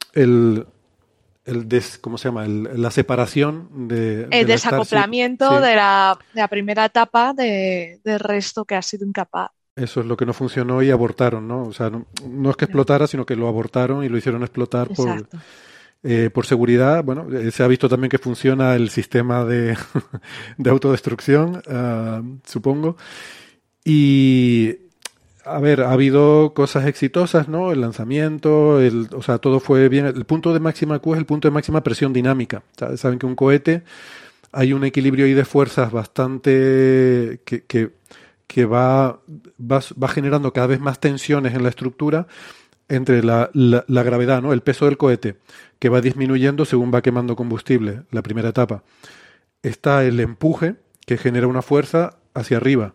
¿cómo se llama? La separación de el desacoplamiento de la primera etapa del resto que ha sido incapaz. Eso es lo que no funcionó y abortaron, ¿no? O sea, no es que explotara, sino que lo abortaron y lo hicieron explotar por seguridad. Bueno, se ha visto también que funciona el sistema de autodestrucción, supongo. Y, a ver, ha habido cosas exitosas, ¿no? El lanzamiento, o sea, todo fue bien. El punto de máxima Q es el punto de máxima presión dinámica. Saben que un cohete hay un equilibrio ahí de fuerzas bastante que va generando cada vez más tensiones en la estructura entre la gravedad, ¿no? El peso del cohete, que va disminuyendo según va quemando combustible, la primera etapa. Está el empuje, que genera una fuerza hacia arriba.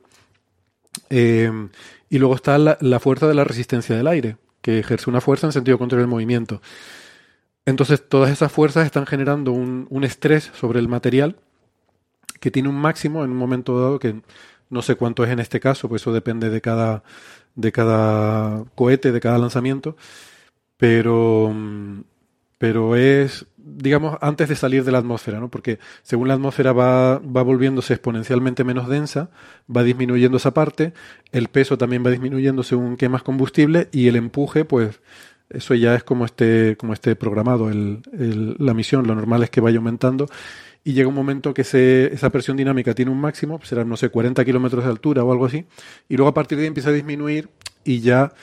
Y luego está la fuerza de la resistencia del aire, que ejerce una fuerza en sentido contrario del movimiento. Entonces, todas esas fuerzas están generando un estrés sobre el material que tiene un máximo en un momento dado, que no sé cuánto es en este caso, pues eso depende de cada cohete, de cada lanzamiento, pero es, digamos, antes de salir de la atmósfera, ¿no? Porque según la atmósfera va volviéndose exponencialmente menos densa, va disminuyendo esa parte, el peso también va disminuyendo según quemas combustible y el empuje, pues, Eso ya es como esté programado la misión. Lo normal es que vaya aumentando y llega un momento que esa presión dinámica tiene un máximo, serán, no sé, 40 kilómetros de altura o algo así, y luego a partir de ahí empieza a disminuir y ya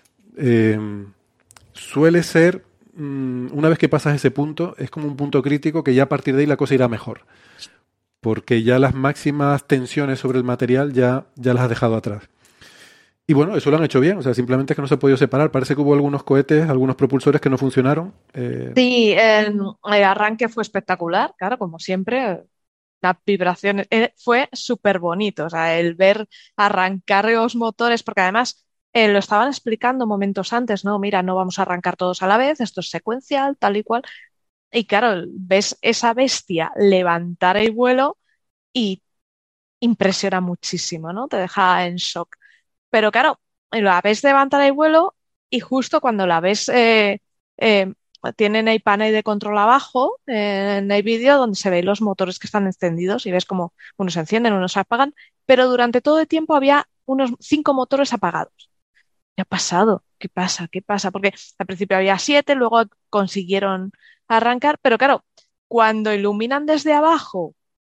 suele ser, una vez que pasas ese punto, es como un punto crítico que ya a partir de ahí la cosa irá mejor, porque ya las máximas tensiones sobre el material ya las has dejado atrás. Y bueno, eso lo han hecho bien, o sea, simplemente es que no se ha podido separar. Parece que hubo algunos cohetes, algunos propulsores que no funcionaron. Sí, el arranque fue espectacular, claro, como siempre. Las vibraciones, fue súper bonito, o sea, el ver arrancar los motores, porque además lo estaban explicando momentos antes, ¿no? Mira, no vamos a arrancar todos a la vez, esto es secuencial, tal y cual. Y claro, ves esa bestia levantar el vuelo y impresiona muchísimo, ¿no? Te deja en shock. Pero claro, la ves levantar el vuelo y justo cuando la ves, eh, tienen el panel de control abajo en el vídeo donde se ven los motores que están encendidos y ves como unos se encienden, unos se apagan, pero durante todo el tiempo había unos 5 motores apagados. ¿Qué ha pasado? ¿Qué pasa? ¿Qué pasa? Porque al principio había 7, luego consiguieron arrancar, pero claro, cuando iluminan desde abajo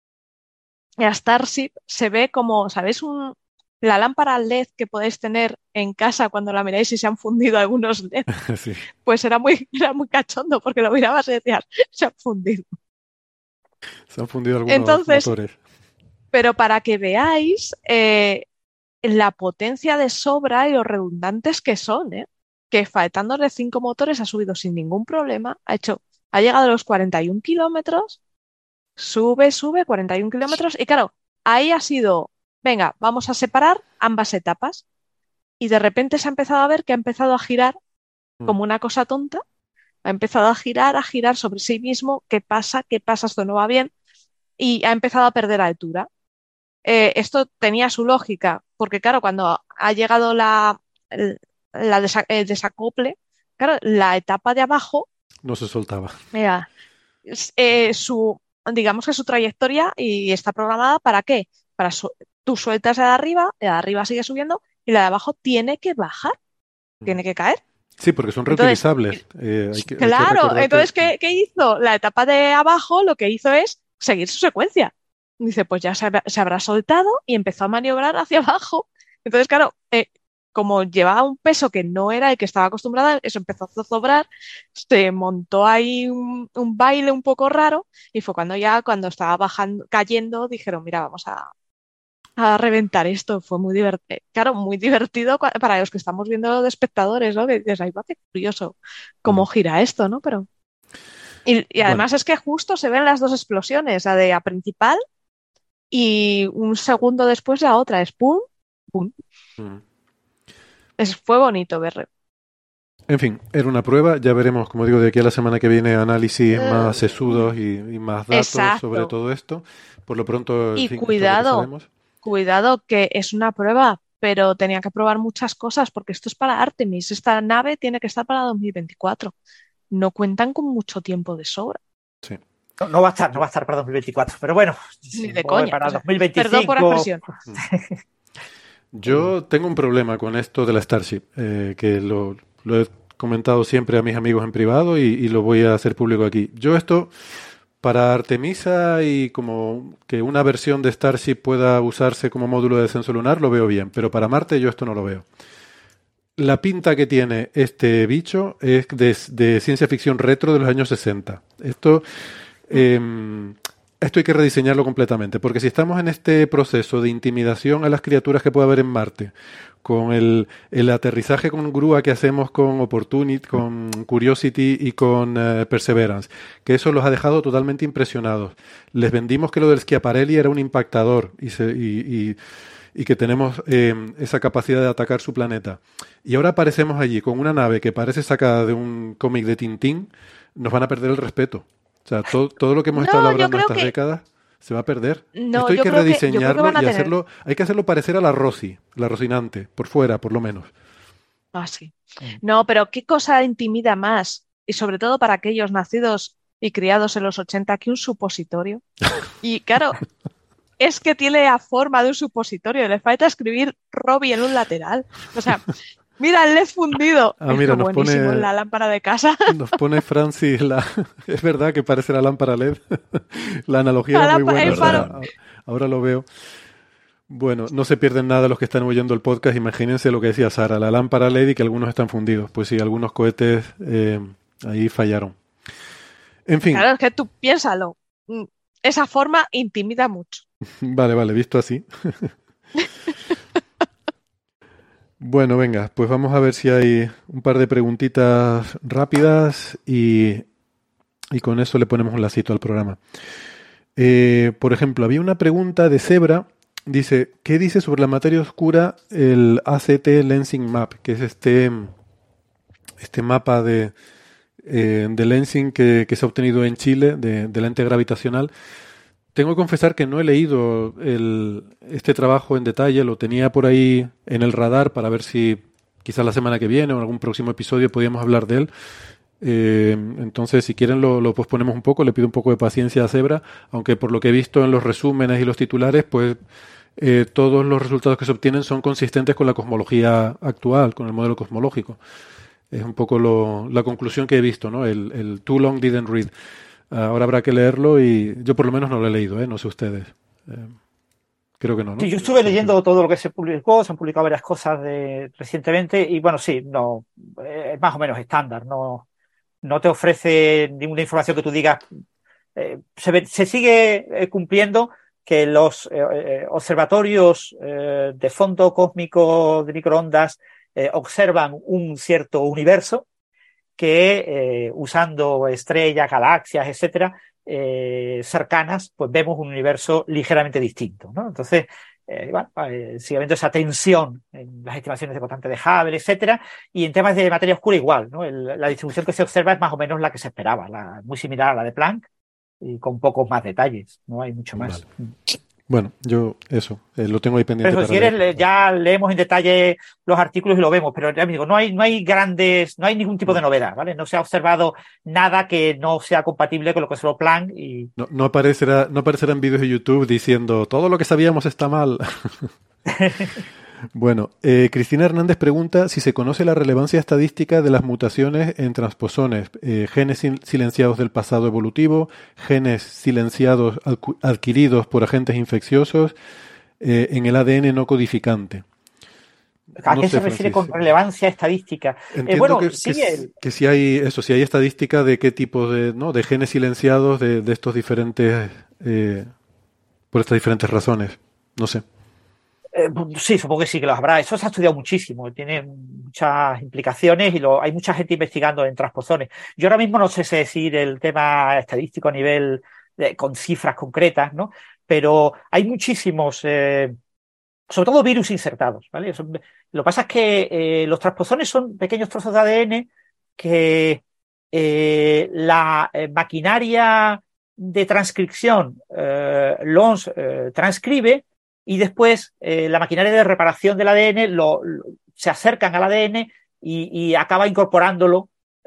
a Starship se ve como, ¿sabéis? La lámpara LED que podéis tener en casa cuando la miráis y se han fundido algunos LED. Sí. Pues era muy cachondo porque lo mirabas y decías, se han fundido. Se han fundido algunos motores. Pero para que veáis la potencia de sobra y los redundantes que son, que faltándole 5 motores ha subido sin ningún problema, ha llegado a los 41 kilómetros, sube 41 kilómetros y claro, ahí ha sido, venga, vamos a separar ambas etapas y de repente se ha empezado a ver que ha empezado a girar como una cosa tonta, ha empezado a girar sobre sí mismo, ¿qué pasa? Esto no va bien y ha empezado a perder altura. Esto tenía su lógica, porque claro, cuando ha llegado el desacople, claro, la etapa de abajo no se soltaba. Mira, digamos que su trayectoria y está programada ¿para qué? Tú sueltas la de arriba sigue subiendo y la de abajo tiene que bajar, tiene que caer. Sí, porque son reutilizables. Claro, entonces, ¿qué hizo? La etapa de abajo lo que hizo es seguir su secuencia. Dice, pues ya se habrá soltado y empezó a maniobrar hacia abajo. Entonces, claro, como llevaba un peso que no era el que estaba acostumbrada, eso empezó a zozobrar, se montó ahí un baile un poco raro y fue cuando estaba cayendo, dijeron, mira, vamos a reventar esto. Fue muy divertido, claro, muy divertido para los que estamos viendo de espectadores, ¿no? Que dices, ay, va a ser curioso cómo gira esto, ¿no? Pero y además es que justo se ven las dos explosiones, la de la principal y un segundo después la otra, es pum, pum. Fue bonito verlo. En fin, era una prueba, ya veremos, como digo, de aquí a la semana que viene análisis más sesudos y más datos sobre todo esto. Por lo pronto, y fin, cuidado que es una prueba, pero tenía que probar muchas cosas porque esto es para Artemis. Esta nave tiene que estar para 2024. No cuentan con mucho tiempo de sobra. Sí. No va a estar para 2024, pero bueno, ni de coña. Para 2025. Perdón por la expresión. Yo tengo un problema con esto de la Starship, que lo he comentado siempre a mis amigos en privado y lo voy a hacer público aquí. Yo esto, para Artemisa y como que una versión de Starship pueda usarse como módulo de descenso lunar, lo veo bien, pero para Marte yo esto no lo veo. La pinta que tiene este bicho es de ciencia ficción retro de los años 60. Esto hay que rediseñarlo completamente, porque si estamos en este proceso de intimidación a las criaturas que puede haber en Marte, con el aterrizaje con grúa que hacemos con Opportunity, con Curiosity y con Perseverance, que eso los ha dejado totalmente impresionados. Les vendimos que lo del Schiaparelli era un impactador y que tenemos esa capacidad de atacar su planeta. Y ahora aparecemos allí con una nave que parece sacada de un cómic de Tintín, nos van a perder el respeto. O sea, todo lo que hemos estado hablando estas décadas se va a perder. Esto hay que rediseñarlo y hacerlo. Hay que hacerlo parecer a la Rocinante, por fuera, por lo menos. Ah, sí. No, pero qué cosa intimida más, y sobre todo para aquellos nacidos y criados en los 80, que un supositorio. Y claro, es que tiene la forma de un supositorio, le falta escribir Robbie en un lateral. O sea, Mira, el LED fundido. Ah, mira, nos buenísimo, pone, en la lámpara de casa. nos pone Francis es verdad que parece la lámpara LED. La analogía La era muy lámpara, buena. el faro. Ahora lo veo. Bueno, no se pierden nada los que están oyendo el podcast. Imagínense lo que decía Sara, la lámpara LED y que algunos están fundidos. Pues sí, algunos cohetes ahí fallaron. En fin. Claro, es que tú piénsalo. Esa forma intimida mucho. Vale, visto así. Bueno, venga, pues vamos a ver si hay un par de preguntitas rápidas y con eso le ponemos un lacito al programa. Por ejemplo, había una pregunta de Zebra. Dice, ¿qué dice sobre la materia oscura el ACT Lensing Map? Que es este mapa de lensing que se ha obtenido en Chile, de lente gravitacional. Tengo que confesar que no he leído este trabajo en detalle, lo tenía por ahí en el radar para ver si quizás la semana que viene o en algún próximo episodio podíamos hablar de él. Entonces, si quieren lo posponemos un poco, le pido un poco de paciencia a Zebra, aunque por lo que he visto en los resúmenes y los titulares, pues todos los resultados que se obtienen son consistentes con la cosmología actual, con el modelo cosmológico. Es un poco la conclusión que he visto, ¿no? El too long didn't read. Ahora habrá que leerlo y yo por lo menos no lo he leído, no sé ustedes. Creo que no, ¿no? Sí, yo estuve leyendo todo lo que se publicó, se han publicado varias cosas recientemente y bueno, sí, no, es más o menos estándar, no te ofrece ninguna información que tú digas. Se sigue cumpliendo que los observatorios de fondo cósmico de microondas observan un cierto universo que usando estrellas, galaxias, etcétera, cercanas, pues vemos un universo ligeramente distinto, ¿no? Entonces, sigue habiendo esa tensión en las estimaciones de constante de Hubble, etcétera, y en temas de materia oscura igual, ¿no? La distribución que se observa es más o menos la que se esperaba, muy similar a la de Planck y con pocos más detalles, no hay mucho más. Vale. Bueno, yo eso, lo tengo ahí pendiente. Pero eso, si quieres, ya leemos en detalle los artículos y lo vemos, pero ya me digo, no hay ningún tipo de novedad, ¿vale? No se ha observado nada que no sea compatible con lo que es lo Planck y... No aparecerán vídeos de YouTube diciendo todo lo que sabíamos está mal. Bueno, Cristina Hernández pregunta si se conoce la relevancia estadística de las mutaciones en transposones, genes silenciados del pasado evolutivo, genes silenciados adquiridos por agentes infecciosos en el ADN no codificante. ¿A qué se refiere con relevancia estadística? Entiendo que si hay estadística de qué tipo de genes silenciados de estos diferentes por estas diferentes razones. No sé. Sí, supongo que sí que los habrá. Eso se ha estudiado muchísimo, tiene muchas implicaciones y hay mucha gente investigando en transposones. Yo ahora mismo no sé si decir el tema estadístico a nivel con cifras concretas, ¿no? Pero hay muchísimos, sobre todo virus insertados, ¿vale? Lo que pasa es que los transposones son pequeños trozos de ADN que la maquinaria de transcripción los transcribe. Y después la maquinaria de reparación del ADN se acercan al ADN y acaba incorporándolo,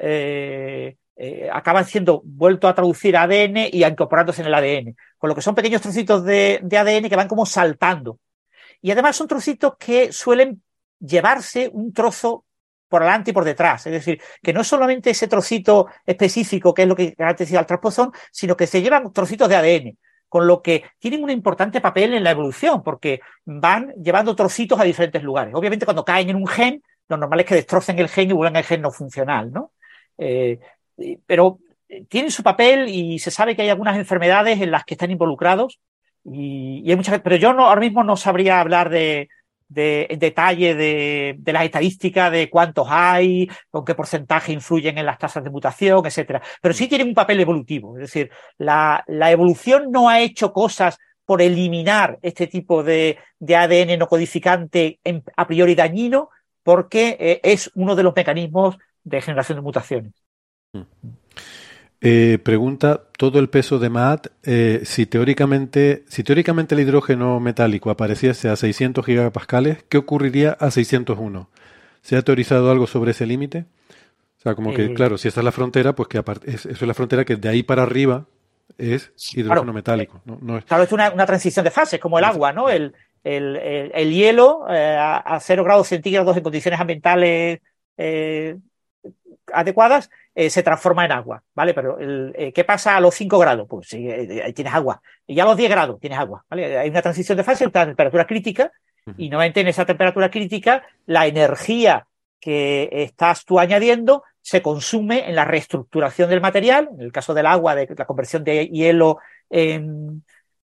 acaba siendo vuelto a traducir a ADN y incorporándose en el ADN. Con lo que son pequeños trocitos de ADN que van como saltando. Y además son trocitos que suelen llevarse un trozo por delante y por detrás. Es decir, que no es solamente ese trocito específico que es lo que caracteriza al transposón, sino que se llevan trocitos de ADN. Con lo que tienen un importante papel en la evolución, porque van llevando trocitos a diferentes lugares. Obviamente, cuando caen en un gen, lo normal es que destrocen el gen y vuelvan al gen no funcional, ¿no? Pero tienen su papel y se sabe que hay algunas enfermedades en las que están involucrados y hay muchas, pero yo ahora mismo no sabría hablar en detalle de las estadísticas, de cuántos hay, con qué porcentaje influyen en las tasas de mutación, etcétera. Pero sí tienen un papel evolutivo. Es decir, la evolución no ha hecho cosas por eliminar este tipo de ADN no codificante a priori dañino, porque es uno de los mecanismos de generación de mutaciones. Pregunta todo el peso de MAT, si teóricamente el hidrógeno metálico apareciese a 600 gigapascales, ¿qué ocurriría a 601? ¿Se ha teorizado algo sobre ese límite? O sea, como que, claro, si esa es la frontera, pues que eso es la frontera que de ahí para arriba es hidrógeno metálico. No es... Claro, es una transición de fases, como el agua, ¿no? el hielo a 0 grados centígrados en condiciones ambientales adecuadas se transforma en agua, ¿vale? Pero ¿qué pasa a los 5 grados? Pues sí, ahí tienes agua. Y ya a los 10 grados tienes agua, ¿vale? Hay una transición de fase, una temperatura crítica, y nuevamente en esa temperatura crítica la energía que estás tú añadiendo se consume en la reestructuración del material, en el caso del agua, de la conversión de hielo en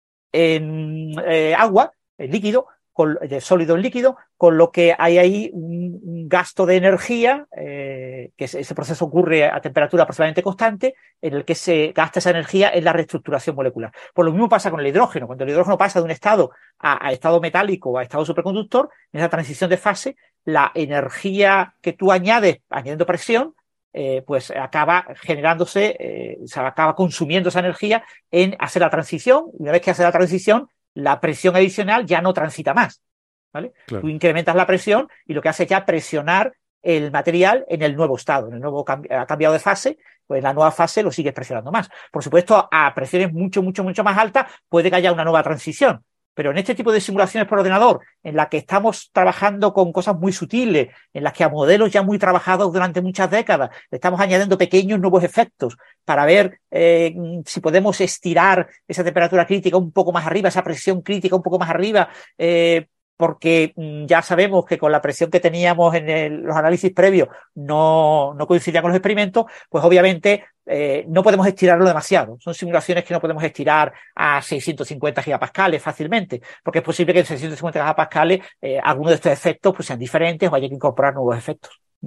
agua, en líquido, de sólido en líquido, con lo que hay ahí un gasto de energía, que ese proceso ocurre a temperatura aproximadamente constante, en el que se gasta esa energía en la reestructuración molecular. Pues lo mismo pasa con el hidrógeno. Cuando el hidrógeno pasa de un estado a estado metálico o a estado superconductor, en esa transición de fase, la energía que tú añadiendo presión, pues acaba generándose, se acaba consumiendo esa energía en hacer la transición. Y una vez que hace la transición, la presión adicional ya no transita más, ¿vale? Claro. Tú incrementas la presión y lo que hace es ya presionar el material en el nuevo estado, en el nuevo ha cambiado de fase, pues en la nueva fase lo sigues presionando más. Por supuesto, a presiones mucho más altas puede que haya una nueva transición. Pero en este tipo de simulaciones por ordenador, en la que estamos trabajando con cosas muy sutiles, en las que a modelos ya muy trabajados durante muchas décadas, le estamos añadiendo pequeños nuevos efectos para ver si podemos estirar esa temperatura crítica un poco más arriba, esa presión crítica un poco más arriba, porque ya sabemos que con la presión que teníamos en los análisis previos no coincidía con los experimentos, pues obviamente no podemos estirarlo demasiado. Son simulaciones que no podemos estirar a 650 gigapascales fácilmente, porque es posible que en 650 gigapascales algunos de estos efectos pues sean diferentes o haya que incorporar nuevos efectos.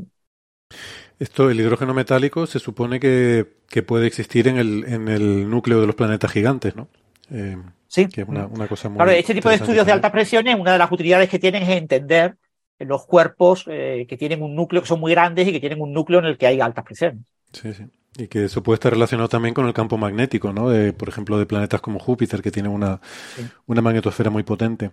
El hidrógeno metálico se supone que puede existir en el núcleo de los planetas gigantes, ¿no? Sí. Que es una cosa muy... Claro, este tipo de estudios de altas presiones, una de las utilidades que tienen es entender los cuerpos que tienen un núcleo, que son muy grandes y que tienen un núcleo en el que hay altas presiones. Sí, sí. Y que eso puede estar relacionado también con el campo magnético, ¿no? Por ejemplo, de planetas como Júpiter, que tienen una magnetosfera muy potente.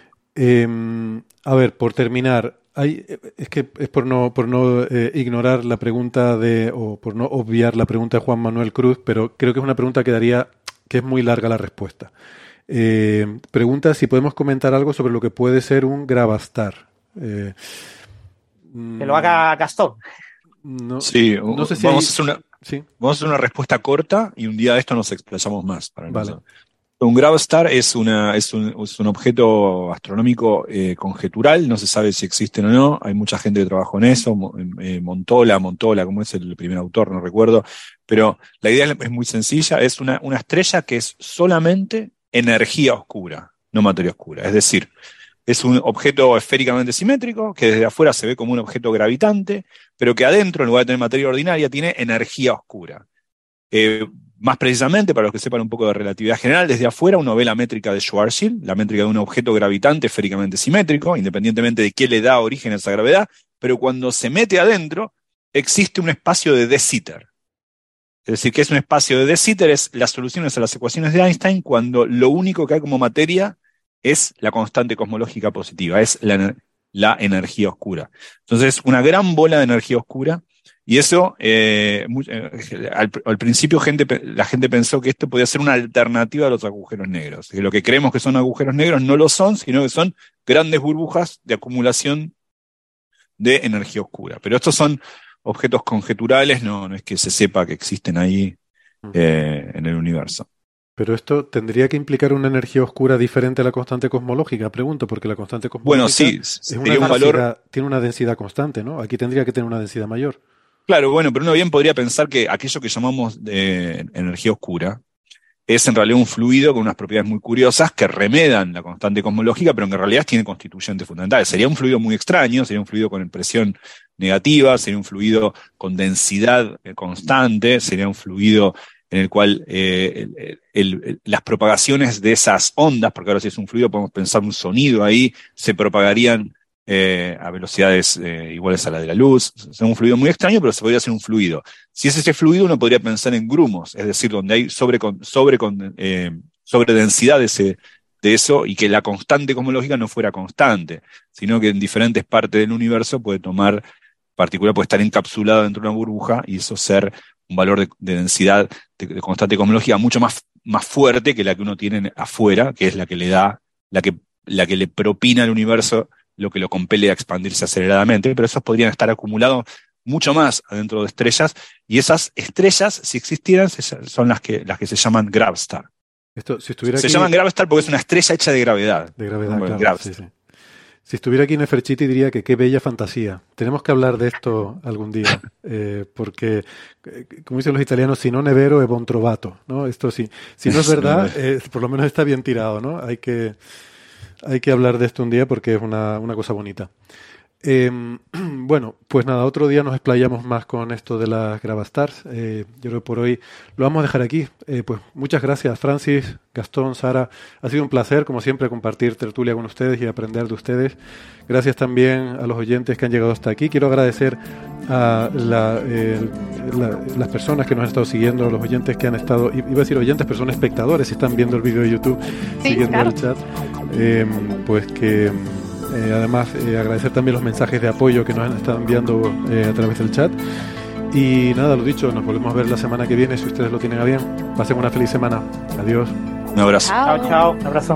A ver, por terminar, es que es por no ignorar la pregunta o por no obviar la pregunta de Juan Manuel Cruz, pero creo que es una pregunta que es muy larga la respuesta. Pregunta si podemos comentar algo sobre lo que puede ser un gravastar. Que lo haga Gastón. No sé si vamos a hacer una respuesta corta y un día de esto nos explayamos más. Vale. Un gravastar es un objeto astronómico conjetural, no se sabe si existen o no, hay mucha gente que trabajó en eso, Montola, como es el primer autor, no recuerdo, pero la idea es muy sencilla, es una estrella que es solamente energía oscura, no materia oscura, es decir, es un objeto esféricamente simétrico, que desde afuera se ve como un objeto gravitante, pero que adentro, en lugar de tener materia ordinaria, tiene energía oscura. Más precisamente, para los que sepan un poco de relatividad general, desde afuera uno ve la métrica de Schwarzschild, la métrica de un objeto gravitante esféricamente simétrico, independientemente de qué le da origen a esa gravedad, pero cuando se mete adentro, existe un espacio de de Sitter. Es decir, que es un espacio de de Sitter, es las soluciones a las ecuaciones de Einstein, cuando lo único que hay como materia es la constante cosmológica positiva, es la energía oscura. Entonces, una gran bola de energía oscura. Y eso, al principio la gente pensó que esto podía ser una alternativa a los agujeros negros. Que lo que creemos que son agujeros negros no lo son, sino que son grandes burbujas de acumulación de energía oscura. Pero estos son objetos conjeturales, no es que se sepa que existen ahí en el universo. Pero esto tendría que implicar una energía oscura diferente a la constante cosmológica, pregunto, porque la constante cosmológica tiene una densidad constante, ¿no? Aquí tendría que tener una densidad mayor. Claro, bueno, pero uno bien podría pensar que aquello que llamamos de energía oscura es en realidad un fluido con unas propiedades muy curiosas que remedan la constante cosmológica, pero que en realidad tiene constituyentes fundamentales. Sería un fluido muy extraño, sería un fluido con presión negativa, sería un fluido con densidad constante, sería un fluido en el cual las propagaciones de esas ondas, porque ahora si es un fluido podemos pensar un sonido ahí, se propagarían a velocidades iguales a la de la luz. Es un fluido muy extraño, pero se podría hacer un fluido. Si es ese fluido, uno podría pensar en grumos, es decir, donde hay sobredensidad de eso, y que la constante cosmológica no fuera constante, sino que en diferentes partes del universo puede estar encapsulado dentro de una burbuja, y eso ser un valor de densidad de constante cosmológica mucho más fuerte que la que uno tiene afuera, que es la que la que le propina al universo lo que lo compele a expandirse aceleradamente, pero esos podrían estar acumulados mucho más adentro de estrellas, y esas estrellas, si existieran, son las que se llaman Gravstar. Esto, si estuviera se aquí... llaman Gravstar porque es una estrella hecha de gravedad. De gravedad, claro. Sí, sí. Si estuviera aquí Nefertiti diría que qué bella fantasía. Tenemos que hablar de esto algún día, porque, como dicen los italianos, si no è vero è buon trovato, ¿no? Esto sí, si no es verdad, por lo menos está bien tirado, ¿no? Hay que hablar de esto un día porque es una cosa bonita. Bueno, pues nada, otro día nos explayamos más con esto de las Gravastars. Yo creo que por hoy lo vamos a dejar aquí. Pues muchas gracias, Francis, Gastón, Sara. Ha sido un placer, como siempre, compartir tertulia con ustedes y aprender de ustedes. Gracias también a los oyentes que han llegado hasta aquí. Quiero agradecer a las personas que nos han estado siguiendo, a los oyentes que han estado, iba a decir oyentes, pero son espectadores, si están viendo el vídeo de YouTube, sí, siguiendo claro. El chat. Pues que... además, agradecer también los mensajes de apoyo que nos han estado enviando a través del chat. Y nada, lo dicho, nos volvemos a ver la semana que viene, si ustedes lo tienen a bien. Pasen una feliz semana. Adiós. Un abrazo. Chao, chao. Un abrazo.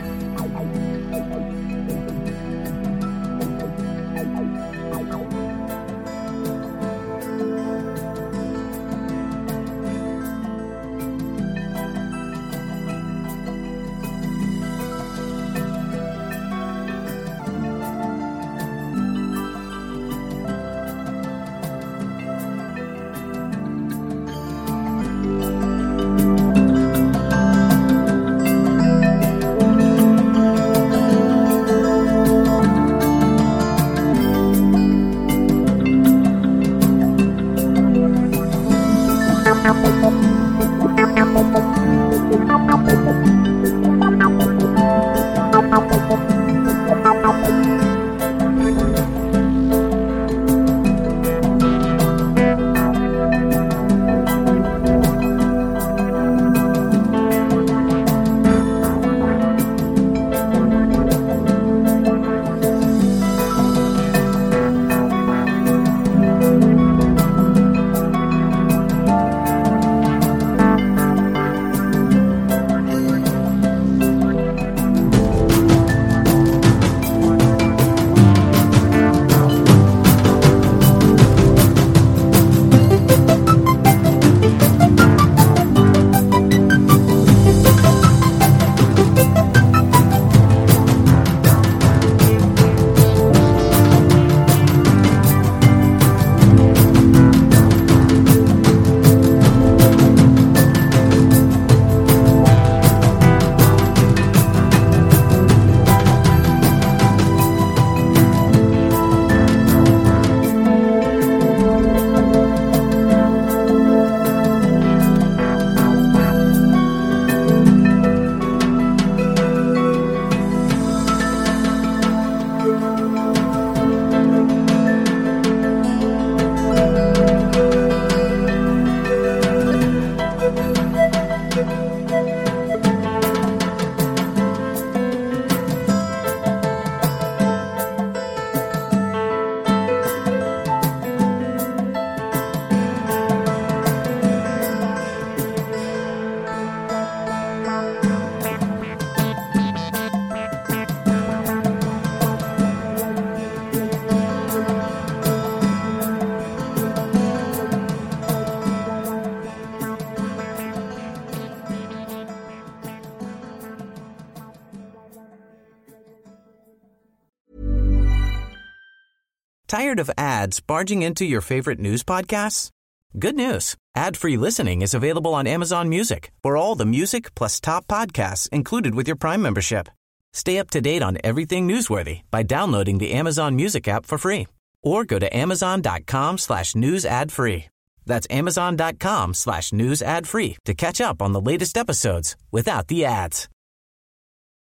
Tired of ads barging into your favorite news podcasts? Good news. Ad-free listening is available on Amazon Music for all the music plus top podcasts included with your Prime membership. Stay up to date on everything newsworthy by downloading the Amazon Music app for free or go to amazon.com/news ad free. That's amazon.com/news ad free to catch up on the latest episodes without the ads.